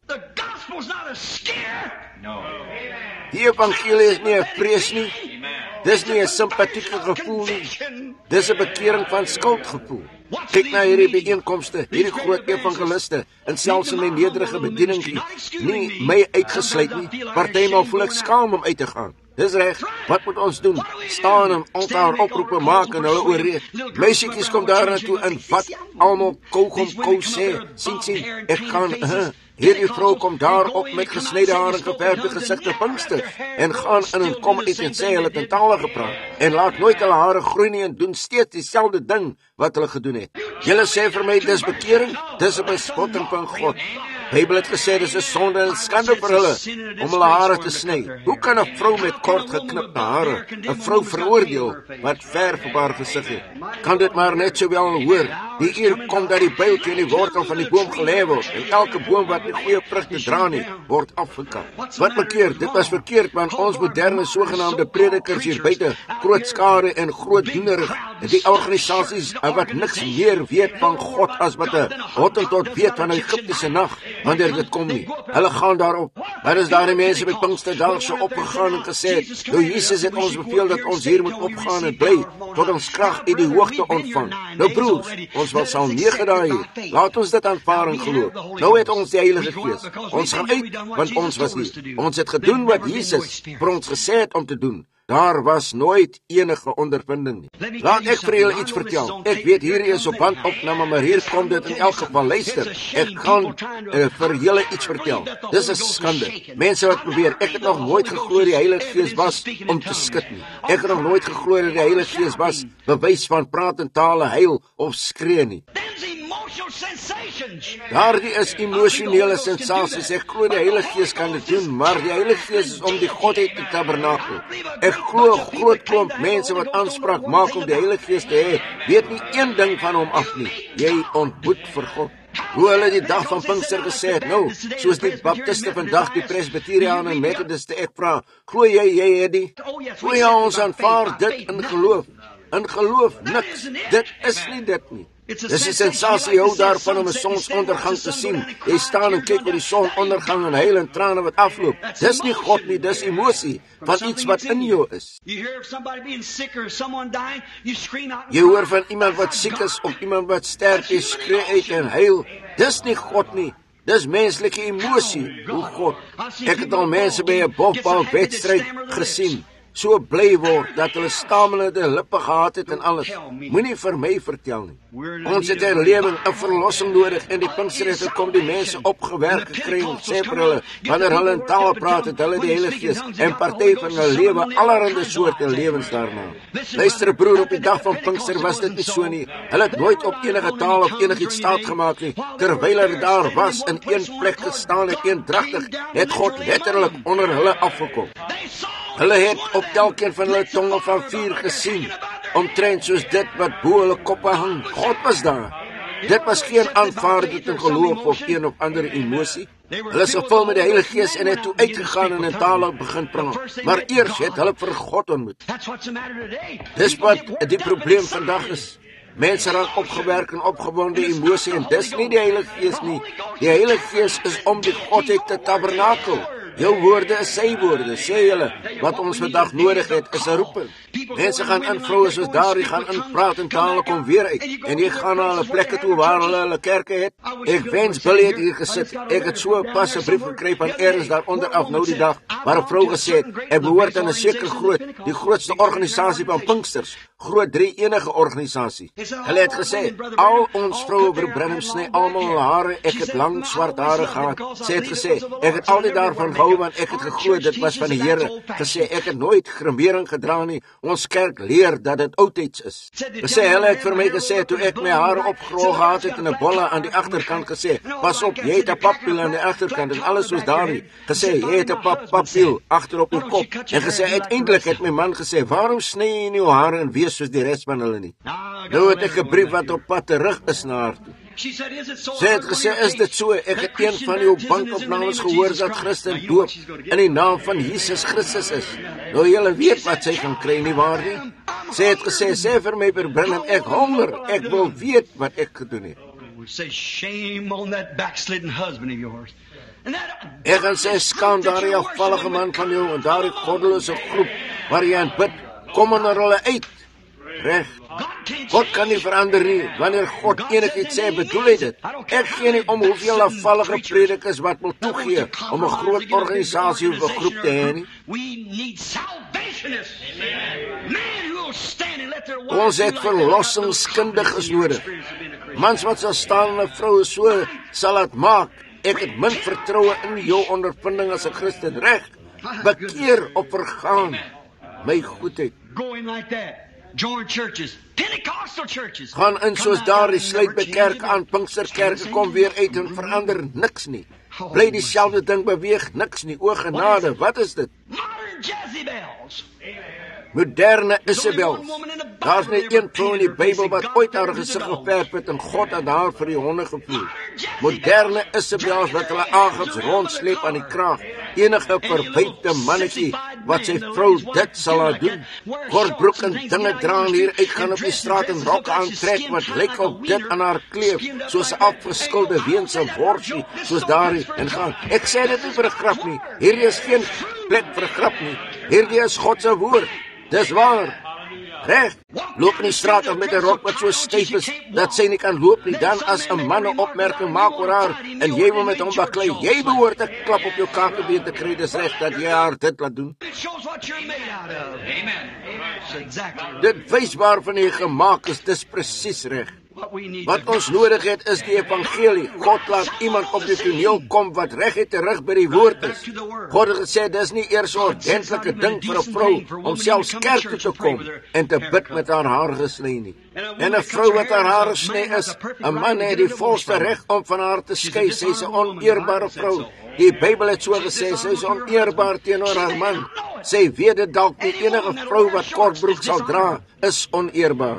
Die evangelie is nie 'n vrees nie. Dis nie 'n simpatieke gevoel nie. Dis 'n bekering van skuldgevoel. Kyk na hierdie bijeenkomste, hierdie groot evangeliste, en selfs in my nederige bediening nie my uitgesluit nie. Partymal voel ek skaam om uit te gaan. Dis reg, wat moet ons doen? Staan en altaar oproepe maak en hulle oorreed. Meisietjies kom daar naartoe en wat almal kou sê. Sien, ek gaan... Hierdie vrou kom daar op met gesnyde hare en geverfde gesigte Pinkster en gaan in en kom uit en sê hulle het in tale gepraat en laat nooit hulle hare groei nie en doen steeds dieselfde ding wat hulle gedoen het. Julle sê vir my dis bekering, dis 'n bespotting van God. Bybel het gesê dis 'n sonde en skande vir hulle om hulle hare te sny. Hoe kan 'n vrou met kort geknipte hare 'n vrou veroordeel wat verf op haar gesig het? Kan dit maar net sowel hoor. Die uur kom dat die byltjie in die wortel van die boom gelê word en elke boom wat nie goeie vrugte dra nie, word afgekap. Wat bekeer? Dit was verkeerd, want ons moderne sogenaamde predikers hier buite, groot skare en groot doenerig, die organisasies wat niks meer weet van God as wat 'n Hottentot weet van 'n Egiptiese nag. wanneer dit kom nie. Hulle gaan daarop. Maar is daar die mense met Pinksterdag so opgegaan en gesê, nou Jesus het ons beveel dat ons hier moet opgaan en bly, tot ons krag uit die hoogte ontvang. Nou broers, ons was al 9 dae hier. Laat ons dit aanvaar en glo. Nou het ons die Heilige Gees. Ons gaan uit, want ons was hier. Ons het gedoen wat Jesus vir ons gesê het om te doen. Daar was nooit enige ondervinding nie. Laat ek vir julle iets vertel. Ek weet hierdie is op bandopname, maar hier kom dit in elk geval. Luister, ek gaan vir julle iets vertel. Dis 'n skande. Mense wat probeer, ek het nog nooit geglo die Heilige Gees was om te skud nie. Ek het nog nooit geglo dat die Heilige Gees was bewys van praat in tale, huil of skree nie. Daardie is emosionele sensasies. Ek glo die Heilige Gees kan dit doen, maar die Heilige Gees is om die Godheid te tabernakel. Ek glo 'n groot klomp mense wat aanspraak maak om die Heilige Gees te hê, weet nie een ding van hom af nie. Jy ontmoet vir God. Hoe hulle die dag van Pinkster gesê het, nou, soos die Baptiste vandag, die Presbyteriane en Methodiste, ek vra, glo jy het die? Glo jy ons aanvaar dit in geloof? In geloof, niks. Dit is nie dit nie. Dis die sensasie hou daarvan om 'n sonsondergang te sien. Jy staan en kyk oor die sonondergang en huil en trane wat afloop. Dis nie God nie, dis emosie van iets wat in jou is. Jy hoor van iemand wat siek is of iemand wat sterf, jy skree uit en huil. Dis nie God nie. Dis menslike emosie, hoe God. Ek het al mense by 'n bofbalwedstryd gesien. So bly word, dat hulle stamelende lippe gehad het en alles. Moenie vir my vertel nie. Ons het 'n lewing, 'n verlossing nodig, en die Pinksterdag kom die mense opgewerk gekry en sê vir hulle, wanneer hulle in taal praat, het hulle die Heilige Gees, en party van hulle lewe allerhande soorte lewens daarna. Luister broer, op die dag van Pinkster was dit nie so nie. Hulle het nooit op enige taal of enigiets staat gemaak nie. Terwyl hulle daar was, in een plek gestaan en eendragtig, het God letterlik onder hulle afgekom. Hulle het op elkeen van hulle tonge van vuur gesien, omtrent soos dit wat bo hulle koppe hang. God was daar. Dit was geen aanvaarding te geloof of een of ander emosie. Hulle is gevul met die Heilige Gees en het toe uitgegaan en in tale begin praat. Maar eers het hulle vir God ontmoet. Dis wat die probleem vandag is. Mense raak opgewerk en opgewonde emosie, en dis nie die Heilige Gees nie. Die Heilige Gees is om die Godheid te tabernakel. Jou woorde is sy woorde, sê julle. Wat ons vandag nodig het, is 'n roeping. Mense gaan in, vroue soos daardie gaan in, praat en tale kom weer uit. En jy gaan na hulle plekke toe waar hulle kerke het. Ek wens Billy het hier gesit. Ek het so pas 'n brief gekry van Ernst daaronder af nou die dag, waar 'n vrou gesê het, ek behoort aan 'n sekere die grootste organisasie van Pinksters. Groot 3 enige organisasie. Hulle het gesê, al ons vroue by Branham sny almal hulle hare, ek het lang swart hare gehad. Sy het gesê, ek het altyd daarvan gehou, want ek het geglo dit was van die Here. Gesê, ek het nooit gremering gedra nie. Ons kerk leer dat dit oudtyds is. Gesê, hulle het vir my gesê, toe ek my hare opgerol gehad het en 'n bolle aan die agterkant gesê, pas op, jy het 'n pappiel aan die agterkant en alles soos daarin. Gesê, jy het 'n pappiel agter op jou kop. En gesê, uiteindelik het my man gesê, waarom sny jy nie jou hare en wees soos die res van hulle nie? Nou het ek 'n brief wat op pad terug is na haar toe. Sy het gesê, is dit so? Ek het een van jou bankopnames gehoor dat Christen doop in die naam van Jesus Christus is. Nou julle weet wat sy gaan kry, nie waar nie? Sy het gesê, sê vir my per Branham, ek honger, ek wil weet wat ek gedoen het. Ek gaan sê, skaam daardie afvallige man van jou en daardie goddelose groep waar jy aan bid, kom onder hulle uit. Reg. God kan nie verander nie. Wanneer God enigiets sê, bedoel hy dit. Ek gee nie om hoeveel afvallige predikers wat wil toegee om 'n groot organisasie of 'n groep te hê nie. Ons het verlossingskundiges nodig. Mans wat sal staan en 'n vrou so sal laat maak. Ek het min vertroue in jou ondervinding as 'n Christen. Reg. Bekeer op vergaan. My goedheid. Join churches, Pentecostal churches. Gaan in soos daardie, sluit by kerk aan, Pinksterkerke kom weer uit en verander niks nie. Bly dieselfde ding beweeg, niks nie. O genade, wat is dit? Modern Jezebels. Moderne Isabels. Daar's net een vrou in die Bybel wat ooit haar gesig geverf het en God het haar vir die honde gevoer. Moderne Isabels wat hulle Agabs rondsleep aan die kraag enige verwyfde mannetjie wat sy vrou dit sal laat doen. Kortbroek en dinge dra en hier uitgaan op die straat en rokke aantrek wat lyk of dit aan haar kleef, soos 'n afgeskilde weens 'n worsie, soos daarin en gaan. Ek sê dit nie vir 'n grap nie. Hierdie is geen plek vir 'n grap nie. Hierdie is God se woord. Dis waar. Reg, loop in die straat af met 'n rok wat so styf is dat sy nie kan loop nie. Dan as 'n man 'n opmerking maak oor haar en jy wil met hom baklei, jy behoort 'n klap op jou kakebeen te kry. Dis reg dat jy haar dit laat doen. Dit wys waarvan jy gemaak is. Dis presies reg. Wat ons nodig het is die evangelie. God laat iemand op die toneel kom wat reguit terug by die woord is. God het gesê dis nie eers 'n ordentlike ding vir 'n vrou om selfs kerk toe te kom en te bid met haar haar gesny nie. En 'n vrou wat haar hare sny is, 'n man het die volste reg om van haar te skei. Sy's 'n oneerbare vrou. Die Bybel het so gesê, sy is oneerbaar teenoor haar man. Sy weet dit dalk nie, enige vrou wat kortbroek sal dra, is oneerbaar.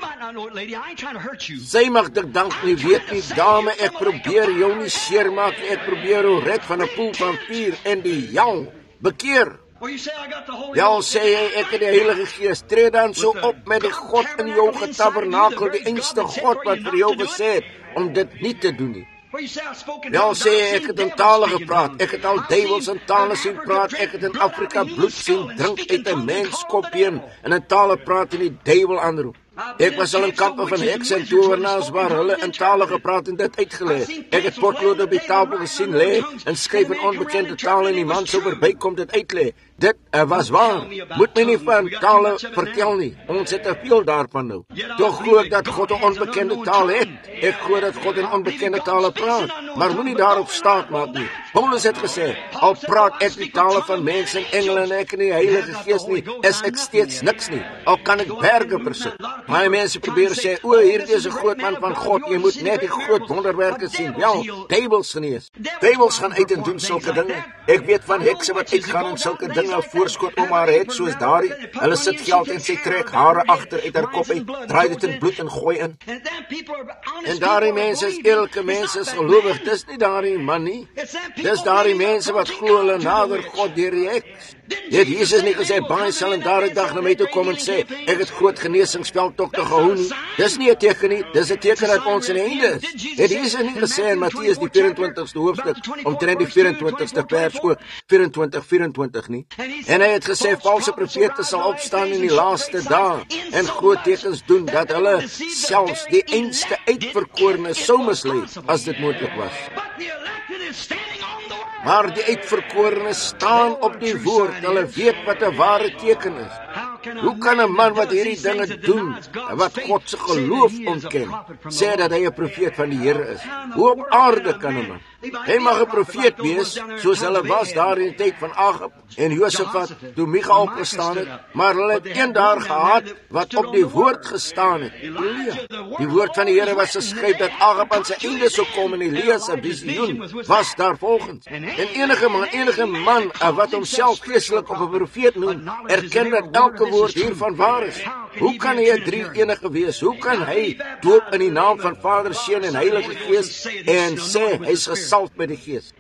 Sy mag dit dank nie weet nie, dame, ek probeer jou nie seermaak nie, ek probeer jou red van 'n poel van vuur en die jong bekeer. Ja, sê jy, ek het die Heilige Gees, tree dan so op met die God in jou getabernakel, die einste God wat vir jou gesê het, om dit nie te doen nie. Ja, sê jy, ek het in tale gepraat, ek het al duiwels in tale sien praat, ek het in Afrika bloed sien drink uit 'n mens kopbeen, en in tale praat en die duiwel aanroep. Ek was al in kampe van hekse en towenaars waar hulle in tale gepraat en dit uitgelê. Ek het potlood op die tafel gesien lê en skryf in onbekende tale en die man sou verbykom dit uitlê. Dit was waar. Moet my nie van tale vertel nie. Ons het te veel daarvan nou. Tog glo ek dat God 'n onbekende taal het. Ek glo dat God in onbekende tale praat, maar moenie daarop staat maak nie. Paulus het gesê, al praat ek die tale van mense en engele en ek in die Heilige Gees nie, is ek steeds niks nie. Al kan ek berge versit. Baie mense probeer sê, o, hierdie is 'n groot man van God, jy moet net die groot wonderwerke sien. Wel, duiwels genees. Duiwels gaan uit en doen sulke dinge. Ek weet van hekse wat uitgaan en sulke dinge voorskot om haar het, soos daardie. Hulle sit geld en sy trek hare agter uit haar kop uit, draai dit in bloed en gooi in. En daardie mense is elke mens is gelowig, dis nie daardie man nie. Dis daardie mense wat glo hulle nader God deur die heks. Het Jesus nie gesê, baie sal in daardie dag na my toe kom en sê, ek het groot genesingsveldtogte gehou nie. Dis nie 'n teken nie, dis 'n teken dat ons in die einde is. Het Jesus nie gesê in Matteus die 24ste hoofstuk, omtrent die 24ste vers ook, 24 nie. En hy het gesê, valse profete sal opstaan in die laaste dae en groot tekens doen, dat hulle selfs die einste uitverkorene sou mislei, as dit moontlik was. Maar die uitverkorene staan op die woord, hulle weet wat 'n ware teken is. Hoe kan 'n man wat hierdie dinge doen, wat God se geloof ontken, sê dat hy 'n profeet van die Here is? Hoe op aarde kan 'n man? Hy mag 'n profeet wees, soos hulle was daar in die tyd van Agab en Josafat, toe Micha opgestaan het, maar hulle het een daar gehad, wat op die woord gestaan het. Elia. Die woord van die Here was geskryf, dat Agab aan sy einde sou kom, en Elia se visioen was daar volgens. En enige man wat homself geestelik op 'n profeet noem, erken dat elke woord hiervan waar is. Hoe kan hy 'n drie-enige wees? Hoe kan hy doop in die naam van Vader, Seun en Heilige Gees en sê hy's gesalf met die Gees?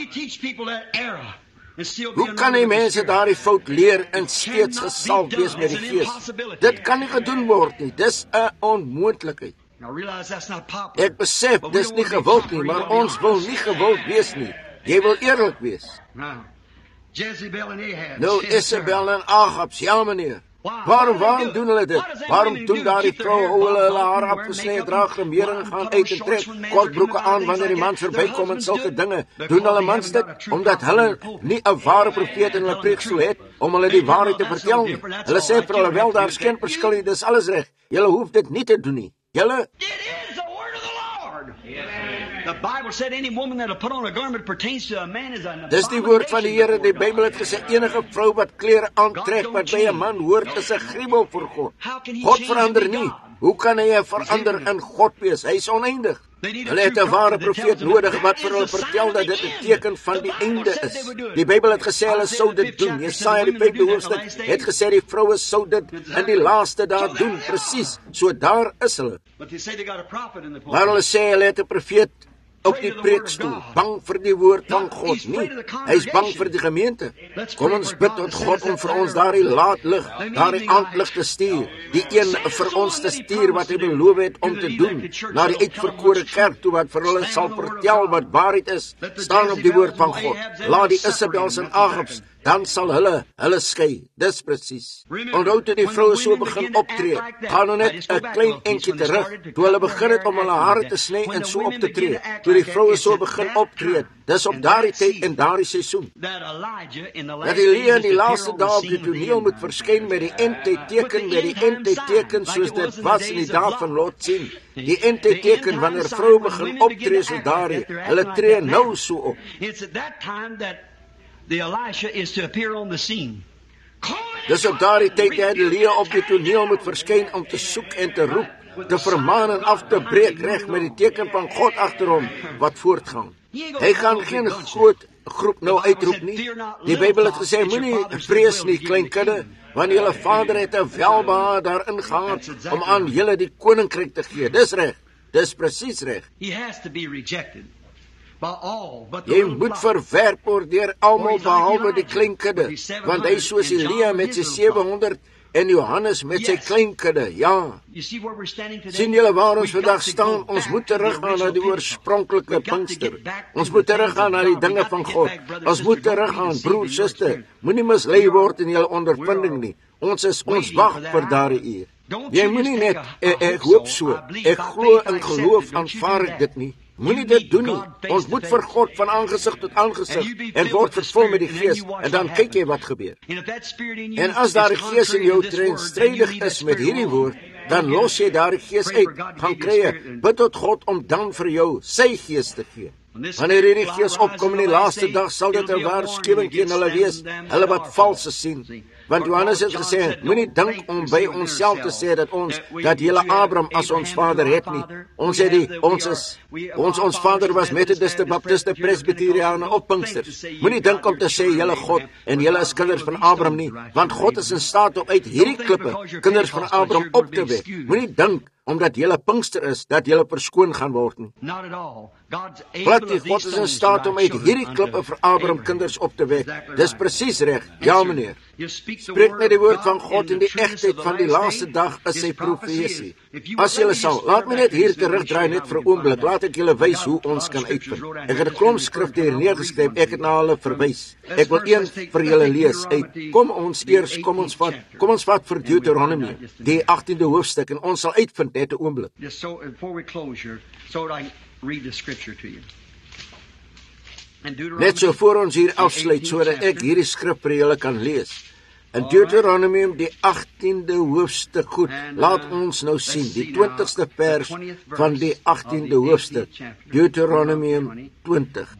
Hoe kan hy mense daardie fout leer en steeds gesalf wees met die Gees? Dit kan nie gedoen word nie. Dis 'n onmoontlikheid. Ek besef dis nie gewild nie, maar ons wil nie gewild wees nie. Jy wil eerlik wees. Nou, Isabel en Agab, ja meneer. Waarom doen hulle dit? Waarom doen daardie vrou hulle haar afgesny, dra gemering, gaan uit en trek kortbroeke aan wanneer die man verbykom en sulke dinge? Doen hulle mans dit omdat hulle nie 'n ware profeet in hulle preekstoel het om hulle die waarheid te vertel nie? Hulle sê vir hulle, wel, daar is geen verskil nie, dis alles reg. Julle hoef dit nie te doen nie. Julle Dis die woord van die Here. Die Bybel het gesê, enige vrou wat klere aantrek wat by 'n man hoort, is 'n gruwel vir God. God verander nie. Hoe kan hy verander in God wees? Hy is oneindig. Hulle het 'n ware profeet nodig wat vir hulle vertel dat dit 'n teken van die einde is. Die Bybel het gesê hulle sou dit doen. Jesaja die 5de hoofstuk het gesê die vroue sou dit in die laaste dae doen. Presies. So daar is hulle. Maar hulle sê hulle het 'n profeet op die preekstoel, bang vir die woord van God nie. Hy is bang vir die gemeente. Kom ons bid tot God om vir ons daardie laatlig, daardie aandlig te stuur, die een vir ons te stuur wat hy beloof het om te doen, na die uitverkore kerk toe wat vir hulle sal vertel wat waarheid is, staan op die woord van God. Laat die Isabels en Agabs, dan sal hulle skei. Dis presies. Onthou toe die vroue so begin optree, gaan nou net 'n klein entjie terug, toe hulle begin het om hulle hare te sny en so op te tree, toe die vroue so begin optree, dis op daardie tyd en daardie seisoen, dat Elia in die laaste dae op die toneel moet verskyn met die eindtydteken, soos dit was in die dae van Lot sien. Die eindtydteken wanneer vroue begin optree soos daardie, hulle tree nou so op. The Elisha is to appear on the scene. Dis op daardie tyd dat Elia op die toneel moet verskyn om te soek en te roep, te vermaan en af te breek reg met die teken van God agter hom wat voortgaan. Hy gaan geen groot groep nou uitroep nie. Die Bybel het gesê, moenie vrees nie, klein kudde, want julle Vader het 'n welbehae daarin gehad om aan julle die koninkryk te gee. Dis reg. Dis presies reg. He has to be rejected. Jy moet verwerp word deur almal behalwe die klein kudde, want hy soos Elia met sy 700 en Johannes met sy klein kudde, ja. Sien julle waar ons vandag staan? Ons moet teruggaan na die oorspronklike Pinkster. Ons moet teruggaan na die dinge van God. Ons moet teruggaan, broer, suster. Moenie mislei word in julle ondervinding nie. Ons wag vir daardie uur. Jy moenie net, ek hoop so, ek glo in geloof, aanvaar ek dit nie. Moenie dit doen nie. Ons moet vir God van aangesig tot aangesig en word vervul met die Gees, en dan kyk jy wat gebeur. En as daar 'n gees in jou teenstrydig is met hierdie woord, dan los jy daardie gees uit, gaan kry, bid tot God om dan vir jou sy gees te gee. Wanneer hierdie gees opkom in die laaste dag, sal dit 'n waarskuwing teen hulle wees, hulle wat valse sien. Want Johannes het gesê, moenie dink om by onsself te sê dat julle Abraham as ons vader het nie. Ons vader was Methodiste, Baptiste, Presbyteriane of Pinksters. Moenie dink om te sê julle God en julle is kinders van Abraham nie, want God is in staat om uit hierdie klippe kinders van Abraham op te wek. Moenie dink omdat julle Pinkster is, dat julle verskoon gaan word nie. Glad nie, God is in staat om uit hierdie klippe vir Abraham kinders op te wek. Dis presies reg, ja meneer. Spreek met die woord van God in die egtheid van die laaste dag is sy profesie. As julle sal, laat my net hier terugdraai net vir 'n oomblik, laat ek julle wys hoe ons kan uitvind. Ek het 'n klomp skrifte hier neergeskryf, ek het na hulle verwys. Ek wil een vir julle lees uit. Kom ons vat vir Deuteronomy, die 18de hoofstuk, en ons sal uitvind net 'n oomblik. Just so before we close here, so that I can read the scripture to you. Net so voor ons hier afsluit, sodat ek hierdie skrif vir julle kan lees. In Deuteronomium, die 18de hoofstuk, goed, laat ons nou sien, die 20ste vers van die 18de hoofstuk, Deuteronomium 20.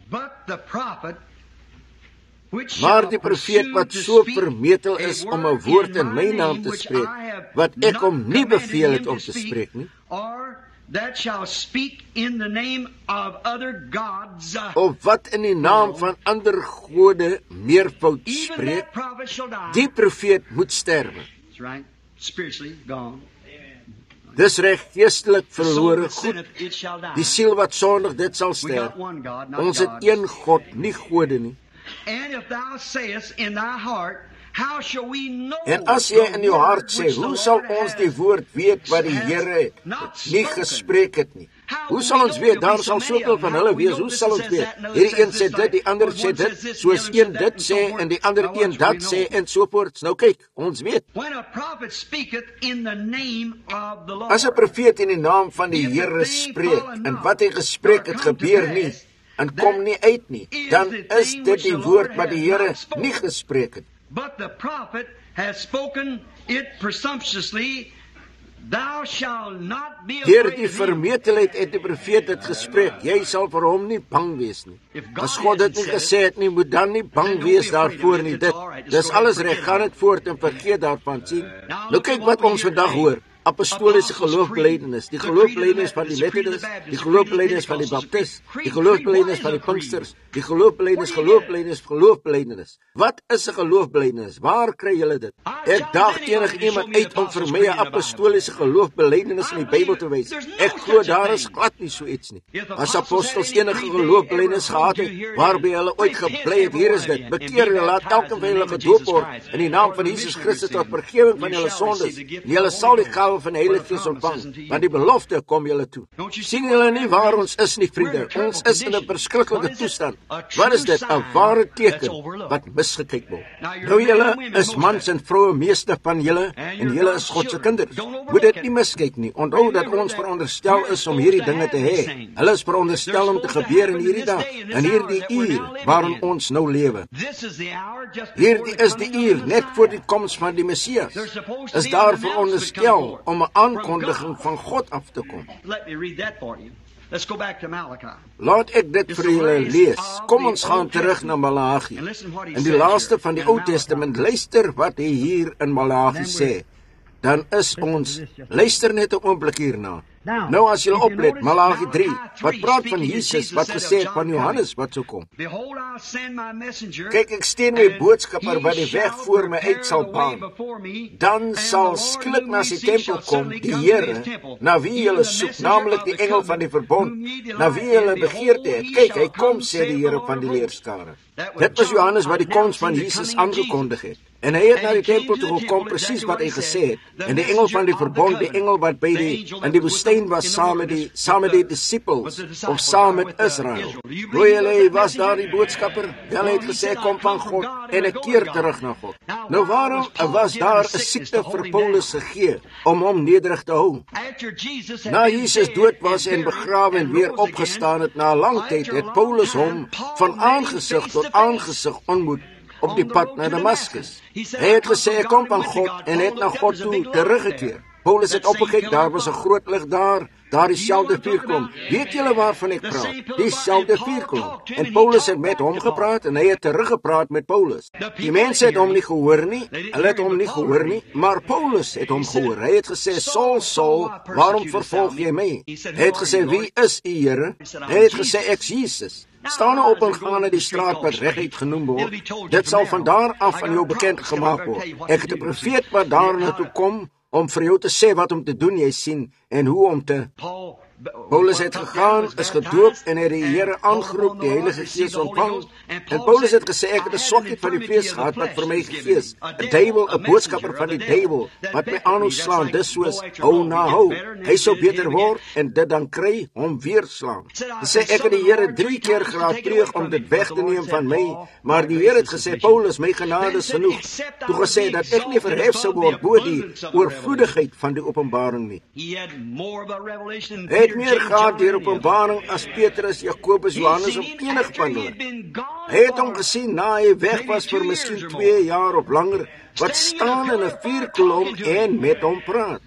Maar die profeet wat so vermetel is om 'n woord in my naam te spreek, wat ek hom nie beveel het om te spreek nie, that shall speak in the name of other gods, of wat in die naam van ander gode meervoud spreek, die profeet moet sterwe. That's right, spiritually gone. Dis reg, geestelik verlore, goed. Die siel wat sondig, dit sal sterf. Ons het een God, nie gode nie. And if thou sayest in thy heart, how shall we know? En as jy in jou hart sê, hoe sal ons die woord weet wat die Here nie gespreek het nie? Hoe sal ons weet? Daar sal soveel van hulle wees. Hoe sal ons weet? Hierdie een sê dit, die ander sê dit, soos een dit sê en die ander een dat sê en sovoorts. Nou kyk, ons weet. As 'n profeet in die naam van die Here spreek en wat hy gespreek het gebeur nie en kom nie uit nie, dan is dit die woord wat die Here nie gespreek het. But the prophet has spoken it presumptuously, thou shalt not be Deur afraid die of him. vermetelheid het die profeet het gespreek, jy sal vir hom nie bang wees nie. As God dit nie gesê het nie, moet dan nie bang wees daarvoor nie. Dis alles reg, gaan dit voort en vergeet daarvan, sien. Nou kyk wat ons vandag hoor. apostoliese geloofbelijdenis, die geloofbelijdenis van die Methodist, die geloofbelijdenis van die Baptist, die geloofbelijdenis van die Pinksters, die geloofbelijdenis. Wat is 'n geloofbelijdenis? Waar kry julle dit? Ek daag enig iemand uit om vir my 'n apostoliese geloofbelijdenis in die Bybel te wys. Ek glo daar is glad nie so iets nie. As apostels enige geloofbelijdenis gehad het, waarby hulle ooit gebly het, hier is dit: bekeer julle, laat elkeen van julle gedoop word in die naam van Jesus Christus tot vergifnis van julle sondes. Julle sal die gawe van die Heilige Gees ontvang, want die belofte kom julle toe. Sien julle nie waar ons is nie, vriende? Ons is in 'n verskriklike toestand. Wat is dit? 'n ware teken wat misgekyk word. Nou julle is mans en vroue, meeste van julle, en julle is God se kinders. Moet dit nie miskyk nie. Onthou dat ons veronderstel is om hierdie dinge te hê. Hulle is veronderstel om te gebeur in hierdie dag, in hierdie uur waarin ons nou lewe. Hierdie is die uur net voor die koms van die Messias. Is daar veronderstel om 'n aankondiging van God af te kom. Laat ek dit vir julle lees. Kom ons gaan terug na Maleagi. In die laaste van die Ou Testament, luister wat hy hier in Maleagi sê. Dan is ons, luister net 'n oomblik hierna. Nou as jy oplet, Maleagi 3, wat praat van Jesus, wat gesê het van Johannes wat sou kom. Kyk, ek stuur my boodskapper wat die weg voor my uit sal baan. Dan sal skielik na sy tempel kom die Here, na wie julle soek, naamlik die engel van die verbond, na wie julle begeerte het. Kyk, hy kom, sê die Here van die leerskare. Dit was Johannes wat die koms van Jesus aangekondig het. En hy het na die tempel toe gekom, presies wat hy gesê het. En die engel van die verbond, die engel wat by in die woestyn was saam met die disciples, of saam met Israel. Hoe hy was daar die boodskapper, wel hy het gesê, kom van God, en ek keer terug na God. Nou waarom was daar 'n siekte vir Paulus gegee, om hom nederig te hou? Na Jesus dood was en begrawe en weer opgestaan het, na 'n lang tyd, het Paulus hom van aangesig tot aangesig ontmoet, op die pad na Damaskus. Hy het gesê, ek kom van God, en het na God toe teruggekeer. Paulus het opgekyk, daar was 'n groot lig daar dieselfde vuurklom. Weet julle waarvan ek praat? Dieselfde vuurklom. En Paulus het met hom gepraat, en hy het teruggepraat met Paulus. Die mense het hom nie gehoor nie, hulle het hom nie gehoor nie, maar Paulus het hom gehoor. Hy het gesê, Saul, Saul, waarom vervolg jy my? Hy het gesê, wie is u, Here? Hy het gesê, ek's Jesus. Staan nou op en gaan na die straat wat reguit genoem word. Dit sal van daar af aan jou bekend gemaak word. Ek het 'n profeet wat daarna toe kom, om vir jou te sê wat om te doen, jy sien, en hoe om te... Paulus het gegaan, is gedoop, en het die Here aangeroep, die Heilige Gees ontvang. En Paulus het gesê, ek het 'n swakheid van die vlees gehad, wat vir my gegee is. 'n duiwel, 'n boodskapper van die duiwel, wat my aanhou slaan, dis soos, hou na hou. Hy sou beter word, en dit dan kry, hom weer slaan. Hy sê, ek het die Here 3 keer geraadpleeg om dit weg te neem van my, maar die Here het gesê, Paulus, my genade is genoeg. Toe gesê, dat ek nie verhef sou word bo die oorvloedigheid van die openbaring nie. Hy het meer gehad deur openbaring as Petrus, Jakobus, Johannes of enig van hulle. Hy het hom gesien na hy weg was vir miskien 2 jaar of langer, wat staan in 'n vuurkolom en met hom praat.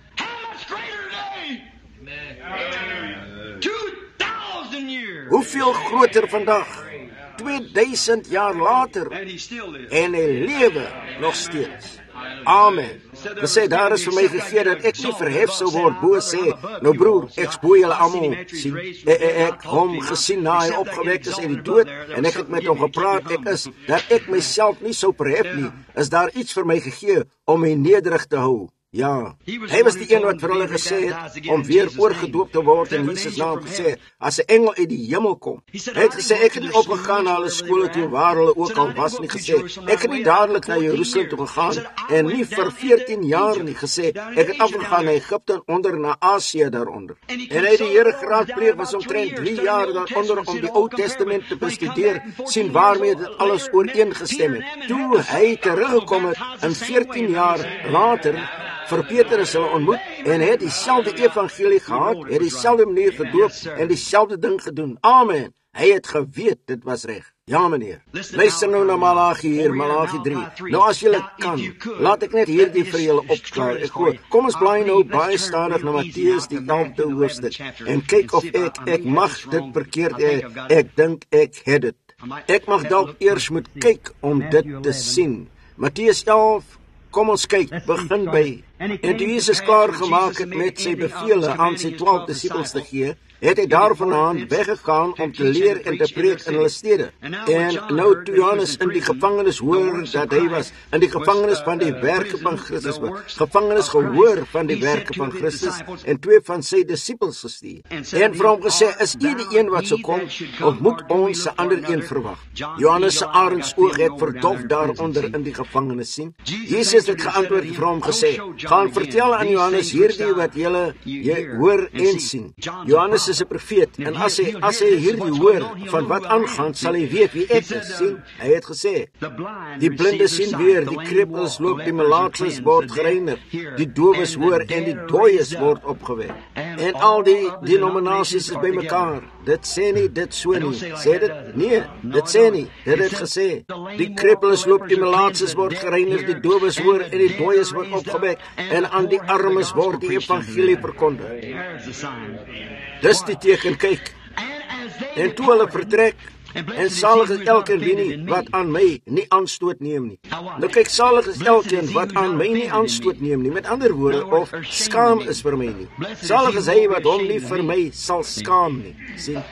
Hoeveel groter vandag? 2000 jaar later, en hy lewe nog steeds. Amen. Hy sê, daar is vir my gegee dat ek nie verhef sou word, bo sê, nou broer, ek spoor julle almal, sien, ek hom gesien na hy opgewek is uit die dood, en ek het met hom gepraat, dat ek myself nie sou verhef nie, is daar iets vir my gegee, om my nederig te hou. Ja, hy was die een wat vir hulle gesê het, om weer oorgedoop te word, en Jesus naam gesê, as 'n engel uit die hemel kom. Hy het gesê, ek het nie opgegaan na hulle skole toe, waar hulle ook al was nie, gesê, ek het nie dadelik na Jerusalem toe gegaan, en nie vir 14 jaar nie, gesê, ek het afgegaan na Egypte en onder na Asië daaronder. En hy het die Here geraadpleeg, was omtrent 3 jaar daaronder, om die Ou Testament te bestudeer, sien waarmee dit alles ooreengestem het. Toe hy teruggekom het, in 14 jaar later, vir Petrus hulle ontmoet, en het dieselfde evangelie gehad, het dieselfde manier gedoop, en dieselfde ding gedoen. Amen. Hy het geweet, dit was reg. Ja, meneer. Luister nou na Maleagi hier, Maleagi 3. Nou as julle kan, laat ek net hierdie vir julle opklaar. Kom ons blaai nou baie stadig na Matteus die 11de hoofstuk, en kyk of ek mag dit verkeerd hê. Ek dink ek het dit. Ek mag dalk eers moet kyk om dit te sien. Matteus 11, Kom ons kyk, begin by. En toe Jesus klaar gemaak het met sy bevele aan sy 12 disippels te gee, het hy daarvandaan weggegaan om te leer en te preek in hulle stede. En nou toe Johannes in die gevangenis hoor dat hy was, in die gevangenis van die werke van Christus was, gevangenis gehoor van die werke van Christus, en 2 van sy disippels gestuur. En vir hom gesê, is u die een wat sou kom, of moet ons 'n ander een verwag? Johannes se arendsoog het verdof daaronder in die gevangenis sien. Jesus het geantwoord vir hom gesê, gaan vertel aan Johannes hierdie wat jy hoor en sien. Johannes is 'n profeet, en as hy hierdie hoor van wat aangaan, sal hy weet wie ek is. Sien, hy het gesê, die blinde sien weer, die krepels loop, die malaatses word gereinig, die dowes hoor en die dooies word opgewek. En al die denominasies is bymekaar. Dit sê nie, dit so nie. Sê dit? Nee, dit sê nie. Dit het gesê, die krepels loop, die malaatses word gereinig, die dowes hoor en die dooies word opgewek, en aan die armes word die evangelie verkondig. Dis die teken, kyk. En toe hulle vertrek, en salig is elkeen wie wat aan my nie aanstoot neem nie. Nou kyk, salig is elkeen wat aan my nie aanstoot neem nie. Met ander woorde, of skaam is vir my nie. Salig is hy wat hom nie vir my sal skaam nie. Sien?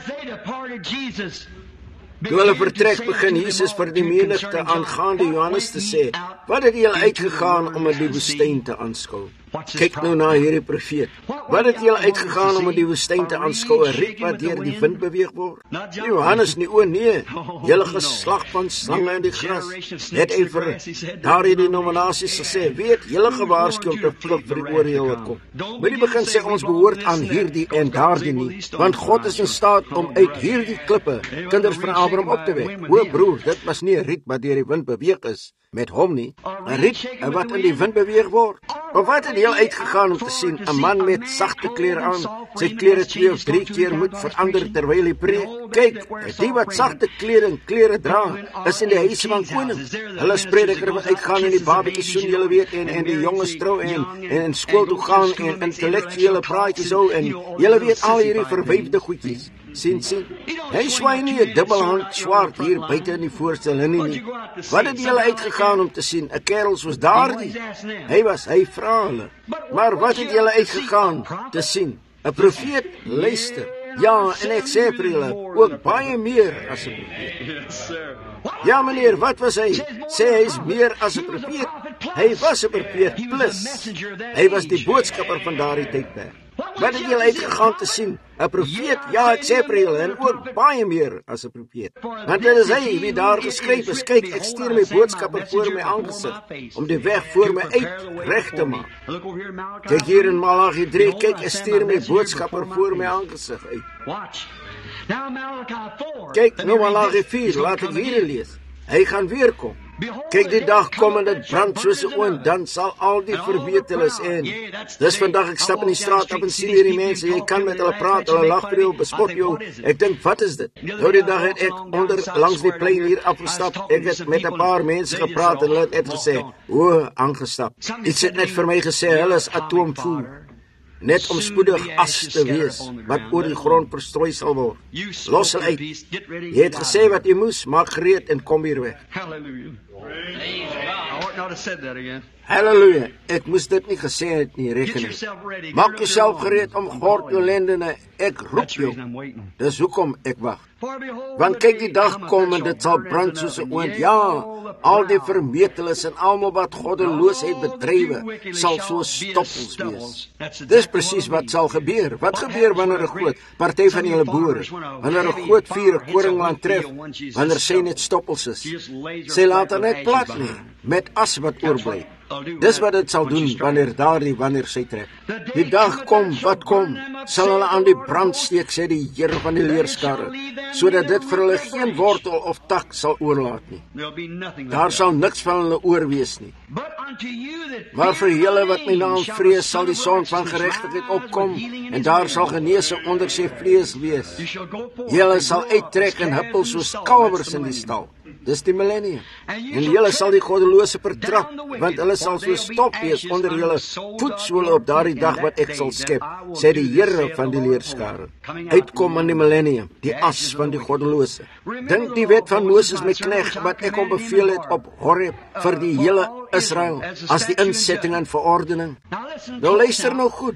Toe hulle vertrek, begin Jesus vir die menigte aangaande Johannes te sê, wat het julle uitgegaan om in die woestyn te aanskou? Kyk nou na hierdie profeet. Wat het julle uitgegaan om in die woestyn te aanskou, 'n riet wat deur die wind beweeg word? Johannes nie, o nee, julle geslag van slange in die gras. Het hy vir daardie denominasies gesê, weet, julle gewaarsku om te vlug vir die oordeel wat kom. Moenie begin sê ons behoort aan hierdie en daardie nie, want God is in staat om uit hierdie klippe kinders van Abraham op te wek. O broer, dit was nie 'n riet wat deur die wind beweeg is met hom nie, 'n riet wat in die wind beweeg word. Of wat het heel uitgegaan om te sien, 'n man met sagte klere aan, sy klere 2 of 3 keer moet verander terwyl hy preek. Kyk, die wat sagte klere dra, is in die huise van koning. Hulle prediker wat uitgaan en die babetjies soen, julle weet, en die jonges trou en skool toe gaan en intellektuele praatjies hou, en julle weet al hierdie verwyfde goedjies. Sien, hy swaai nie 'n dubbelhand swaard hier buite in die voorstelling nie. Wat het julle uitgegaan om te sien? 'n Kerel soos daardie? Hy vra hulle. Maar wat het julle uitgegaan te sien? 'n Profeet, luister. Ja, en ek sê vir julle, ook baie meer as 'n profeet. Ja meneer, wat was hy? Sê hy is meer as 'n profeet. Hy was 'n profeet plus. Hy was die boodskapper van daardie tydperk. Wat het julle uitgegaan te sien? 'n Profeet, ja, ek sê vir julle, en ook baie meer as 'n profeet. Want dit is hy wie daar geskryf is. Kyk, ek stuur my boodskapper voor my aangesig, om die weg voor my uit reg te maak. Kyk hier in Malagi 3, kyk, ek stuur my boodskapper voor my aangesig uit. Kyk, nou Malagi 4, laat ek hier lees. Hy gaan weer kom. Kyk, die dag kom en dit brand soos 'n oond, dan sal al die verweteles en dis vandag ek stap in die straat op en sien hierdie mense, jy kan met hulle praat, hulle lag vir jou, bespot jou. Ek dink, wat is dit? Nou die dag het ek onder langs die plein hier afgestap. Ek het met 'n paar mense gepraat en hulle het gesê, o, aangestap. Iets het net vir my gesê, hulle is atoomvuur. Net om spoedig as te wees, wat oor die grond verstrooi sal word. Los hulle uit. Jy het gesê wat jy moes, maak gereed en kom hier weg. Halleluja, ek moes dit nie gesê het nie, reken nie. Maak jouself gereed om gord jou lendene, ek roep jou. Dis hoekom ek wag. Want kyk, die dag kom en dit sal brand soos 'n oond. Ja, al die vermeteles en almal wat goddeloosheid bedrywe, sal so stoppels wees. Dis presies wat sal gebeur. Wat gebeur wanneer 'n groot party van julle boere, wanneer 'n groot vuur 'n koringland tref, wanneer sy net stoppels is? Sy laat er net plat nie, met as wat oorbly. Dis wat dit sal doen wanneer sy trek. Die dag kom, wat kom, sal hulle aan die brand steek, sê die Here van die leerskare, sodat dit vir hulle geen wortel of tak sal oorlaat nie. Daar sal niks van hulle oor wees nie. Maar vir julle wat my naam vrees, sal die son van geregtigheid opkom, en daar sal genesing onder sy vlees wees. Julle sal uittrek en huppel soos kalwers in die stal. Dis die millennium. En julle sal die goddelose vertrap, want hulle sal so stop wees onder julle voetsole op daardie dag wat ek sal skep, sê die Here van die leerskare. Uitkom in die millennium, die as van die goddelose. Dink die wet van Moses my knegt, wat ek hom beveel het op Horeb vir die hele Israel, as die insetting en verordening. Nou luister nou goed.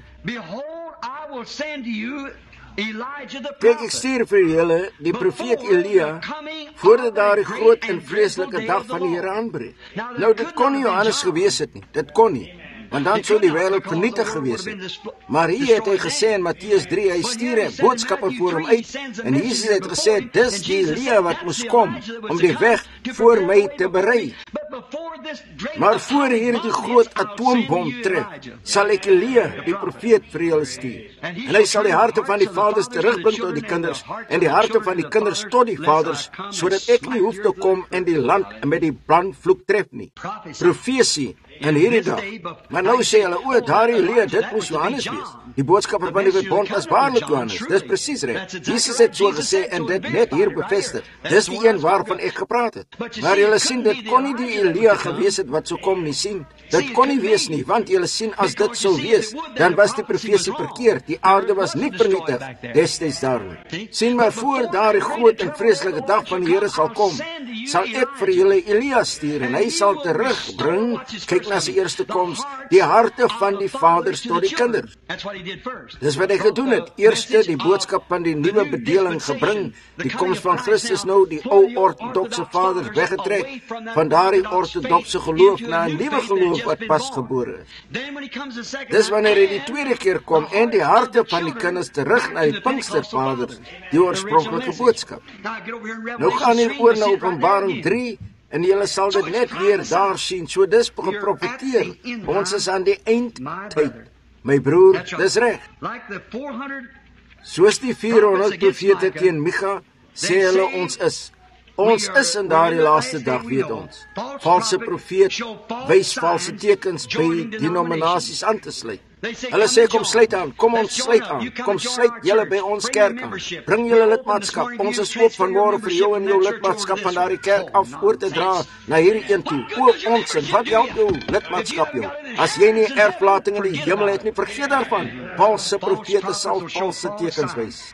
Kyk, ek stuur vir julle die profeet Elia, voordat daar die groot en vreeslike dag van die Here aanbreek. Nou, dit kon nie Johannes gewees het nie, dit kon nie, want dan sou die wêreld vernietig gewees het. Maar hier het hy gesê in Matteus 3, hy stuur 'n boodskapper voor hom uit, en Jesus het gesê, dis die Elia wat moes kom, om die weg voor my te berei. Maar voor hierdie groot atoombom tref, sal ek Elia, die profeet, vir julle stuur. En hy sal die harte van die vaders terugbring tot die kinders, en die harte van die kinders tot die vaders, sodat ek nie hoef te kom en die land met die brandvloek tref nie. Profesie in hierdie dag. Maar nou sê hulle, o, daardie Elia, dit moes Johannes wees. Die boodskapper van die verbond was waarlik Johannes. Dis presies reg. Jesus het so gesê en dit net hier bevestig. Dis die een waarvan ek gepraat het. Maar julle sien, dit kon nie die Elia gewees het wat sou kom nie, sien. Dit kon nie wees nie, want julle sien, as dit sou wees, dan was die profesie verkeerd. Die aarde was nie vernietig destyds daarmee. Sien, maar voor daardie groot en vreeslike dag van die Here sal kom, sal ek vir julle Elia stuur en hy sal terugbring, kyk na sy eerste koms, die harte van die vaders tot die kinders. Dis wat hy gedoen het. Eerste die boodskap van die nuwe bedeling gebring, die koms van Christus nou die ou ortodokse vaders weggetrek, van daardie ortodokse geloof na 'n nuwe geloof wat pas gebore is. Dis wanneer hy die tweede keer kom en die harte van die kinders terug na die Pinkstervaders, die oorspronklike boodskap. Nou gaan hier oor na Openbaring 3, en julle sal dit net weer daar sien, so dis geprofeteer. Ons is aan die eindtyd. My broer, dis reg. Soos die 400 profete teen Micha, sê hulle ons is in daardie laaste dag, weet ons. Valse profeet wys valse tekens by denominasies aan te sluit. Hulle sê, kom sluit aan, kom ons sluit aan, kom sluit julle by ons kerk aan, bring julle lidmaatskap, ons is oop vanmôre vir jou en jou lidmaatskap van daardie kerk af oor te dra na hierdie een toe, oop ons en wat jou lidmaatskap jou, as jy nie erflating in die hemel het nie, vergeet daarvan, valse profete sal valse tekens wys.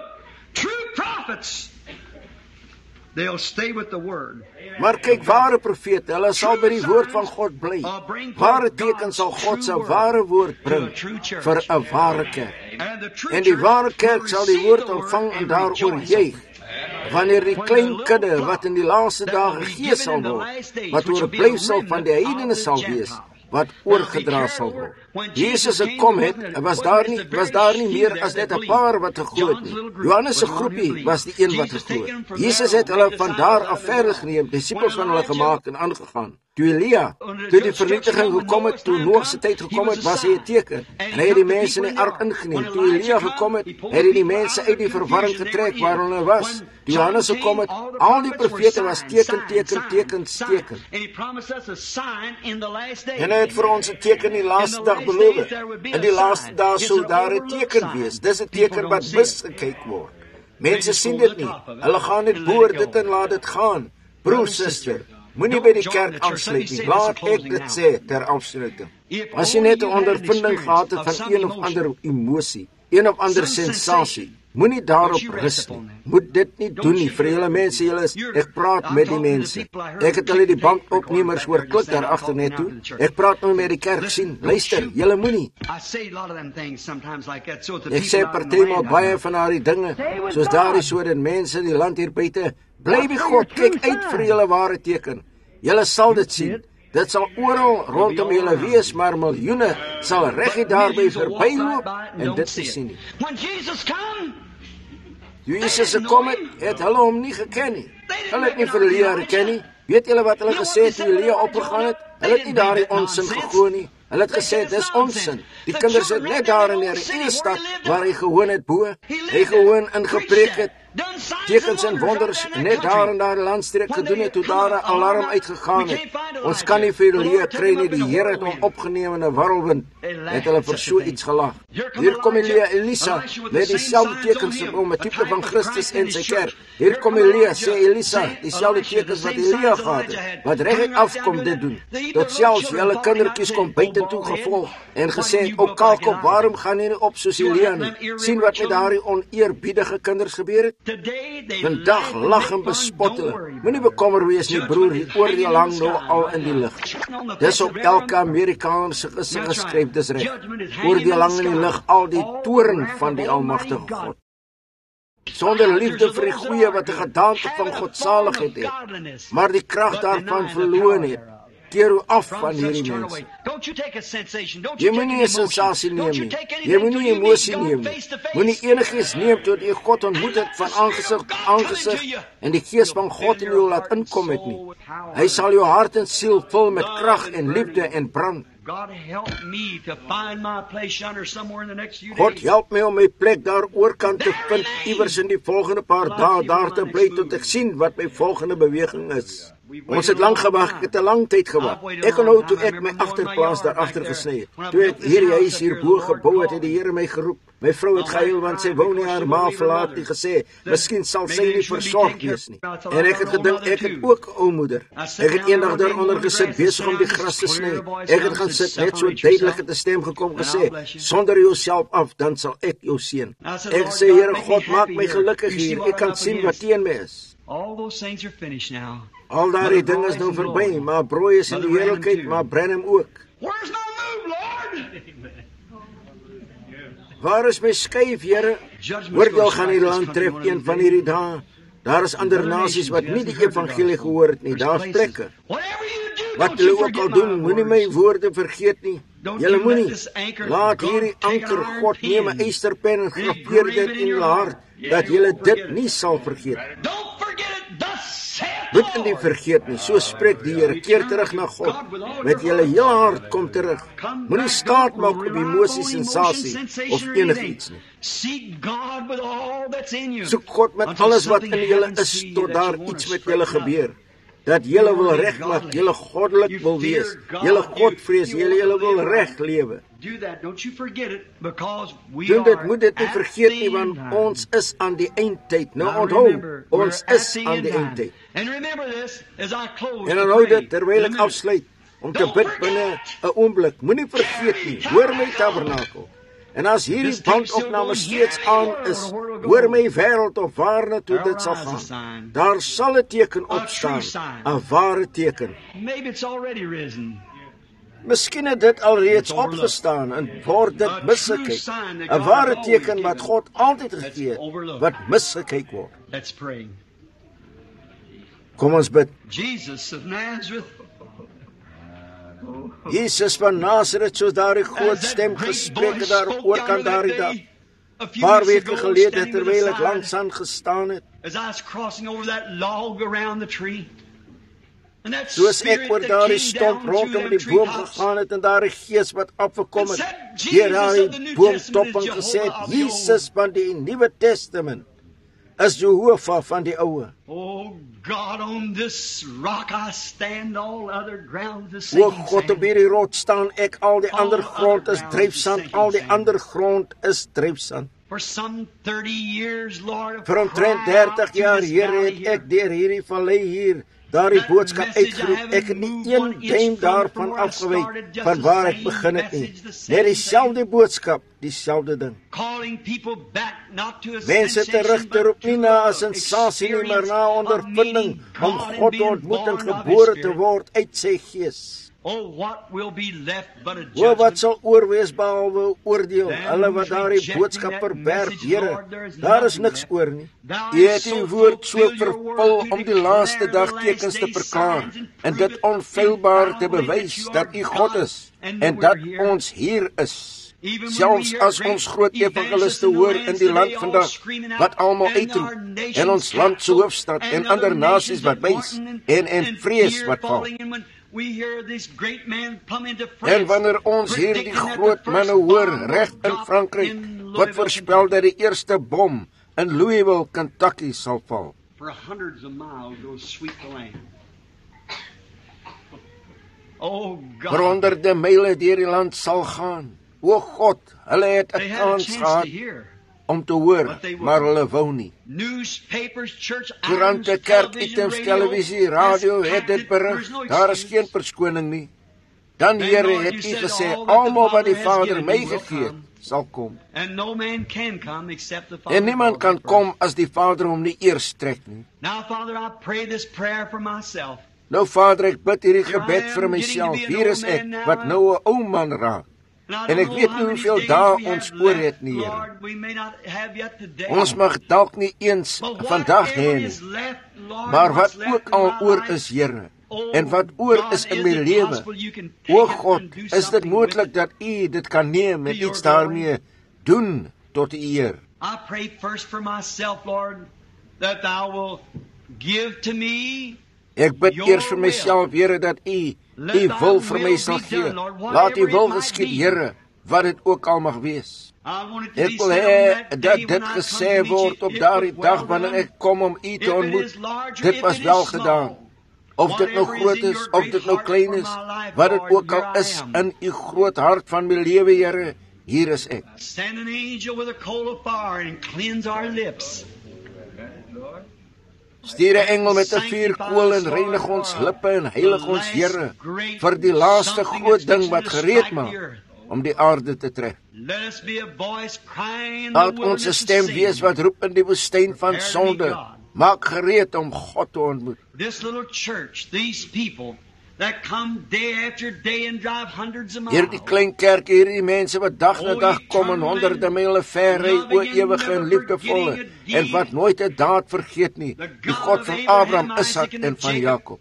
They'll stay with the word. Maar kyk, ware profete, hulle sal by die woord van God bly. Ware teken sal God se ware woord bring vir 'n ware kerk. En die ware kerk sal die woord ontvang en daaroor juig. Wanneer die klein kudde wat in die laaste dae gegee sal word, wat oorblyfsel van die heidene sal wees, wat oorgedra sal word. Jesus het kom het, was daar nie meer as net 'n paar wat geglo het nie. Johannes se groepie was die een wat geglo het. Jesus het hulle van daar af verder geneem, disippels van hulle gemaak en aangegaan. Toe Elia, toe die vernietiging gekom het, toe Noag se tyd gekom het, was hy 'n teken. En hy het die mense in die ark ingeneem. Toe Elia gekom het, het hy die mense uit die verwarring getrek waar hulle was. Toe Johannes gekom het, al die profete was teken. En hy het vir ons 'n teken in die laaste dag beloof. In die laaste dae sou daar 'n teken wees. Dis 'n teken wat misgekyk word. Mense sien dit nie. Hulle gaan net boor dit en laat dit gaan. Broer, suster, moenie by die kerk aansluit nie. Laat ek dit sê ter afsluiting. As jy net 'n ondervinding gehad het van een of ander emosie, een of ander sensasie, moenie daarop rus nie. Moet dit nie doen nie. Vir julle mense, ek praat met die mense. Ek het hulle die bankopnemers hoor klik daar agter net toe. Ek praat nou met die kerk, sien. Luister, julle moenie. Ek sê partymal baie van daardie dinge, soos daardie sodat mense in die land hier buite, bly by God, kyk uit vir julle ware teken. Julle sal dit sien. Dit sal oral rondom julle wees, maar miljoene sal reguit daarby verbyloop en dit nie sien nie. Jesus se kom het hulle hom nie geken nie. Hulle het nie vir Elia geken nie. Weet julle wat hulle gesê het toe Elia opgegaan het? Hulle het nie daardie onsin gegooi nie. Hulle het gesê, dis onsin. Die kinders het net daar in die stad waar hy gewoon het bo. Hy gewoon ingepreek het. Tekens en wonders net daar in daardie landstreek gedoen het, toe daar 'n alarm uitgegaan het. Ons kan nie vir Elia kry nie, die Here het hom opgeneem in 'n warrelwind, het hulle vir so iets gelag. Hier kom Elisa, met dieselfde tekens om 'n tipe van Christus en sy kerk. Hier kom Elia, sê Elisa, dieselfde tekens wat Elia gehad het, wat reguit afkom dit doen. Tot selfs julle kindertjies kom buitentoe gevolg en gesê het, o Kalkop, waarom gaan jy nie op soos Elia nie? Sien wat met daardie oneerbiedige kinders gebeur het? Vandag lag en bespot hulle. Moenie bekommer wees nie, broer, die oordeel hang nou al in die lug. Dis op elke Amerikaner se gesig geskryf, dis reg. Oordeel hang in die lug, al die toorn van die almagtige God. Sonder liefde vir die goeie wat 'n gedaante van godsaligheid het, maar die krag daarvan verloor het, keer u af van hierdie mense. Jy moet nie 'n sensasie neem nie. Jy moet nie emosie neem nie. Moenie enigiets neem tot jy God ontmoet het van aangesig tot aangesig en die gees van God in jou laat inkom het nie. Hy sal jou hart en siel vul met krag en liefde en brand. God help my om my plek daar oorkant te vind, iewers in die volgende paar dae daar te bly tot ek sien wat my volgende beweging is. Ons het lank gewag, ek het 'n lang tyd gewag. Ek onthou toe ek my agterplaas daar agter gesny het. Toe ek hierdie huis hierbo gebou het, het die Here my geroep. My vrou het gehuil want sy wou nie haar ma verlaat nie, gesê, miskien sal sy nie versorg wees nie. En ek het gedink, ek het ook 'n ou moeder. Ek het eendag daaronder gesit, besig om die gras te sny. Ek het gaan sit, net so duidelik het 'n stem gekom gesê, sonder jouself af, dan sal ek jou seën. Ek sê, Here God, maak my gelukkig hier. Ek kan sien wat teen my is. Al daardie dinge is nou verby, maar brooi is in die heerlikheid, maar Branham ook. Waar is my skuif, Here? Oordeel gaan die land tref een van hierdie dae. Daar is ander nasies wat nie die evangelie gehoor het nie. Daar's plekke. Wat julle ook al doen, moenie my woorde vergeet nie. Julle moenie. Laat hierdie anker God neem 'n eysterpen en graveer dit in julle hart, dat julle dit nie sal vergeet. Moet in die vergeet nie, so spreek die Here, keer terug na God, met julle hele hart kom terug, moenie staat maak op emosie, sensasie, of enigiets nie. Soek God met alles wat in julle is, tot daar iets met julle gebeur, dat julle wil reg maak, julle goddelik wil wees, julle God vrees, julle wil reg lewe. Doen dit, moet dit nie vergeet nie, want ons is aan die eindtyd. Nou onthou, ons is aan die eindtyd. En onthou dit, terwyl ek afsluit, om te bid binne 'n oomblik, moenie vergeet nie, hoor my tabernakel. En as hierdie bandopname steeds aan is, hoor my wêreld of waarna toe dit sal gaan. Daar sal 'n teken opstaan, 'n ware teken. Miskien het dit alreeds opgestaan en word dit misgekyk. 'n Ware teken wat God altyd gegee het, wat misgekyk word. Kom ons bid. Jesus van Nazareth, soos daardie groot stem gespreek het daar oorkant daardie dag. Paar weke gelede, terwyl ek langs aan gestaan het, soos ek oor daardie stomp rondom die boom gegaan het en daardie gees wat afgekom het, deur daardie boomtop en gesê het, Jesus van die Nuwe Testament is Jehovah van die Ou. O God, op hierdie rots staan ek, al die ander grond is dryfsand, al die ander grond is dryfsand. Vir omtrent 30 jaar, Here, het ek deur hierdie vallei hier daardie boodskap uitgeroep. Ek het nie een duim daarvan afgewyk van waar ek begin het nie. Net dieselfde boodskap, dieselfde ding. Mense terug te roep, nie na 'n sensasie nie, maar na ondervinding om God te ontmoet en gebore te word uit sy gees. Wat sal oorwees behalwe oordeel, hulle wat daardie boodskap verwerp, Here, daar is niks oor nie. U het uw woord so vervul om die laaste dag tekens te verklaar en dit onfeilbaar te bewys dat u God is en dat ons hier is. Selfs as ons groot evangeliste hoor in die land vandag, wat almal uitroep, en ons land se hoofstad en ander nasies wat wys en vrees wat val. En wanneer ons hierdie groot manne hoor reg in Frankryk, wat voorspel dat die eerste bom in Louisville, Kentucky sal val. Oh vir God, honderde myle deur die land sal gaan. O God, hulle het 'n they had a kans chance gehad to hear. om te hoor, But they maar wouldn't. hulle wou nie. Newspapers, church Koerante, items, kerkitems, televisie, radio het dit berig. Daar is geen verskoning nie. Dan Here het U gesê, almal wat die Vader my gegee het, sal kom. And no man can come except the Father. En niemand kan kom as die Vader hom nie eers trek nie. Now, Father, I pray this prayer for myself. Nou Vader, ek bid hierdie gebed vir myself. Hier is ek, wat nou 'n ou man raak. En ek weet nie hoeveel dae ons oor het nie, Here. Ons mag dalk nie eens vandag hê nie. Maar wat ook al oor is, Here, en wat oor is in my lewe, o God, is dit moontlik dat U dit kan neem en iets daarmee doen tot U eer. I pray first for myself, Lord, that Thou will give to me. Ek bid eers vir myself, Here, dat U wil vir my sal gee. Laat U wil geskied, Here, wat dit ook al mag wees. Ek wil hê dat dit gesê word op daardie dag wanneer ek kom om U te ontmoet. Dit was wel gedaan. Of dit nou groot is, of dit nou klein is, wat dit ook al is in U groot hart van my lewe, Here, hier is ek. Send an angel with a coal of fire and cleanse our lips. Stuur 'n engel met 'n vuurkoel en reinig ons lippe en heilig ons, Here, vir die laaste groot ding wat gereed maak om die aarde te trek. Laat ons 'n stem wees wat roep in die woestyn van sonde. Maak gereed om God te ontmoet. This little church, these people that come day after day and drive hundreds of miles. Hierdie klein kerk, hierdie mense wat dag na dag kom en honderde myle ver ry, o ewige en liefdevolle, en wat nooit 'n daad vergeet nie, die God van Abraham, Isak en van Jakob.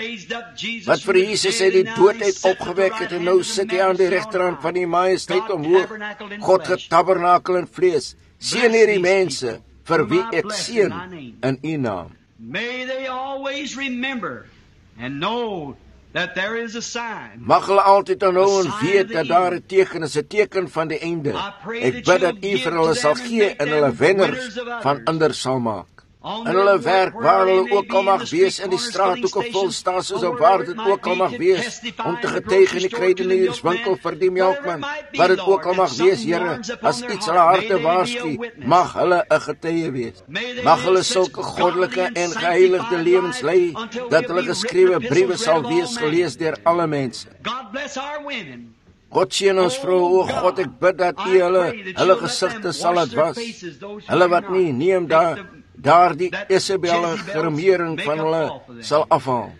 Wat vir Jesus uit die dood uit opgewek het en nou sit hy aan die regterhand van die majesteit omhoog. God getabernakel in vlees. Seën hierdie mense vir wie ek seën in U naam. May they always remember and know that there is a sign. Mag hulle altyd onthou en weet dat daar 'n teken is, 'n teken van die einde. Ek bid dat U vir hulle sal gee en hulle wenners van ander sal maak. In hulle werk, waar hulle ook al mag wees, in die straathoeke vol staan soos op waar dit ook al mag wees, om te getuig in die kruidenierswinkel vir die melkman, wat dit ook al mag wees, Here, as iets hulle harte waarsku, mag hulle 'n getuie wees. Mag hulle sulke goddelike en geheiligde lewens lei, dat hulle geskrewe briewe sal wees gelees deur alle mense. God bless our women. God seën ons vroue, o God, ek bid dat U hulle gesigte sal laat was, hulle wat nie neem daardie Isabelle geremering van hulle sal afhaal.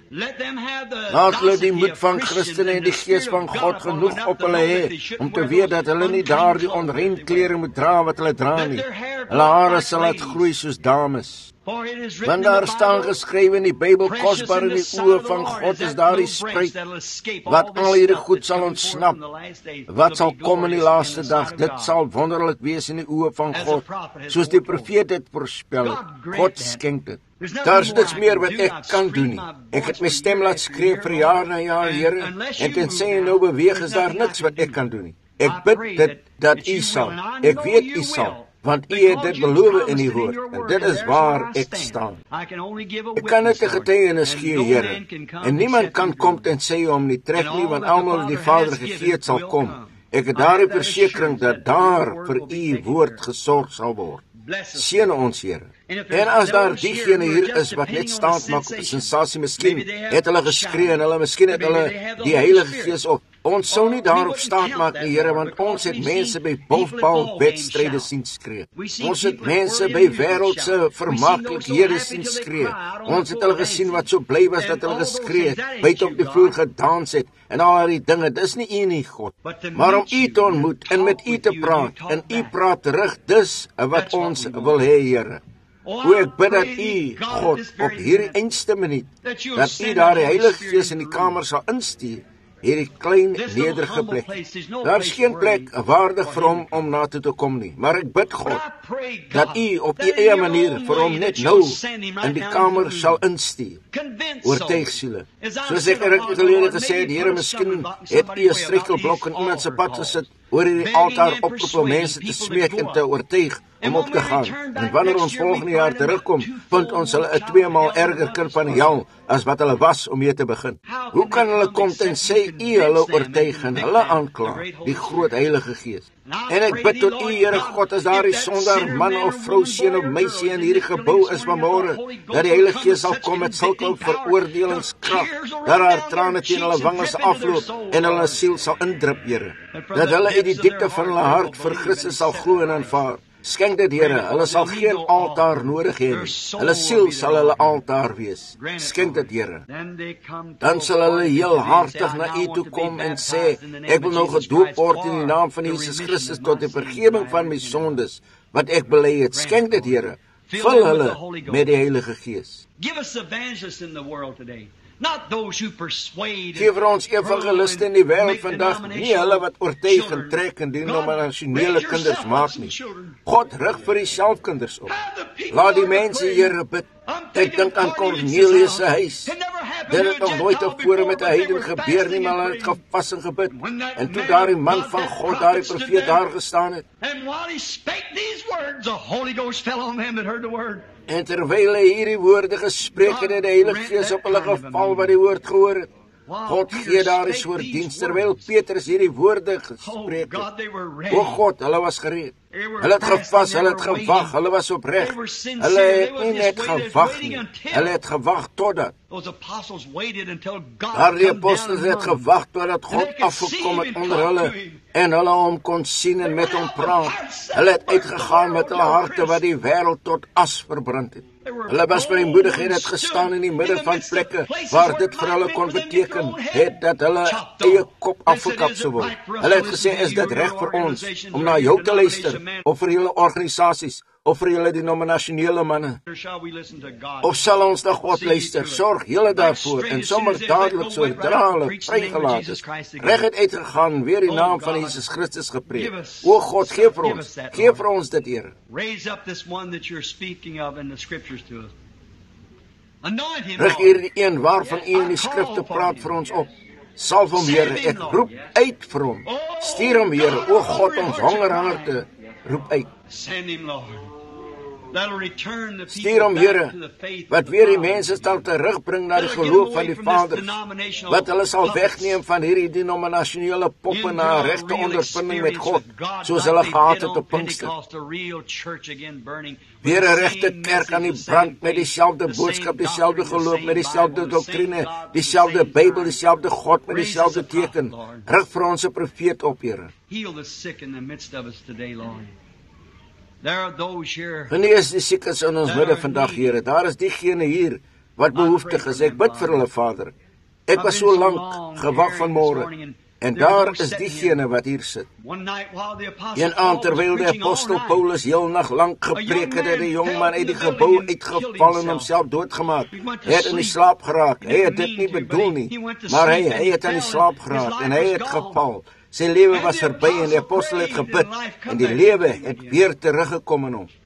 Laat hulle die moed van Christene en die gees van God genoeg op hulle hê, om te weet dat hulle nie daardie onrein klere moet dra wat hulle dra nie. Hulle hare sal laat groei soos dames. Want daar staan geskrywe in die Bybel, kosbaar in die oë van God is daardie spruit, wat al hierdie goed sal ontsnap, wat sal kom in die laaste dag. Dit sal wonderlik wees in die oë van God, soos die profeet het voorspel. God skenk dit. Daar is niks meer wat ek kan doen nie. Ek het my stem laat skree vir jaar na jaar, Here, en tensy nou beweeg is daar niks wat ek kan doen nie. Ek bid dit dat U sal. Ek weet U sal. Want U het dit beloof in U woord, en dit is waar ek staan. Ek kan net 'n getuienis gee, Here, en niemand kan kom tensy hom nie trek nie, want almal die Vader gegee het sal kom. Ek het daardie versekering dat daar vir U woord gesorg sal word. Seën ons, Here. En as daar diegene hier is wat net staat maak op 'n sensasie, miskien het hulle geskree en miskien het hulle die Heilige Gees op. Ons sou nie daarop staat maak nie, Here, want ons het mense by golfbalwedstryde sien skree. Ons het mense by wêreldse vermaaklikhede sien skree. Ons het hulle gesien wat so bly was dat hulle geskree het, buite op die vloer gedans het en al die dinge. Dis nie U nie, God. Maar om U te ontmoet en met U te praat en U praat terug, dis wat ons wil hê, Here. O, ek bid dat U, God, op hierdie einste minuut, dat U daar die Heilige Gees in die kamer sal instuur, hierdie klein nederige plek. Daar is geen plek waardig vir hom om na toe te kom nie, maar ek bid, God, dat U op U eie manier vir hom net nou in die kamer sal instuur. Oortuig siele. Soos ek gelede gesê het, Here, miskien het U 'n struikelblok in iemand se pad gesit, oor hierdie altaar oproep om mense te smeek en te oortuig om op te gaan. En wanneer ons volgende jaar terugkom, vind ons hulle 'n 2 maal erger kind van die hel as wat hulle was om mee te begin. Hoe kan hulle kom tensy U hulle oortuig en hulle aankla, die groot Heilige Gees? En ek bid tot U, Here God, as daar 'n sondaar man of vrou, seun of meisie in hierdie gebou is vanmôre, dat die Heilige Gees sal kom met sulke veroordelingskrag, dat haar trane teen hulle wange sal afloop en hulle siel sal indrup, Here. Dat hulle uit die diepte van hulle hart vir Christus sal glo en aanvaar. Skenk dit, Here, hulle sal geen altaar nodig hê nie. Hulle siel sal hulle altaar wees. Skenk dit, Here. Dan sal hulle heel hartig na U toe kom en sê, ek wil nou gedoop word in die naam van Jesus Christus tot die vergifnis van my sondes, wat ek bely het. Skenk dit, Here. Vul hulle met die Heilige Gees. Give us evangelists in the world today. Not those who persuade. Geef vir ons evangeliste in die wêreld vandag, nie hulle wat oortuig en trek en denominasionele kinders maak nie. God rig vir die selfkinders op. Laat die mense Here bid. Ek dink aan Cornelius se huis. Dit het nog nooit tevore met 'n heiden gebeur nie, maar hulle het gevas en gebid. En toe daardie man van God, daardie profeet daar gestaan het. And while he spake these words, the Holy Ghost fell on them that heard the word. En terwyl hy hierdie woorde gespreek het, het die Heilige Gees op hulle geval wat die woord gehoor het. God gee daar 'n soort diens terwyl Petrus hierdie woorde gespreek het. O God, hulle was gereed. Hulle het gevas, hulle het gewag, hulle was opreg. Hulle het nie net gewag nie, hulle het gewag totdat. Die apostels het gewag totdat God afgekom het onder hulle en hulle hom kon sien en met hom praat. Hulle het uitgegaan met hulle harte wat die wêreld tot as verbrand het. Hulle was vrymoedig en het gestaan in die midde van plekke waar dit vir hulle kon beteken het dat hulle eie kop afgekap sou word. Hulle het gesê, is dit reg vir ons om na jou te luister, of vir julle organisasies, of vir julle denominasionele manne? Of sal ons na God luister? Sorg julle daarvoor en sommer dadelik sodra hulle vrygelaat is, reguit uitgegaan, weer die naam van Jesus Christus gepreek. O God, gee vir ons dit, Here. Raise up this one that you're speaking of in the scriptures to us. Rig hierdie een waarvan U in die skrifte praat vir ons op. Salf hom, Here, ek roep uit vir hom. Stuur hom, Here, o God, ons honger harte roep uit. Send him, Lord. Stuur hom, Here, wat weer die mense sal terugbring na die geloof van die Vader, wat hulle sal wegneem van hierdie denominasionele poppe na regte ondervinding met God, soos hulle gehad het op Pinkster. Weer 'n regte kerk aan die brand met dieselfde boodskap, dieselfde geloof, met dieselfde doktrine, dieselfde Bybel, dieselfde God, met dieselfde teken. Rig vir ons 'n profeet op, Here. Heal the sick in the midst of us today, Lord. There are those here. Genees die siekes in ons midde vandag, Here. Daar is diegene hier wat behoeftig is. Ek bid vir hulle, Vader. Ek was so lank gewag vanmôre. En daar is diegene wat hier sit. Een aand terwyl die apostel Paulus heel nag lank gepreek het, het die jong man uit die gebou uitgeval en homself doodgemaak. Hy het in die slaap geraak. Hy het dit nie bedoel nie, maar hy het in die slaap geraak en hy het geval. Sy lewe was verby en die apostel het gebid en die lewe het weer teruggekom in hom.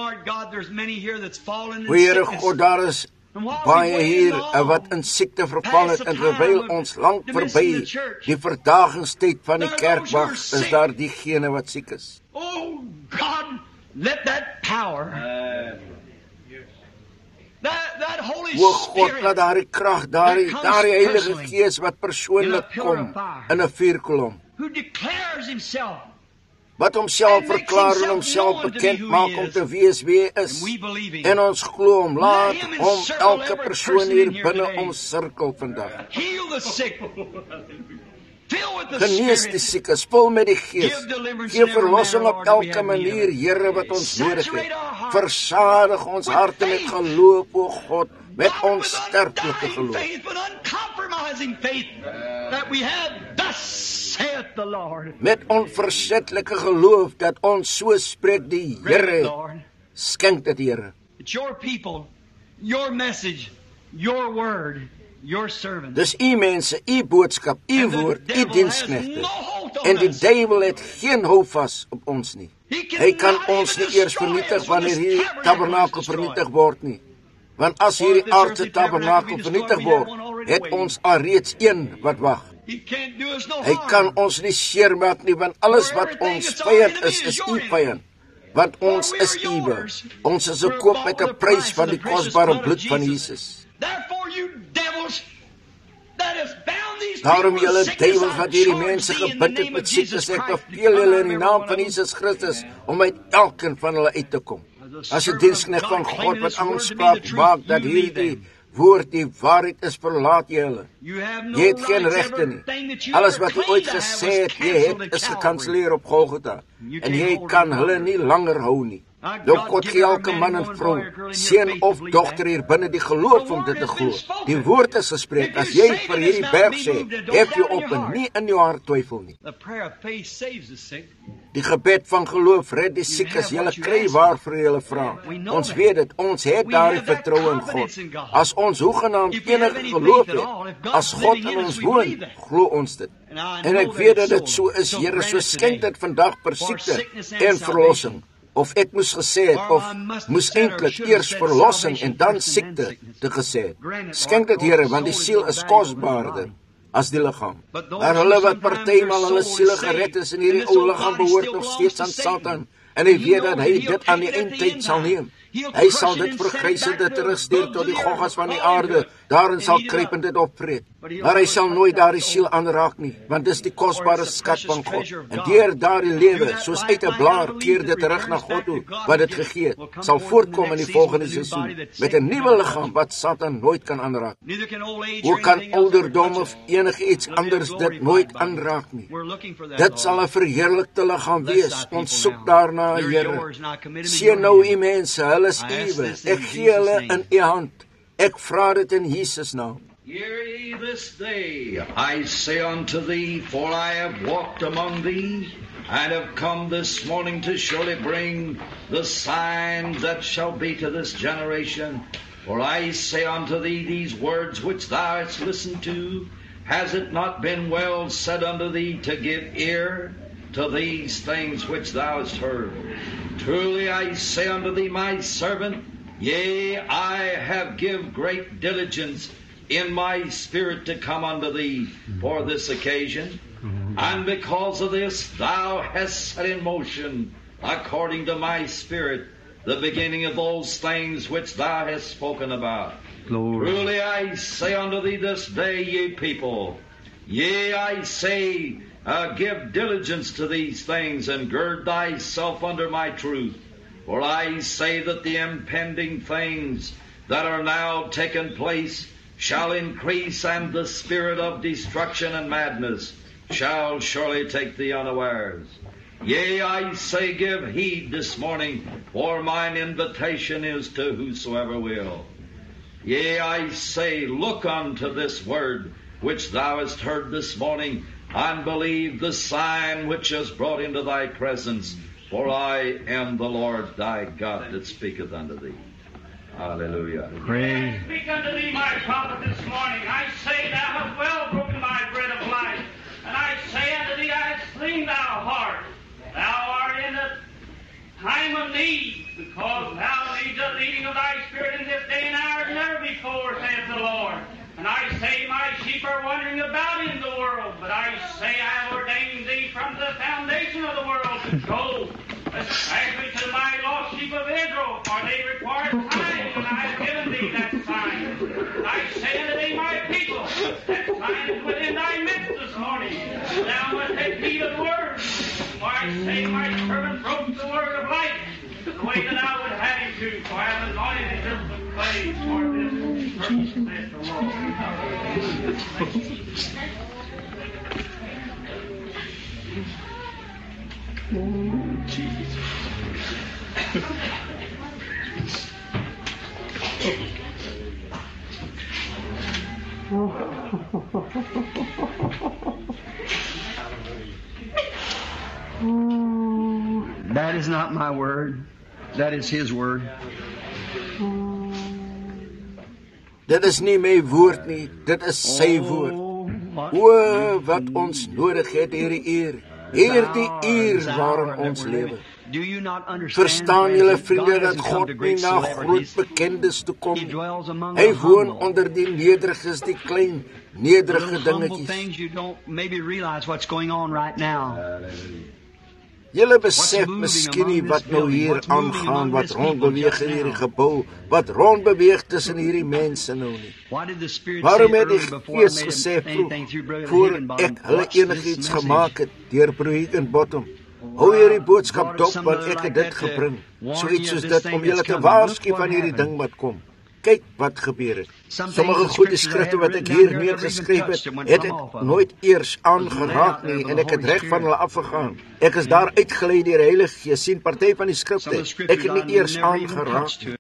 O Here God, daar is baie hier wat in siekte verval het en terwyl ons lank verby die verdagingstyd van die kerk wag, is daar diegene wat siek is. Oh God, let that power, that Holy O God, Spirit, laat daardie krag, daardie Heilige Gees wat persoonlik kom in 'n vuurkolom, who declares himself, wat homself verklaar en homself bekend maak om te wees wie hy is. En ons glo hom, laat hom elke persoon hier binne omsirkel vandag. heal the sick, fill with the Genees die Spirit, siekes, vul met die Gees. Gee verlossing op elke manier, Here, wat ons nodig het. Versadig ons harte met geloof, o God, met ons sterflike geloof. faith, but uncompromising faith that we have, thus saith the Lord. Met onverzetlike geloof dat ons so spreek die Here. Lord, Skenk dit, Here. it's your people, your message, your word, your servant. Dis u mense, u boodskap, u woord, u diensknegte. En die duiwel het geen houvas op ons nie. Hy kan ons nie eers vernietig wanneer hierdie tabernakel vernietig word nie. Want as hierdie aardse tabernakel vernietig word, het ons alreeds een wat wag. Hy kan ons nie seermaak nie, want alles wat ons vyand is u vyand. Want ons is uwe. Ons is gekoop met 'n prys van die kosbare bloed van Jesus. Daarom julle duiwels wat hierdie mense gebind het met siektes, ek beveel julle in die naam van Jesus Christus om uit elkeen van hulle uit te kom. As 'n diensknegt van God wat aanspraak maak dat hierdie woord die waarheid is, verlaat jy hulle. Jy het geen regte nie. Alles wat jy ooit gesê het, jy het, is gekanselleer op Golgotha. En jy kan hulle nie langer hou nie. Nou God gee elke man en vrou, seun of dogter hier binne die geloof om dit te glo. Die woord is gespreek. As jy vir hierdie berg sê, hef jy op en nie in jou hart twyfel nie. Die gebed van geloof red die siekes. Julle kry waarvoor julle vra. Ons weet dit, ons het daardie vertroue in God. As ons hoegenaamd enige geloof het, as God in ons woon, glo ons dit. En ek weet dat dit so is, Here, so skenk dit vandag per siekte en verlossing. Of ek moes gesê het, of moes eintlik eers verlossing en dan siekte te gesê het. Skenk dit, Here, want die siel is kosbaarder as die liggaam. Maar hulle wat partymal hulle siele gered is in hierdie ou liggaam behoort nog steeds aan Satan. En hy weet dat hy dit aan die eindtyd sal neem. Hy sal dit vergrysende terugstuur tot die goggas van die aarde. Daarin sal kruipend dit opvreet. Maar hy sal nooit daardie siel aanraak nie, want dis die kosbare skat van God. En deur daardie lewe, soos uit 'n blaar, keer dit terug na God toe, wat dit gegee het, sal voortkom in die volgende seisoen, met 'n nuwe liggaam wat Satan nooit kan aanraak. Hoe kan ouderdom of enigiets anders dit nooit aanraak nie? Dit sal 'n verheerlikte liggaam wees. Ons soek daarna, Here. Sien nou u mense, hulle is uwe. Ek gee hulle in u hand. Ek vra dit in Jesus naam. Hear ye this day, I say unto thee, for I have walked among thee, and have come this morning to surely bring the signs that shall be to this generation. For I say unto thee, these words which thou hast listened to, has it not been well said unto thee to give ear to these things which thou hast heard? Truly I say unto thee, my servant, yea, I have give great diligence in my spirit to come unto thee for this occasion. And because of this, thou hast set in motion, according to my spirit, the beginning of those things which thou hast spoken about. Glory. Truly I say unto thee this day, ye people, yea, I say, give diligence to these things, and gird thyself under my truth. For I say that the impending things that are now taking place shall increase, and the spirit of destruction and madness shall surely take thee unawares. Yea, I say, give heed this morning, for mine invitation is to whosoever will. Yea, I say, look unto this word which thou hast heard this morning, and believe the sign which is brought into thy presence. For I am the Lord thy God that speaketh unto thee. Hallelujah. I speak unto thee, my prophet, this morning. I say, thou hast well broken my bread of life. And I say unto thee, I have slain thou heart. Thou art in the time of need, because thou needs the leading of thy spirit in this day and hour as never before, saith the Lord. And I say, my sheep are wandering about in the world, but I say, I have ordained thee from the foundation of the world to go, especially to my lost sheep of Israel, for they require signs, and I have given thee that sign. I say unto thee, my people, that sign is within thy midst this morning. Thou must take heed of the word. For I say, my servant broke the word of life, the way that I would have him to, for I have anointed him with clay for this purpose, saith the Lord. Jesus. That is not my word. That is His word. Dit is nie my woord nie, dit is sy woord. O, wat ons nodig het hierdie uur waarin ons lewe. Verstaan julle vriende dat God nie na groot bekendes toe kom? Hy woon onder die nederiges, die klein nederige dingetjies. Julle besef miskien nie wat nou hier aangaan, wat rondbeweeg in hierdie gebou, wat rondbeweeg tussen hierdie mense nou nie. Waarom het die Gees gesê voor ek hulle enigiets gemaak het, deur Broer Higginbottom? Hou hierdie boodskap dop, want ek het dit gebring. So iets soos dit, om julle te waarsku van hierdie ding wat kom. Kyk wat gebeur het. Sommige goeie skrifte wat ek hier neergeskryf het, het ek nooit eers aangeraak nie, en ek het reg van hulle afgegaan. Ek is daar uitgelei deur die Heilige Gees, sien party van die skrifte, ek het nie eers aangeraak nie.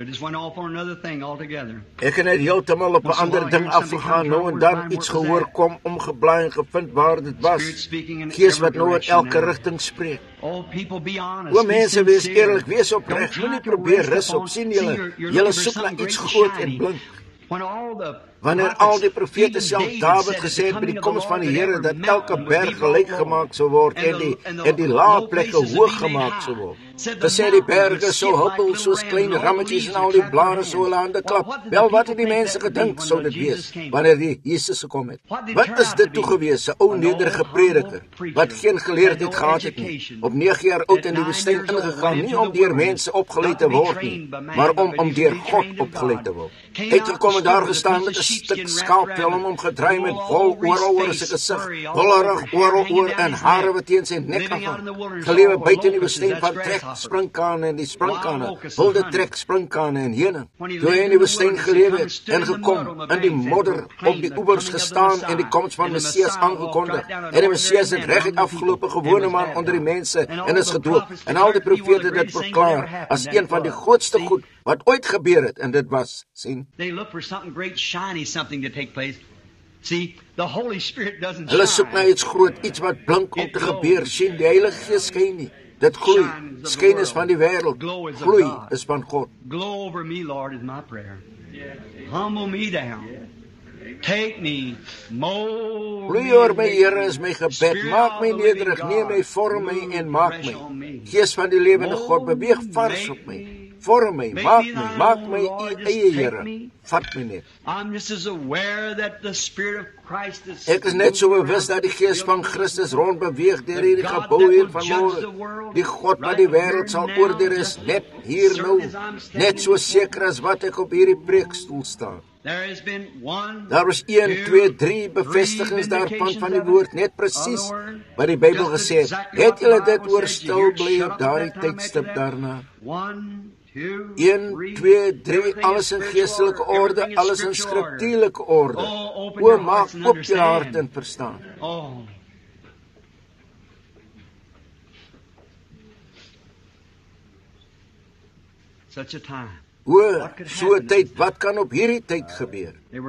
Ek het net heeltemal op 'n ander ding afgegaan, nou en dan iets gehoor kom, omgeblaai en gevind waar dit was. Gees wat nou in elke rigting spreek. O mense, wees eerlik, wees opreg, moenie probeer rus op, sien julle soek na iets groot en blink. Wanneer al die profete self Dawid gesê het by die koms van die Here dat elke berg gelyk gemaak sou word en die lae plekke hoog gemaak sou word. Gesê die berge sou huppel soos klein rammetjies en al die blare sou hulle hande klap. Wel, wat het die mense gedink sou dit wees wanneer die Jesus gekom het? Wat is dit toe gewees? 'n ou nederige prediker wat geen geleerdheid gehad het nie, op 9 jaar oud in die woestyn ingegaan, nie om deur mense opgelei te word nie, maar om deur God opgelei te word. Hy het gekom en daar gestaan met 'n stuk skaapvel om hom gedraai met wol oor sy gesig, wollerig oor en hare wat teen sy nek afhang. Gelewe buite in die woestyn van trek, sprinkane en die sprinkane, wilde trek, sprinkane en heuning. Toe hy in die woestyn gelewe het en gekom, in die modder op die oewers gestaan en die koms van Messias aangekondig. En die Messias het reguit afgelope gewone man onder die mense en is gedoop. En al die profete dit verklaar as een van die grootste goed wat ooit gebeur het, en dit was, sien, hulle soek na iets groot, iets wat blink om te gebeur, sien, die Heilige Gees skyn nie, dit gloei, skyn is van die wêreld, gloei is van God. Glow over me, Lord, is my prayer. Humble me down. Take me, mold gloei oor my, Here, is my gebed, maak my nederig, neem my, vorm my en maak my. Gees van die lewende God, beweeg vars op my. Vorm my, maak my eie Here, vat my net. Ek is net so bewus dat die Gees van Christus rondbeweeg deur hierdie gebou hier vanmôre. Die God wat die wêreld sal oordeel is net hier nou, net so seker as wat ek op hierdie preekstoel staan. Daar was 1, 2, 3 bevestigings daarvan van die woord, net presies wat die Bybel gesê het. Het julle dit oor stil bly op daardie tydstip daarna? 1, 2, 3, alles in geestelike orde, alles in skriftuurlike orde. O, maak oop jou hart en verstaan. Such a time. O, so 'n tyd, wat kan op hierdie tyd gebeur?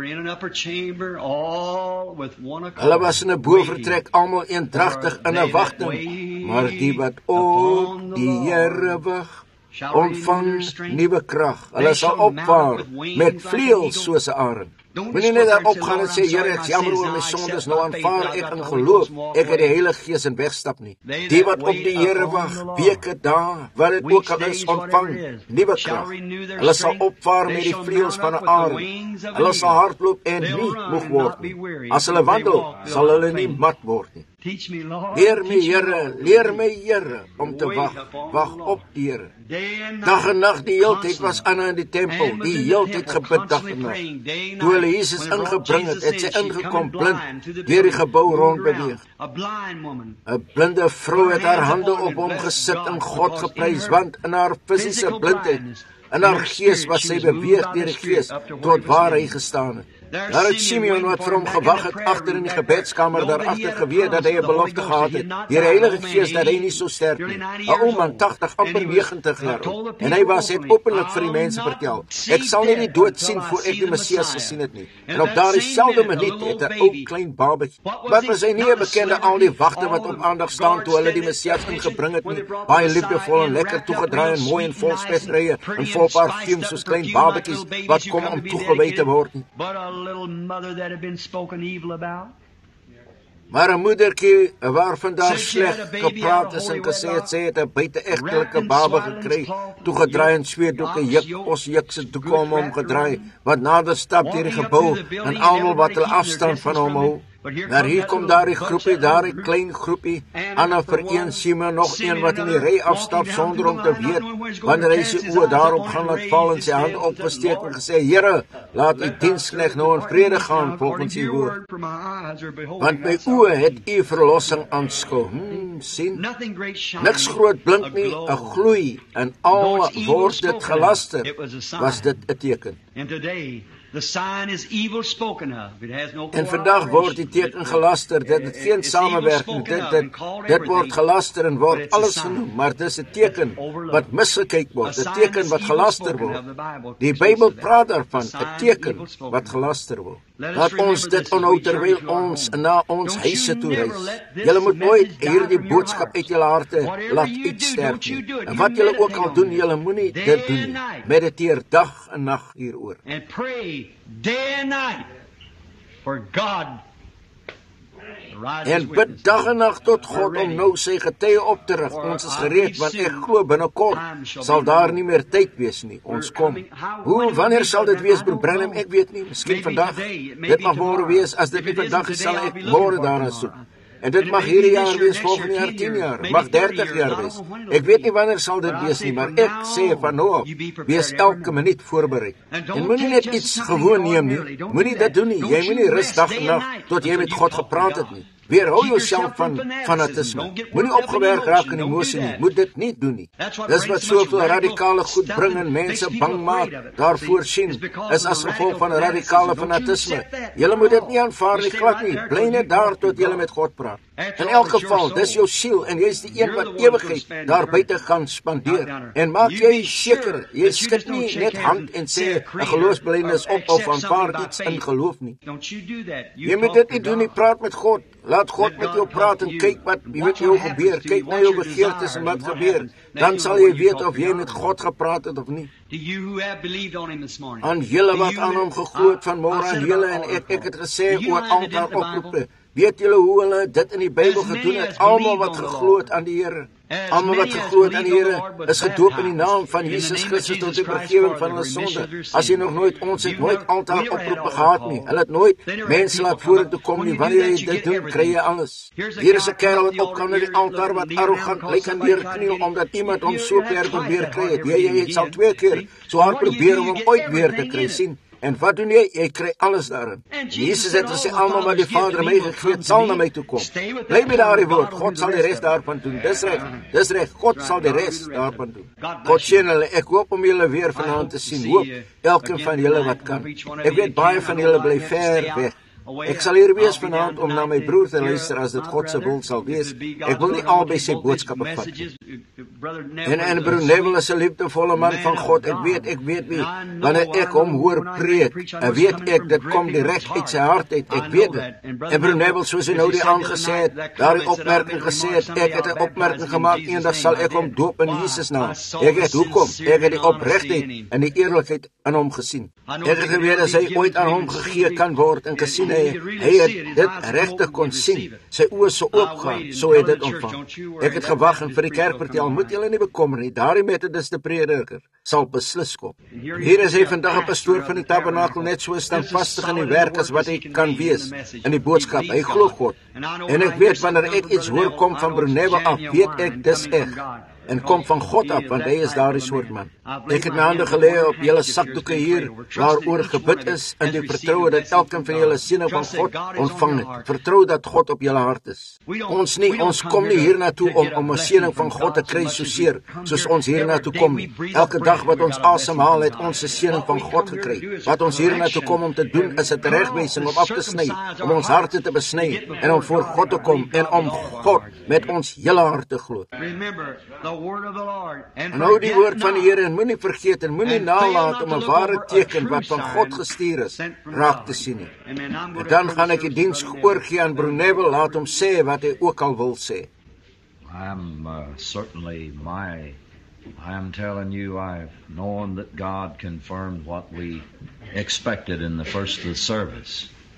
Hulle was in 'n bovertrek, almal eendragtig in 'n wagting, maar die wat op die Here wag, ontvang nuwe krag. Hulle sal opvaar met vleuels soos 'n arend. Moenie net daar opgaan en sê, Here, ek jammer oor my sondes, nou aanvaar ek in geloof, ek het die Heilige Gees en wegstap nie. Die wat op die Here wag, weke, dae, wat dit ook al is, ontvang nuwe krag. Hulle sal opvaar met die vleuels van 'n arend. Hulle sal hardloop en nie moeg word nie. As hulle wandel, sal hulle nie mat word nie. Leer my, Here, om te wag op die Here. Dag en nag, die heeltyd was Anna in die tempel, die heeltyd gebid dag en nag. Toe hulle Jesus ingebring het, het sy ingekom blind, deur die gebou rondbeweeg. 'n blinde vrou het haar hande op hom gesit en God geprys, want in haar fisiese blindheid, in haar gees was sy beweeg deur die Gees, tot waar hy gestaan het. Daar het Simeon wat vir hom gewag het agter in die gebedskamer, daar agter geweet dat hy 'n belofte gehad het, deur die Heilige Gees, dat hy nie sou sterf nie. 'n ou man, 80, amper 90 jaar oud. En hy het openlik vir die mense vertel, ek sal nie die dood sien voor ek die Messias gesien het nie. En op daardie selfde minuut het 'n ou klein babatjie, wat was hy nie 'n bekende al die wagte wat op aandag staan toe hulle die Messias ingebring het nie, baie liefdevol en lekker toegedraai en mooi en vol spesrye en vol parfuum soos klein babatjies wat kom om toegewy te word nie. Little mother that had been spoken evil about. Maar 'n moedertjie waarvan daar sleg gepraat is en gesê het sy het 'n buite-egtelike baba gekry, toegedraai in sweetdoeke, juk se doeke om hom gedraai, wat nader stap deur die gebou en almal wat hulle afstand van hom hou. Maar hier kom daar die groepie, daar 'n klein groepie, Anna vir een, Simon nog een wat in die ry afstap sonder om te weet, wanneer hy sy oë daarop gaan laat val en sy hand opgesteek en gesê, Here, laat u diensknegt nou in vrede gaan volgens u woord. Want my oë het u verlossing aanskou. Sien, niks groot blink nie, 'n gloei, en al word dit gelaster, was dit 'n teken. En vandag word die teken gelaster, dit het geen samewerking, dit word gelaster en word alles genoem, maar dit is 'n teken wat misgekyk word, 'n teken wat gelaster word. Die Bybel praat daarvan, 'n teken wat gelaster word. Laat ons dit onthou terwyl ons na ons huise toe reis. Julle moet nooit hierdie boodskap uit julle harte laat uitsterf nie. En wat julle ook al doen, julle moenie dit doen nie. Mediteer dag en nag hieroor. En bid dag en nag tot God om nou sy getuie op te rig. Ons is gereed, want ek glo binnekort sal daar nie meer tyd wees nie. Ons kom. Wanneer sal dit wees, broer Branham? Ek weet nie, miskien vandag. Dit mag môre wees. As dit nie vandag is, sal ek môre daarna soek. En dit mag hierdie jaar wees, volgende jaar 10 jaar, mag 30 jaar wees. Ek weet nie wanneer sal dit wees nie, maar ek sê van nou af, wees elke minuut voorberei. En moenie net iets gewoon neem nie, moenie dit doen nie, jy moenie rus dag en nag, tot jy met God gepraat het nie. Weerhou jouself van fanatisme. Moenie opgewerk raak in emosie nie, moet dit nie doen nie. Dis wat soveel radikale goed bring en mense bang maak, daarvoor sien, is as gevolg van radikale fanatisme. Julle moet dit nie aanvaar nie, glad nie, bly net daar tot julle met God praat. In elk geval, dis jou siel en jy is die een wat ewigheid daar buite gaan spandeer. En maak jy seker, jy skud nie net hand en sê 'n geloofsbelijdenis op of aanvaar iets in geloof nie. Jy moet dit nie doen nie, praat met God. Laat God met jou praat en kyk wat met jou gebeur. Kyk na jou begeertes en wat gebeur. Dan sal jy weet of jy met God gepraat het of nie. Aan julle wat aan hom geglo het vanmôre, aan julle en ek het gesê oor altaar oproepe. Weet julle hoe hulle dit in die Bybel gedoen het? Almal wat geglo het aan die Here. Almal wat geglo het aan die Here is gedoop in die naam van Jesus Christus tot die vergifnis van hulle sonde. As jy nog nooit, ons het nooit altaar oproepe gehad nie. Hulle het nooit mense laat vorentoe kom nie. Wanneer jy dit doen, kry jy alles. Hier is 'n kerel wat opkom na die altaar wat arrogant lyk en neerkniel omdat iemand hom so probeer kry het. Jy het al 2 keer so hard probeer om hom ooit weer te kry, sien. En wat doen jy? Jy kry alles daarin. Jesus het gesê, almal wat die Vader my gegee het, sal na my toe kom. Bly by daardie woord, God sal die res daarvan doen. Dis reg, God sal die res daarvan doen. God seën julle, ek hoop om julle weer vanaand te sien. Hoop elkeen van julle wat kan. Ek weet baie van julle bly ver weg. Ek sal hier wees vanaand om na my broer te luister as dit God se wil sal wees. Ek wil nie albei sy boodskappe vat nie. En broer Neville is 'n liefdevolle man van God. Ek weet wie. Wanneer ek hom hoor preek, weet ek dit kom direk uit sy hart uit. Ek weet dit. En broer Neville, soos hy nou die aangesê het, daardie opmerking gesê het, ek het 'n opmerking gemaak, eendag sal ek hom doop in Jesus naam. Ek weet hoekom. Ek het die opregtheid en die eerlikheid in hom gesien. Ek het geweet as hy ooit aan hom gegee kan word en gesien hy het dit regtig kon sien. Sy oë so oopgaan, so het dit ontvang. Ek het gewag en vir die kerk vertel, moet julle nie bekommer nie, daardie metodiste prediker sal beslis kom. Hier is hy vandag 'n pastoor van die tabernakel, net so standvastig in die werk as wat hy kan wees in die boodskap. Hy glo God. En ek weet wanneer ek iets hoor kom van broer Neville af, weet ek dis reg. En kom van God af, want hy is daardie soort man. Ek het my hande gelê op julle sakdoeke hier, waaroor gebid is, in die vertroue dat elkeen van julle seëning van God ontvang het. Vertrou dat God op julle hart is. Ons kom nie hiernatoe om 'n seëning van God te kry soseer, soos ons hiernatoe kom. Elke dag wat ons asemhaal, het ons 'n seëning van God gekry. Wat ons hiernatoe kom om te doen, is 'n teregwysing om af te sny, om ons harte te besny, en om voor God te kom, en om God met ons hele hart te glo. En nou die woord van die Here, en moenie vergeet en moenie nalat om 'n ware teken wat van God gestuur is, raak te sien nie. En dan gaan ek die diens oorgee aan broer Neville, laat hom sê wat hy ook al wil sê. I am telling you, I've known that God confirmed what we expected in the first of the service.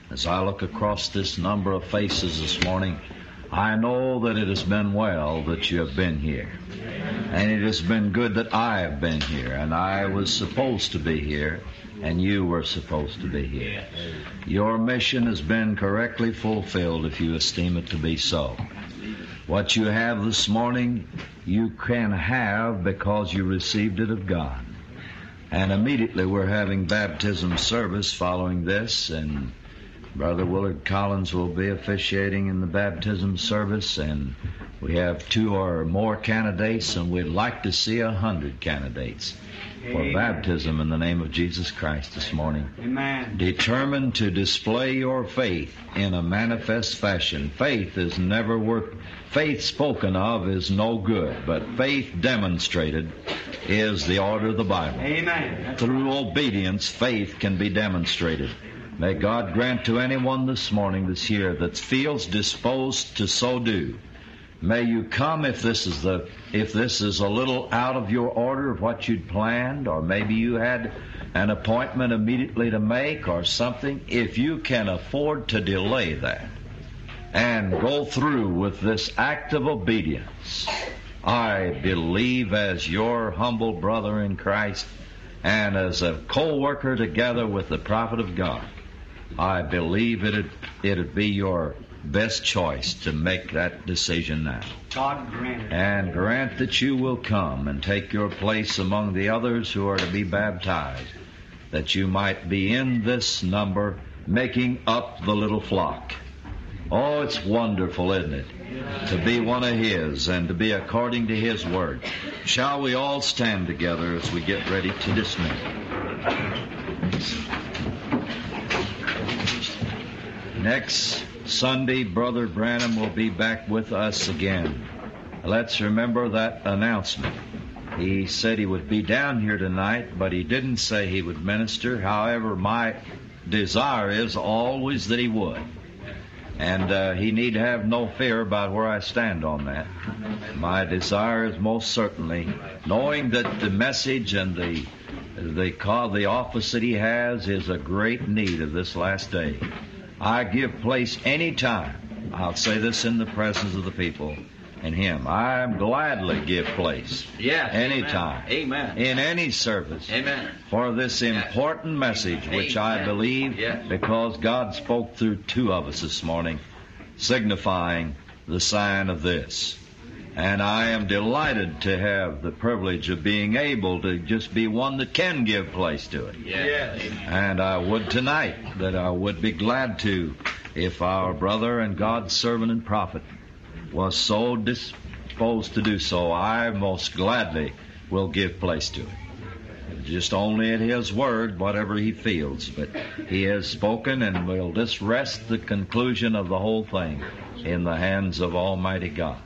As I look across this number of faces this morning, I know that it has been well that you have been here. And it has been good that I have been here, and I was supposed to be here, and you were supposed to be here. Your mission has been correctly fulfilled if you esteem it to be so. What you have this morning, you can have because you received it of God. And immediately we're having baptism service following this, and Brother Willard Collins will be officiating in the baptism service, and we have 2 or more candidates, and we'd like to see 100 candidates for baptism in the name of Jesus Christ this morning. Amen. Determined to display your faith in a manifest fashion. Faith is never worth, faith spoken of is no good, but faith demonstrated is the order of the Bible. Amen. Through obedience, faith can be demonstrated. May God grant to anyone this morning that's here that feels disposed to so do. May you come if this is a little out of your order of what you'd planned, or maybe you had an appointment immediately to make or something. If you can afford to delay that and go through with this act of obedience, I believe as your humble brother in Christ and as a co-worker together with the prophet of God, I believe it'd be your best choice to make that decision now. God grant it. And grant that you will come and take your place among the others who are to be baptized, that you might be in this number making up the little flock. Oh, it's wonderful, isn't it? To be one of His and to be according to His Word. Shall we all stand together as we get ready to dismiss? Next Sunday, Brother Branham will be back with us again. Let's remember that announcement. He said he would be down here tonight, but he didn't say he would minister. However, my desire is always that he would. And he need have no fear about where I stand on that. My desire is most certainly, knowing that the message and the office that he has is a great need of this last day. I give place any time. I'll say this in the presence of the people and him. I gladly give place. Yes. Anytime. Amen. In any service. Amen. For this important message, which I believe, because God spoke through 2 of us this morning, signifying the sign of this. And I am delighted to have the privilege of being able to just be one that can give place to it. Yes. And I would tonight, that I would be glad to, if our brother and God's servant and prophet was so disposed to do so, I most gladly will give place to it. Just only at His word, whatever He feels. But He has spoken, and we'll just rest the conclusion of the whole thing in the hands of Almighty God.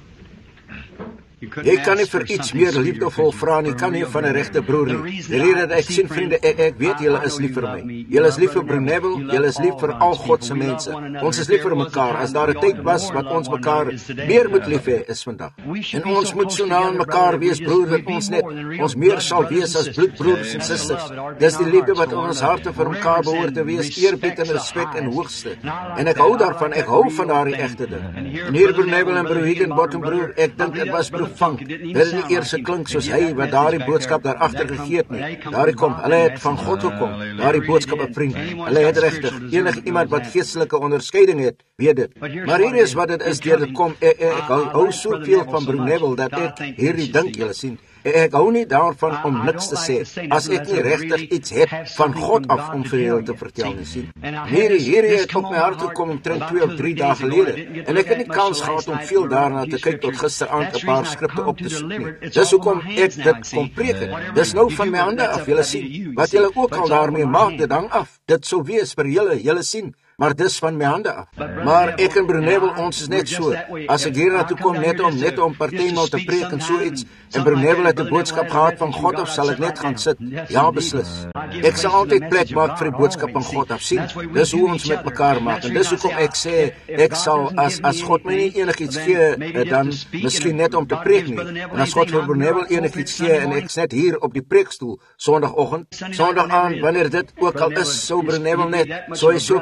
Jy kan nie vir iets meer liefdevol vra nie, kan nie van 'n regte broer nie. Die rede dat ek sien, vriende, ek weet julle is lief vir my. Julle is lief vir Broer Neville, julle is lief vir al God se mense. Ons is lief vir mekaar. As daar 'n tyd was wat ons mekaar meer moet lief hê, is vandag. En ons moet so na mekaar wees, broer, dat ons meer sal wees as bloedbroers en susters. Dis die liefde wat in ons harte vir mekaar behoort te wees, eerbied en respek in hoogste. En ek hou daarvan, ek hou van daardie egte ding. En hier Broer Neville en Broer Higginbottom, broer, ek dink dit was Vang. Dit is nie eers klink soos hy wat daardie boodskap daar agter gegee het nie. Daardie kom, hulle het van God gekom. Daardie boodskap op vriend. Hulle het regtig enige iemand wat geestelike onderskeiding het, weet dit. Maar hier is wat dit is deur dit kom. Ek hou soveel van Broer Neville dat ek hierdie dink, julle sien. Ek hou nie daarvan om niks te sê as ek nie regtig iets het van God af om vir julle te vertel nie, sien. Hierdie het op my hart gekom omtrent 2 of 3 dae gelede en ek het nie kans gehad om veel daarna te kyk tot gisteraand 'n paar skrifte op te soek nie. Dis hoekom ek dit kom preek het. Dis nou van my hande af, julle sien. Wat julle ook al daarmee maak, dit hang af. Dit sou wees vir julle sien. Maar dis van my hande af. Maar ek en Broer Neville, ons is net so. As ek hier na toe kom net om partymal te preek en so iets, en Broer Neville het 'n boodskap gehad van God af, sal ek net gaan sit. Ja, beslis. Ek sal altyd plek maak vir die boodskap van God af, sien. Dis hoe ons met mekaar maak. En dis hoekom ek sê, ek sal, as God my nie enigiets gee, dan miskien net om te preek nie. En as God vir Broer Neville enigiets gee, en ek net hier op die preekstoel, sondagoggend, sondag aan, wanneer dit ook al is, sou Broer Neville net, so hy soveel van 'n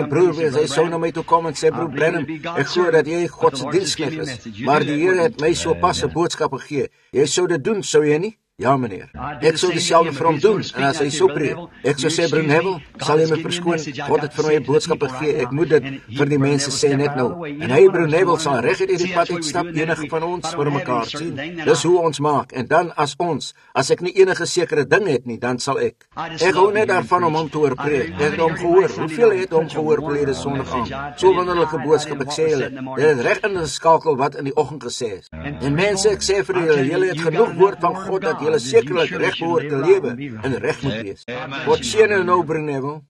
broer wees, hy sou na my toe kom en sê, broer Branham, ek glo dat jy God se diensknegt is, maar die Here het my so pas 'n boodskap gegee. Jy sou dit doen, sou jy nie? Ja, meneer. Ek sou dieselfde vir hom doen, en as hy sou preek, ek sou sê, broer Neville, sal jy my verskoon, God het vir my 'n boodskap gegee, ek moet dit vir die mense sê net nou. En hy, broer Neville, sal reg uit die pad uitstap, enige van ons vir mekaar sien. Dis hoe ons maak, en dan as ek nie enige sekere ding het nie, dan sal ek hou net daarvan om hom te hoor preek. Ek het hom gehoor, hoeveel het hom gehoor verlede Sondag aan? So wonderlike boodskap, ek sê julle, dit het reg ingeskakel wat in die oggend gesê is. En mense, ek sê vir julle het genoeg woord van God dat julle sekerlik reg behoort te lewe en reg moet wees. God seën nou, broer Neville.